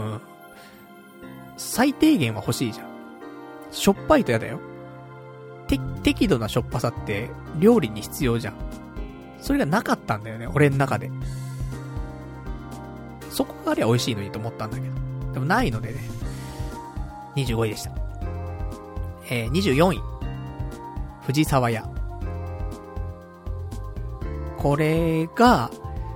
最低限は欲しいじゃん。しょっぱいとやだよ。適度なしょっぱさって料理に必要じゃん。それがなかったんだよね、俺の中で。そこがありゃ美味しいのにと思ったんだけど、でもないのでね、25位でした。24位、藤沢屋。これが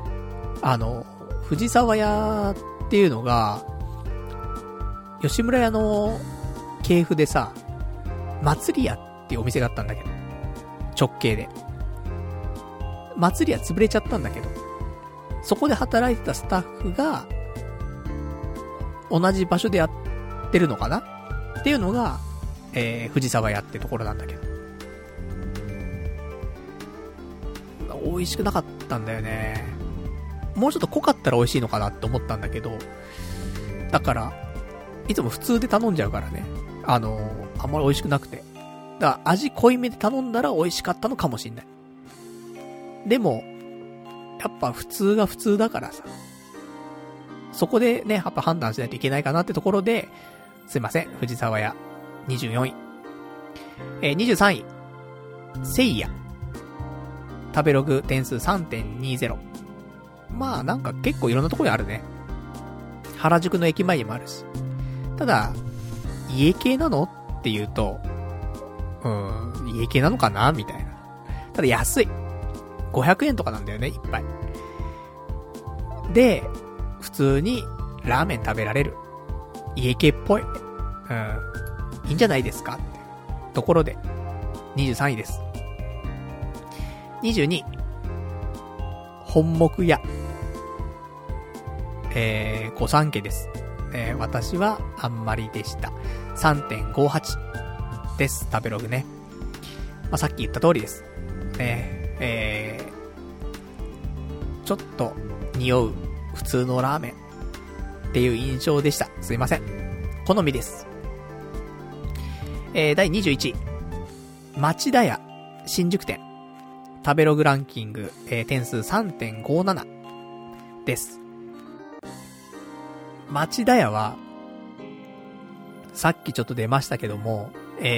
藤沢屋っていうのが吉村屋の系譜でさ、祭り屋っていうお店があったんだけど、直系で祭り屋潰れちゃったんだけど、そこで働いてたスタッフが同じ場所でやってるのかなっていうのが、藤沢屋ってところなんだけど、美味しくなかったんだよね。もうちょっと濃かったら美味しいのかなって思ったんだけど、だからいつも普通で頼んじゃうからね、あんまり美味しくなくて、だから味濃いめで頼んだら美味しかったのかもしんない。でもやっぱ普通が普通だからさ、そこでねやっぱ判断しないといけないかなってところで、すいません、藤沢屋24位。23位、せいや。食べログ点数 3.20。 まあなんか結構いろんなところにあるね。原宿の駅前にもあるし。ただ家系なのっていうと、家系なのかなみたいな。ただ安い、500円とかなんだよね、一杯で。普通にラーメン食べられる家系っぽい、いいんじゃないですかってところで23位です。22位、本木屋。御三家です。私はあんまりでした。 3.58 です。食べログね。まあ、さっき言った通りです。ちょっと匂う普通のラーメンっていう印象でした。すいません。好みです。第21位、町田屋新宿店。食べログランキング、点数 3.57 です。町田屋はさっきちょっと出ましたけども、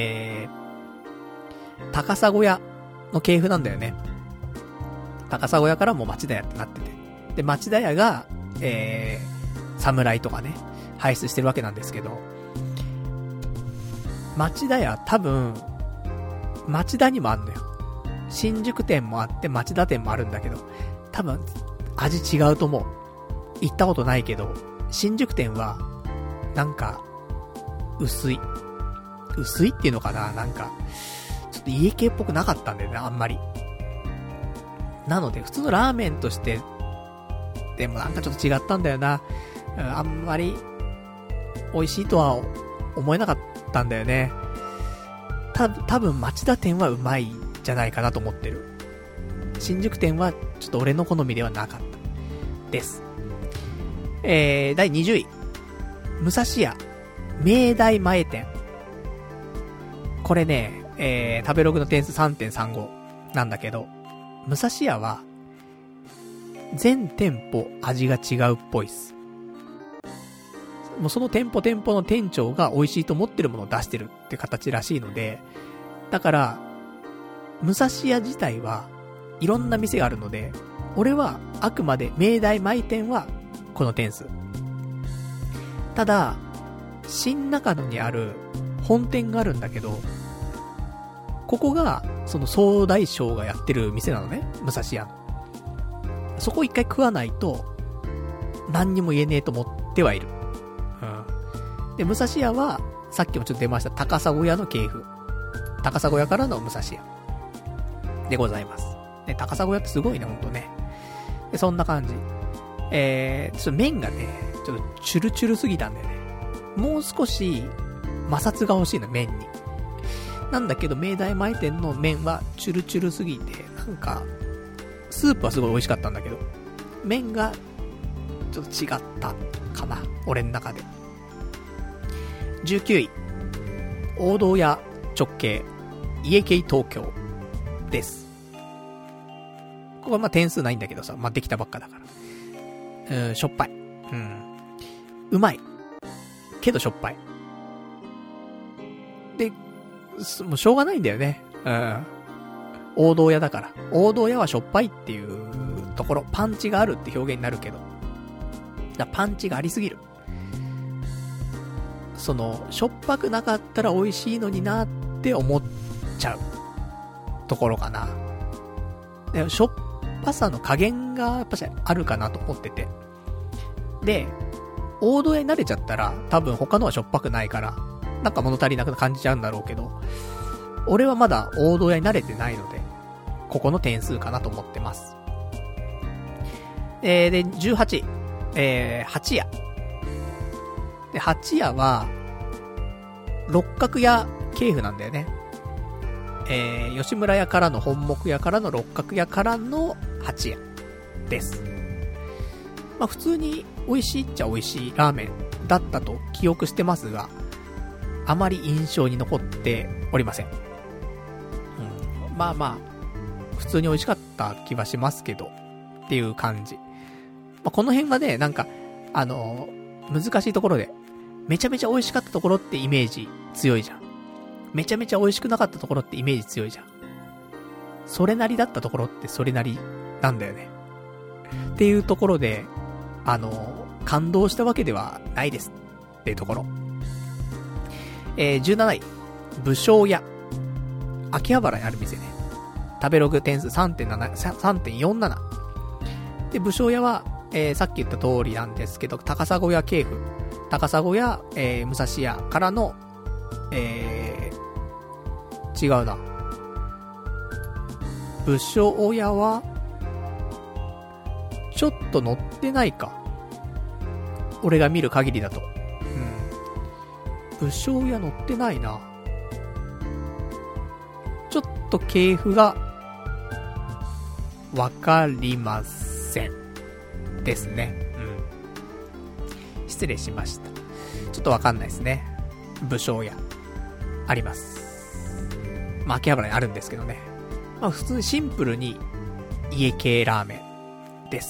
高砂屋の系譜なんだよね。高砂屋からも町田屋ってなってて、で町田屋が侍とかね輩出してるわけなんですけど、町田屋多分町田にもあんのよ。新宿店もあって町田店もあるんだけど、多分味違うと思う。行ったことないけど、新宿店はなんか薄いっていうのかな、なんかちょっと家系っぽくなかったんだよね、あんまり。なので普通のラーメンとしてでもなんかちょっと違ったんだよな。あんまり美味しいとは思えなかったんだよね。多分町田店はうまいじゃないかなと思ってる。新宿店はちょっと俺の好みではなかったです。第20位、武蔵屋明大前店。これね、食べログの点数 3.35 なんだけど、武蔵屋は全店舗味が違うっぽいっす。もうその店舗の店長が美味しいと思ってるものを出してるって形らしいので、だから武蔵屋自体はいろんな店があるので、俺はあくまで明大前店はこの点数。ただ新中野にある本店があるんだけど、ここがその総大将がやってる店なのね、武蔵屋の。そこ一回食わないと何にも言えねえと思ってはいる。で武蔵屋はさっきもちょっと出ました高砂屋の系譜、高砂屋からの武蔵屋でございます。で高砂屋ってすごいね、ほんとね。でそんな感じ。ちょっと麺がねちょっとチュルチュルすぎたんだよね。もう少し摩擦が欲しいの、麺に。なんだけど明大前店の麺はチュルチュルすぎて、なんかスープはすごい美味しかったんだけど、麺がちょっと違ったかな、俺の中で。19位、王道屋直系家系東京です。ここはまあ点数ないんだけどさ、まあできたばっかだから。しょっぱい。うまい。けどしょっぱい。で、もうしょうがないんだよね。王道屋だから。王道屋はしょっぱいっていうところ、パンチがあるって表現になるけど。パンチがありすぎる。しょっぱくなかったら美味しいのになって思っちゃうところかな。で、しょっぱさの加減がやっぱしあるかなと思ってて。で、王道屋に慣れちゃったら多分他のはしょっぱくないからなんか物足りなく感じちゃうんだろうけど、俺はまだ王道屋に慣れてないのでここの点数かなと思ってます。で、18位、八屋で、八屋は六角屋系譜なんだよね。吉村屋からの本木屋からの六角屋からの八屋です。まあ普通に美味しいっちゃ美味しいラーメンだったと記憶してますが、あまり印象に残っておりません。まあまあ普通に美味しかった気はしますけどっていう感じ。まあ、この辺がね、なんか難しいところで、めちゃめちゃ美味しかったところってイメージ強いじゃん。めちゃめちゃ美味しくなかったところってイメージ強いじゃん。それなりだったところってそれなりなんだよね。っていうところで、感動したわけではないですっていうところ。17位、武将屋。秋葉原にある店ね。食べログ点数 3.47。で、武将屋は、さっき言った通りなんですけど、高砂屋系譜。高砂屋、武蔵屋からの、違うな。武将屋は、ちょっと乗ってないか。俺が見る限りだと。武将屋乗ってないな。ちょっと系譜が、わかりません。ですね。失礼しました。ちょっとわかんないですね。武将屋。あります。まあ、秋葉原にあるんですけどね。まあ、普通にシンプルに家系ラーメンです。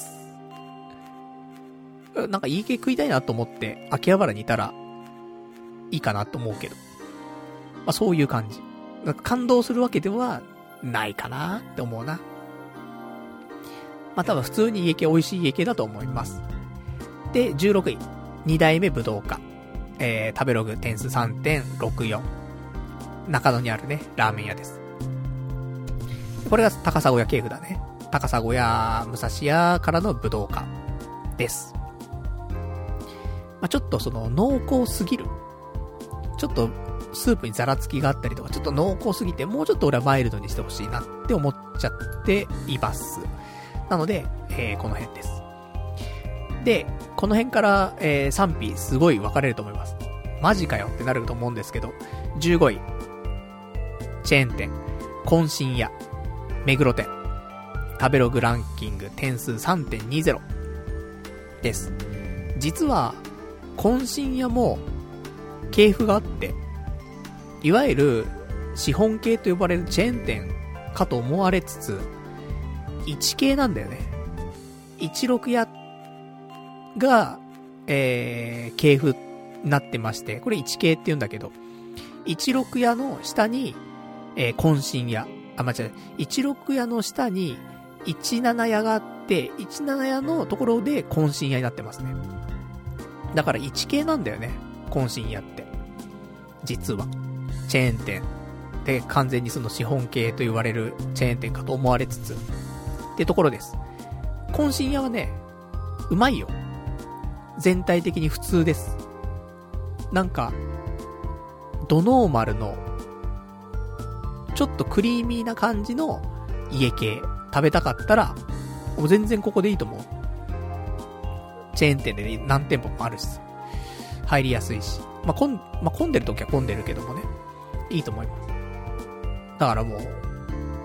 なんか家系食いたいなと思って秋葉原にいたらいいかなと思うけど。まあ、そういう感じ。なんか感動するわけではないかなって思うな。まあ、多分普通に家系美味しい家系だと思います。で、16位。2代目武道家。食べログ点数 3.64。中野にあるね、ラーメン屋です。これが高砂屋系譜だね。高砂屋、武蔵屋からの武道家です。まあ、ちょっと濃厚すぎる。ちょっとスープにザラつきがあったりとか、ちょっと濃厚すぎて、もうちょっと俺はマイルドにしてほしいなって思っちゃっています。なので、この辺です。で、この辺から、賛否すごい分かれると思います。マジかよってなると思うんですけど、15位。チェーン店。懇親屋。目黒店。食べログランキング点数 3.20 です。実は、懇親屋も、系譜があって、いわゆる、資本系と呼ばれるチェーン店かと思われつつ、一系なんだよね。一六屋が、系譜になってまして、これ一系って言うんだけど、一六屋の下に、懇親屋。一六屋の下に、一七屋があって、一七屋のところで懇親屋になってますね。だから一系なんだよね。懇親屋って。実は。チェーン店。で、完全に資本系と言われるチェーン店かと思われつつ。ってところです。懇親屋はね、うまいよ。全体的に普通です。なんか、ドノーマルの、ちょっとクリーミーな感じの家系食べたかったら、もう全然ここでいいと思う。チェーン店で何店舗もあるし、入りやすいし。混んでる時は混んでるけどもね、いいと思います。だからもう、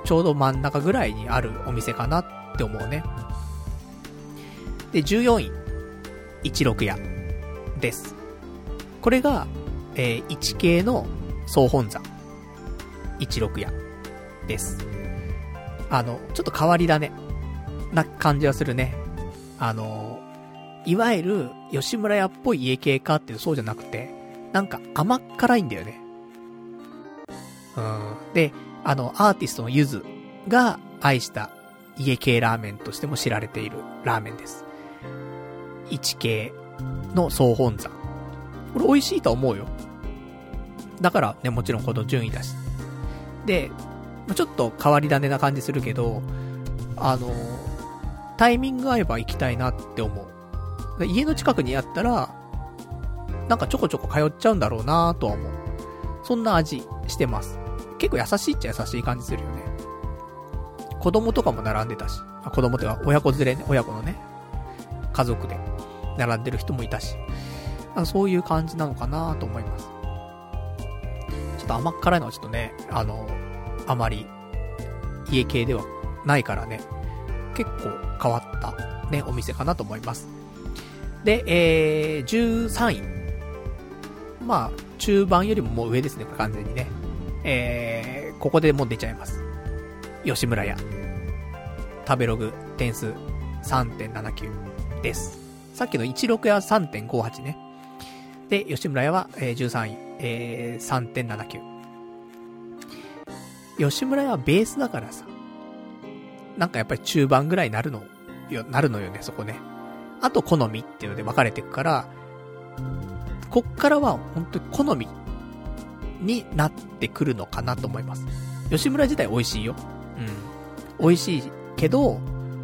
ちょうど真ん中ぐらいにあるお店かなって思うね。で、14位、一六屋です。これが、一系の総本山、一六屋です。ちょっと変わりだね。な感じはするね。いわゆる吉村屋っぽい家系かっていうとそうじゃなくて、なんか甘っ辛いんだよね。で、アーティストのゆずが愛した家系ラーメンとしても知られているラーメンです。一系の総本山。これ美味しいと思うよ。だからね、もちろんこの順位だし。で、ちょっと変わり種な感じするけど、タイミング合えば行きたいなって思う。家の近くにあったら、なんかちょこちょこ通っちゃうんだろうなとは思う。そんな味してます。結構優しいっちゃ優しい感じするよね。子供とかも並んでたし、子供ってか親子連れね、親子のね、家族で並んでる人もいたし、そういう感じなのかなと思います。ちょっと甘っ辛いのはちょっとね、あまり家系ではないからね、結構変わったね、お店かなと思います。で、13位。まあ、中盤よりももう上ですね、完全にね。ここでもう出ちゃいます。吉村屋。食べログ点数 3.79 です。さっきの16屋は 3.58 ね。で、吉村屋は、13位、3.79。吉村屋はベースだからさ、なんかやっぱり中盤ぐらいになるのよね、そこね。あと好みっていうので分かれていくから、こっからは本当に好みになってくるのかなと思います。吉村自体美味しいよ。美味しいけど、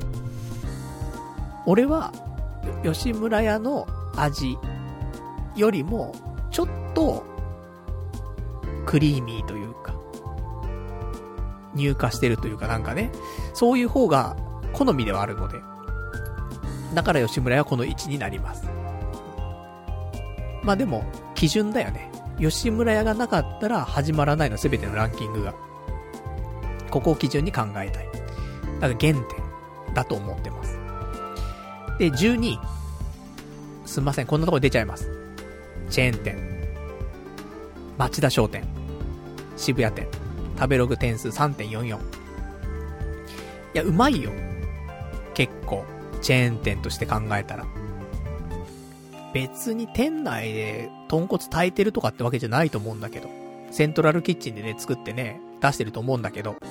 俺は吉村屋の味よりもちょっとクリーミーというか乳化してるというかなんかね、そういう方が好みではあるので、だから吉村屋はこの位置になります。まあでも基準だよね。吉村屋がなかったら始まらないの、すべてのランキングが。ここを基準に考えたい。だから原点だと思ってます。で、12位。すんません、こんなところ出ちゃいます。チェーン店。町田商店。渋谷店。食べログ点数 3.44。いや、うまいよ。結構。チェーン店として考えたら。別に店内で豚骨炊いてるとかってわけじゃないと思うんだけど。セントラルキッチンでね、作ってね、出してると思うんだけど。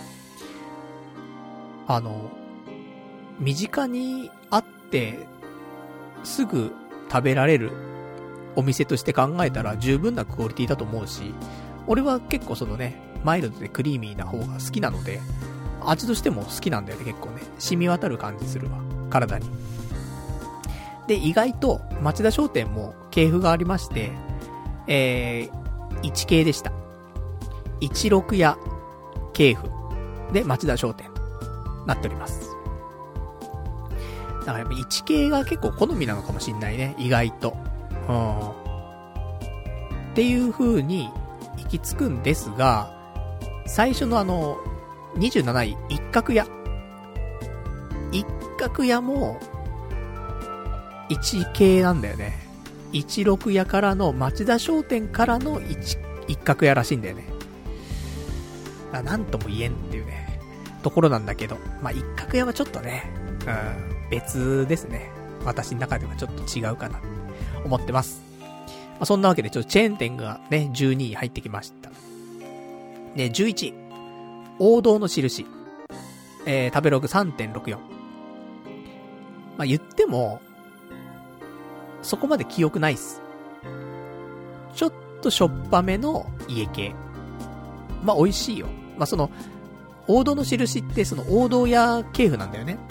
身近にあって、すぐ食べられるお店として考えたら十分なクオリティだと思うし、俺は結構そのね、マイルドでクリーミーな方が好きなので、味としても好きなんだよね、結構ね。染み渡る感じするわ、体に。で、意外と町田商店も系譜がありまして、1系でした。16屋系譜で町田商店なっております。だからやっぱ1系が結構好みなのかもしんないね、意外と。っていう風に行き着くんですが、最初の27位、一角屋。一角屋も、1系なんだよね。16屋からの、町田商店からの一角屋らしいんだよね。なんとも言えんっていうね、ところなんだけど、まあ、一角屋はちょっとね、別ですね。私の中ではちょっと違うかな、思ってます。まあ、そんなわけで、ちょっとチェーン店がね、12位入ってきました。で、11位。王道の印。食べログ 3.64。まあ、言っても、そこまで記憶ないっす。ちょっとしょっぱめの家系。まあ、美味しいよ。まあ、その、王道の印ってその王道屋系譜なんだよね。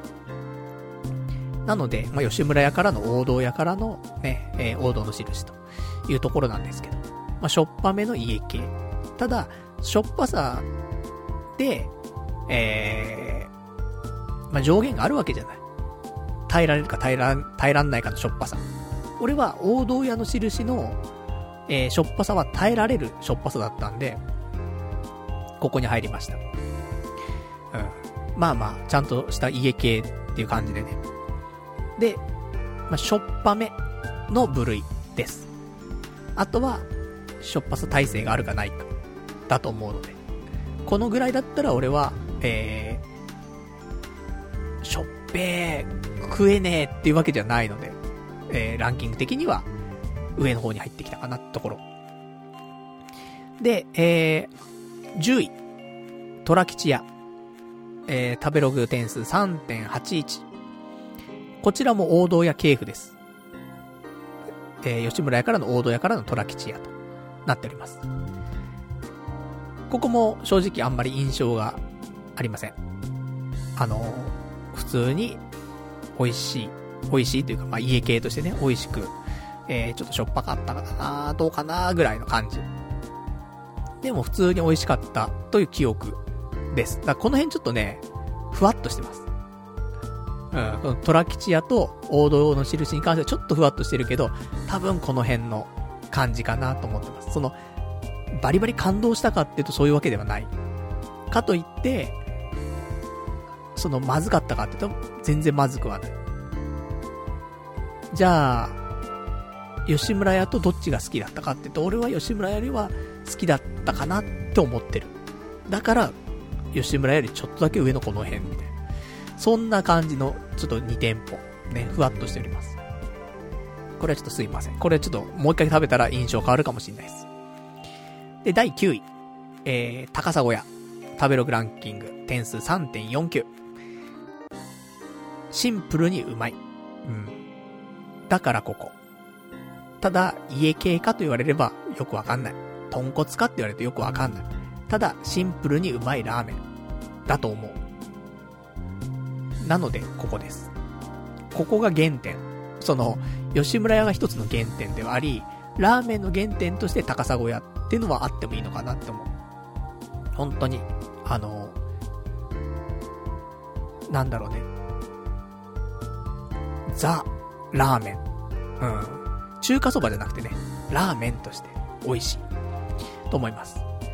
なので、まあ、吉村屋からの王道屋からのね、王道の印というところなんですけど。まあ、しょっぱめの家系。ただ、しょっぱさで、まあ、上限があるわけじゃない。耐えられるか耐えらんないかのしょっぱさ。俺は王道屋の印の、しょっぱさは耐えられるしょっぱさだったんで、ここに入りました。 まあまあ、ちゃんとした家系っていう感じでね。で、まあ、しょっぱめの部類です。あとは、しょっぱさ耐性があるかないか、だと思うので。このぐらいだったら俺は、しょっぺー、食えねーっていうわけじゃないので、ランキング的には、上の方に入ってきたかなってところ。で、10位、トラ吉屋。食べログ点数 3.81。こちらも王道屋系譜です。吉村屋からの王道屋からのトラ吉屋となっております。ここも正直あんまり印象がありません。普通に美味しいというか、まあ家系としてね、美味しく、ちょっとしょっぱかったかな、どうかなぐらいの感じ。でも普通に美味しかったという記憶です。だからこの辺ちょっとね、ふわっとしてます。このトラ吉屋と王道の印に関してはちょっとふわっとしてるけど、多分この辺の感じかなと思ってます。その、バリバリ感動したかっていうとそういうわけではない。かといって、その、まずかったかっていうと、全然まずくはない。じゃあ、吉村屋とどっちが好きだったかっていうと、俺は吉村屋よりは好きだったかなって思ってる。だから、吉村屋よりちょっとだけ上のこの辺みたいな。そんな感じの、ちょっと2店舗、ね、ふわっとしております。これはちょっとすいません。これちょっともう一回食べたら印象変わるかもしれないです。で、第9位。高砂屋。食べログランキング。点数 3.49。シンプルにうまい。だからここ。ただ、家系かと言われればよくわかんない。豚骨かって言われるとよくわかんない。ただ、シンプルにうまいラーメン。だと思う。なので、ここです。ここが原点。その、吉村屋が一つの原点ではあり、ラーメンの原点として高砂屋っていうのはあってもいいのかなって思う。本当に、なんだろうね。ザ・ラーメン。中華そばじゃなくてね、ラーメンとして美味しい。と思います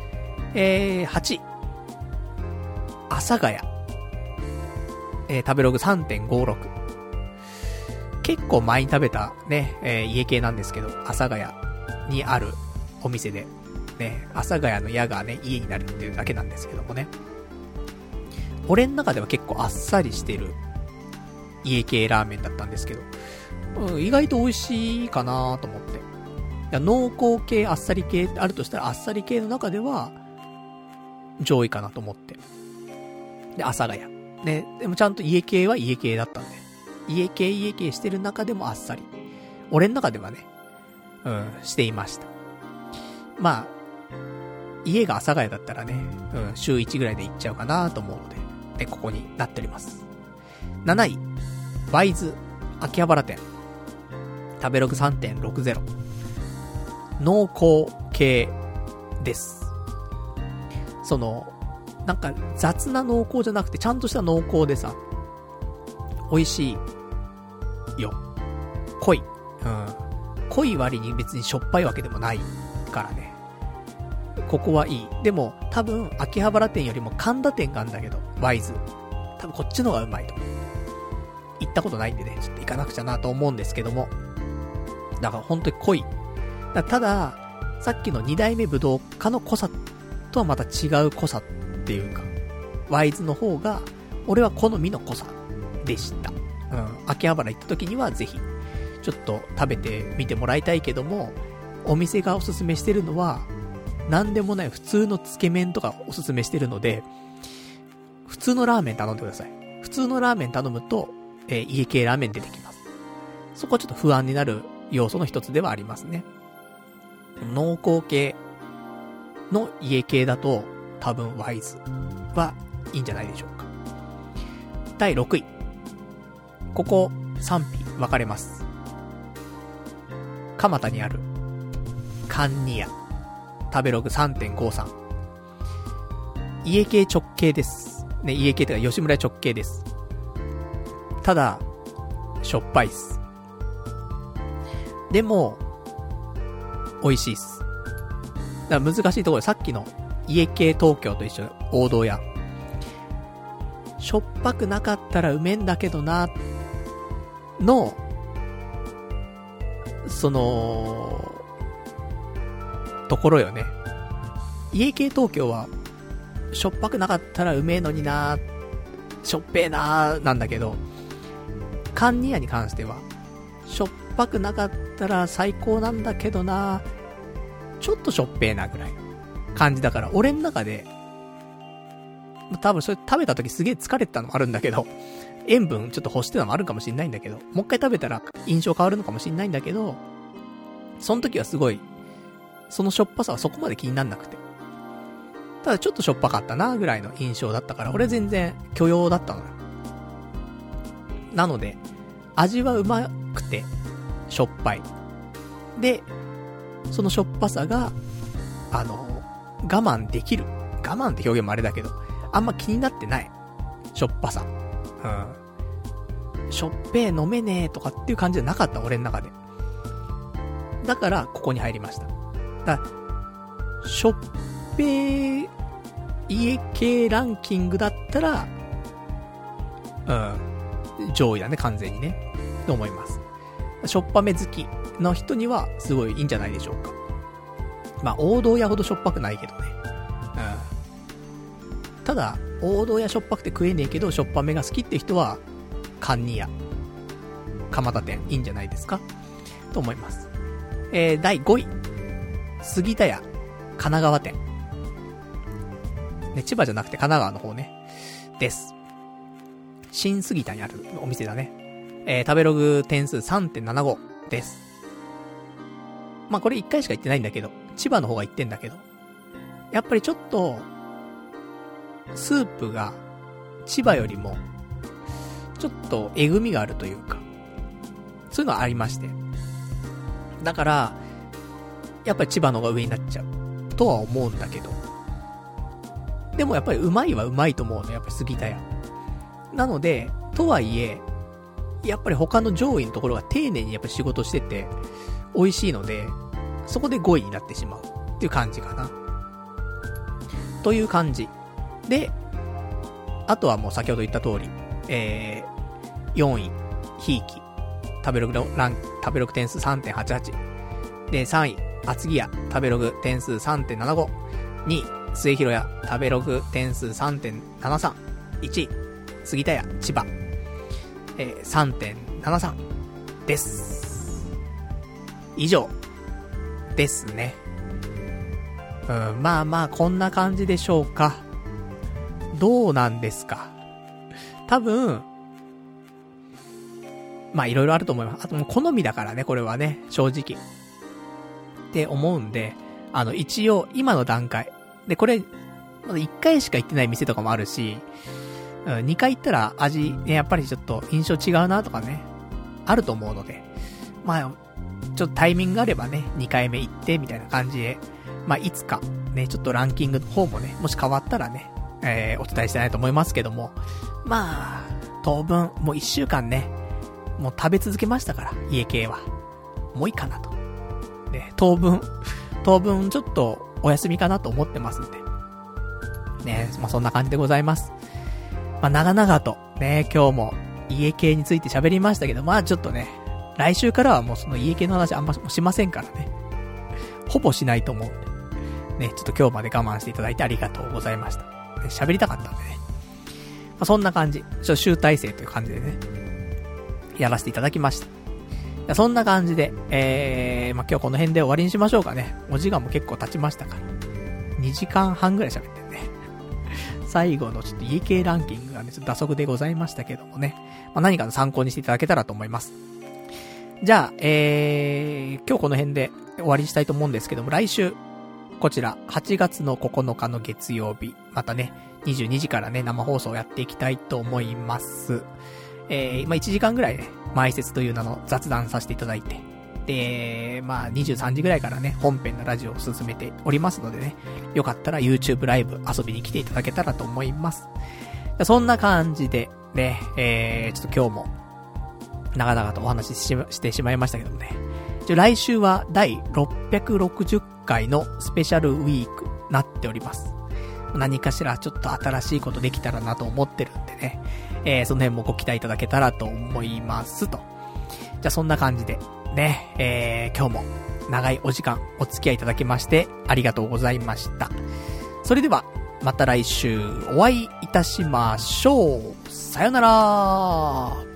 。8位。阿佐ヶ谷。食べログ 3.56。結構前に食べたね、家系なんですけど、阿佐ヶ谷にあるお店で、ね、阿佐ヶ谷の屋がね、家になるっていうだけなんですけどもね。俺の中では結構あっさりしてる家系ラーメンだったんですけど、意外と美味しいかなと思って。濃厚系、あっさり系ってあるとしたら、あっさり系の中では、上位かなと思って。で、阿佐ヶ谷。ね、でもちゃんと家系は家系だったんで。家系してる中でもあっさり。俺の中ではね、していました。まあ、家が阿佐ヶ谷だったらね、週1ぐらいで行っちゃうかなと思うので、で、ここになっております。7位、ワイズ、秋葉原店。食べログ 3.60。濃厚系です。その、なんか雑な濃厚じゃなくてちゃんとした濃厚でさ、美味しいよ。濃い。濃い割に別にしょっぱいわけでもないからね。ここはいい。でも多分秋葉原店よりも神田店があるんだけど、ワイズ。多分こっちの方がうまいと。行ったことないんでね、ちょっと行かなくちゃなと思うんですけども。だから本当に濃い。ただ、さっきの2代目武道家の濃さとはまた違う濃さっていうか、ワイズの方が、俺は好みの濃さでした。秋葉原行った時にはぜひ、ちょっと食べてみてもらいたいけども、お店がおすすめしてるのは、なんでもない普通のつけ麺とかおすすめしてるので、普通のラーメン頼んでください。普通のラーメン頼むと、家系ラーメン出てきます。そこはちょっと不安になる要素の一つではありますね。濃厚系の家系だと、多分ワイズはいいんじゃないでしょうか。第6位。ここ賛否分かれます。蒲田にあるカンニヤ。食べログ 3.53。家系直系です。ね、家系というか吉村直系です。ただ、しょっぱいっす。でも、美味しいっす。だから難しいところでさっきの家系東京と一緒、王道屋。 しょっぱくなかったらうめえんだけどな、の、その、ところよね。家系東京は、しょっぱくなかったらうめえのにな、しょっぺえな、なんだけど、カンニヤに関しては、しょっぱくなかったら最高なんだけどな、ちょっとしょっぺえなぐらい感じだから、俺の中で、多分それ食べた時すげえ疲れてたのもあるんだけど、塩分ちょっと欲してたのもあるかもしんないんだけど、もう一回食べたら印象変わるのかもしんないんだけど、その時はすごい、そのしょっぱさはそこまで気になんなくて。ただちょっとしょっぱかったなぐらいの印象だったから、俺全然許容だったのよ。なので、味はうまくて、しょっぱい。で、そのしょっぱさが、我慢できる。我慢って表現もあれだけど、あんま気になってない。しょっぱさ。しょっぺー飲めねーとかっていう感じじゃなかった、俺の中で。だから、ここに入りました。だから、しょっぺー、家系ランキングだったら、上位だね、完全にね。と思います。しょっぱめ好きの人には、すごいいいんじゃないでしょうか。まあ、王道屋ほどしょっぱくないけどね。ただ、王道屋しょっぱくて食えねえけど、しょっぱめが好きって人は、カンニヤ、蒲田店、いいんじゃないですかと思います。第5位。杉田屋、神奈川店。ね、千葉じゃなくて神奈川の方ね。です。新杉田にあるお店だね。食べログ点数 3.75 です。まあ、これ1回しか行ってないんだけど、千葉の方が行ってんだけど、やっぱりちょっと、スープが、千葉よりも、ちょっと、えぐみがあるというか、そういうのはありまして。だから、やっぱり千葉の方が上になっちゃう、とは思うんだけど。でもやっぱりうまいはうまいと思うの、やっぱり杉田屋。なので、とはいえ、やっぱり他の上位のところが丁寧にやっぱ仕事してて、美味しいので、そこで5位になってしまうっていう感じかな。という感じ。で、あとはもう先ほど言った通り、4位、ひいき。食べログ点数 3.88。で、3位、厚木屋、食べログ点数 3.75。2位、末広屋、食べログ点数 3.73。1位、杉田屋、千葉、3.73 です。以上ですね。まあまあこんな感じでしょうか。どうなんですか。多分まあいろいろあると思います。あともう好みだからね、これはね、正直って思うんで、一応今の段階で、これまだ1回しか行ってない店とかもあるし、2回行ったら味ね、やっぱりちょっと印象違うなとかね、あると思うので、まあちょっとタイミングがあればね、2回目行ってみたいな感じで、まあいつかね、ちょっとランキングの方もね、もし変わったらね、お伝えしたいなと思いますけども、まあ当分もう1週間ね、もう食べ続けましたから、家系はもういいかなと。ね、当分ちょっとお休みかなと思ってますんで。ね、まあそんな感じでございます。まあ長々とね、今日も家系について喋りましたけど、まあちょっとね、来週からはもうその家系の話あんましませんからね。ほぼしないと思うんで。ね、ちょっと今日まで我慢していただいてありがとうございました。ね、喋りたかったんでね。まあそんな感じ。ちょっと集大成という感じでね、やらせていただきました。そんな感じで、まあ今日この辺で終わりにしましょうかね。お時間も結構経ちましたから。2時間半ぐらい喋ってるね。最後のちょっと家系ランキングがね、ちょっと打足でございましたけどもね。まあ何かの参考にしていただけたらと思います。じゃあ、今日この辺で終わりにしたいと思うんですけども、来週、こちら、8月の9日の月曜日、またね、22時からね、生放送をやっていきたいと思います。まあ1時間ぐらいね、前説という名の雑談させていただいて、で、まあ23時ぐらいからね、本編のラジオを進めておりますのでね、よかったら YouTube ライブ遊びに来ていただけたらと思います。そんな感じで、ね、ちょっと今日も、長々とお話ししてしまいましたけどもね。来週は第660回のスペシャルウィークなっております。 何かしらちょっと新しいことできたらなと思ってるんでね。その辺もご期待いただけたらと思いますと。じゃあそんな感じで、ね、今日も長いお時間お付き合いいただきましてありがとうございました。それでは、また来週お会いいたしましょう。さよなら。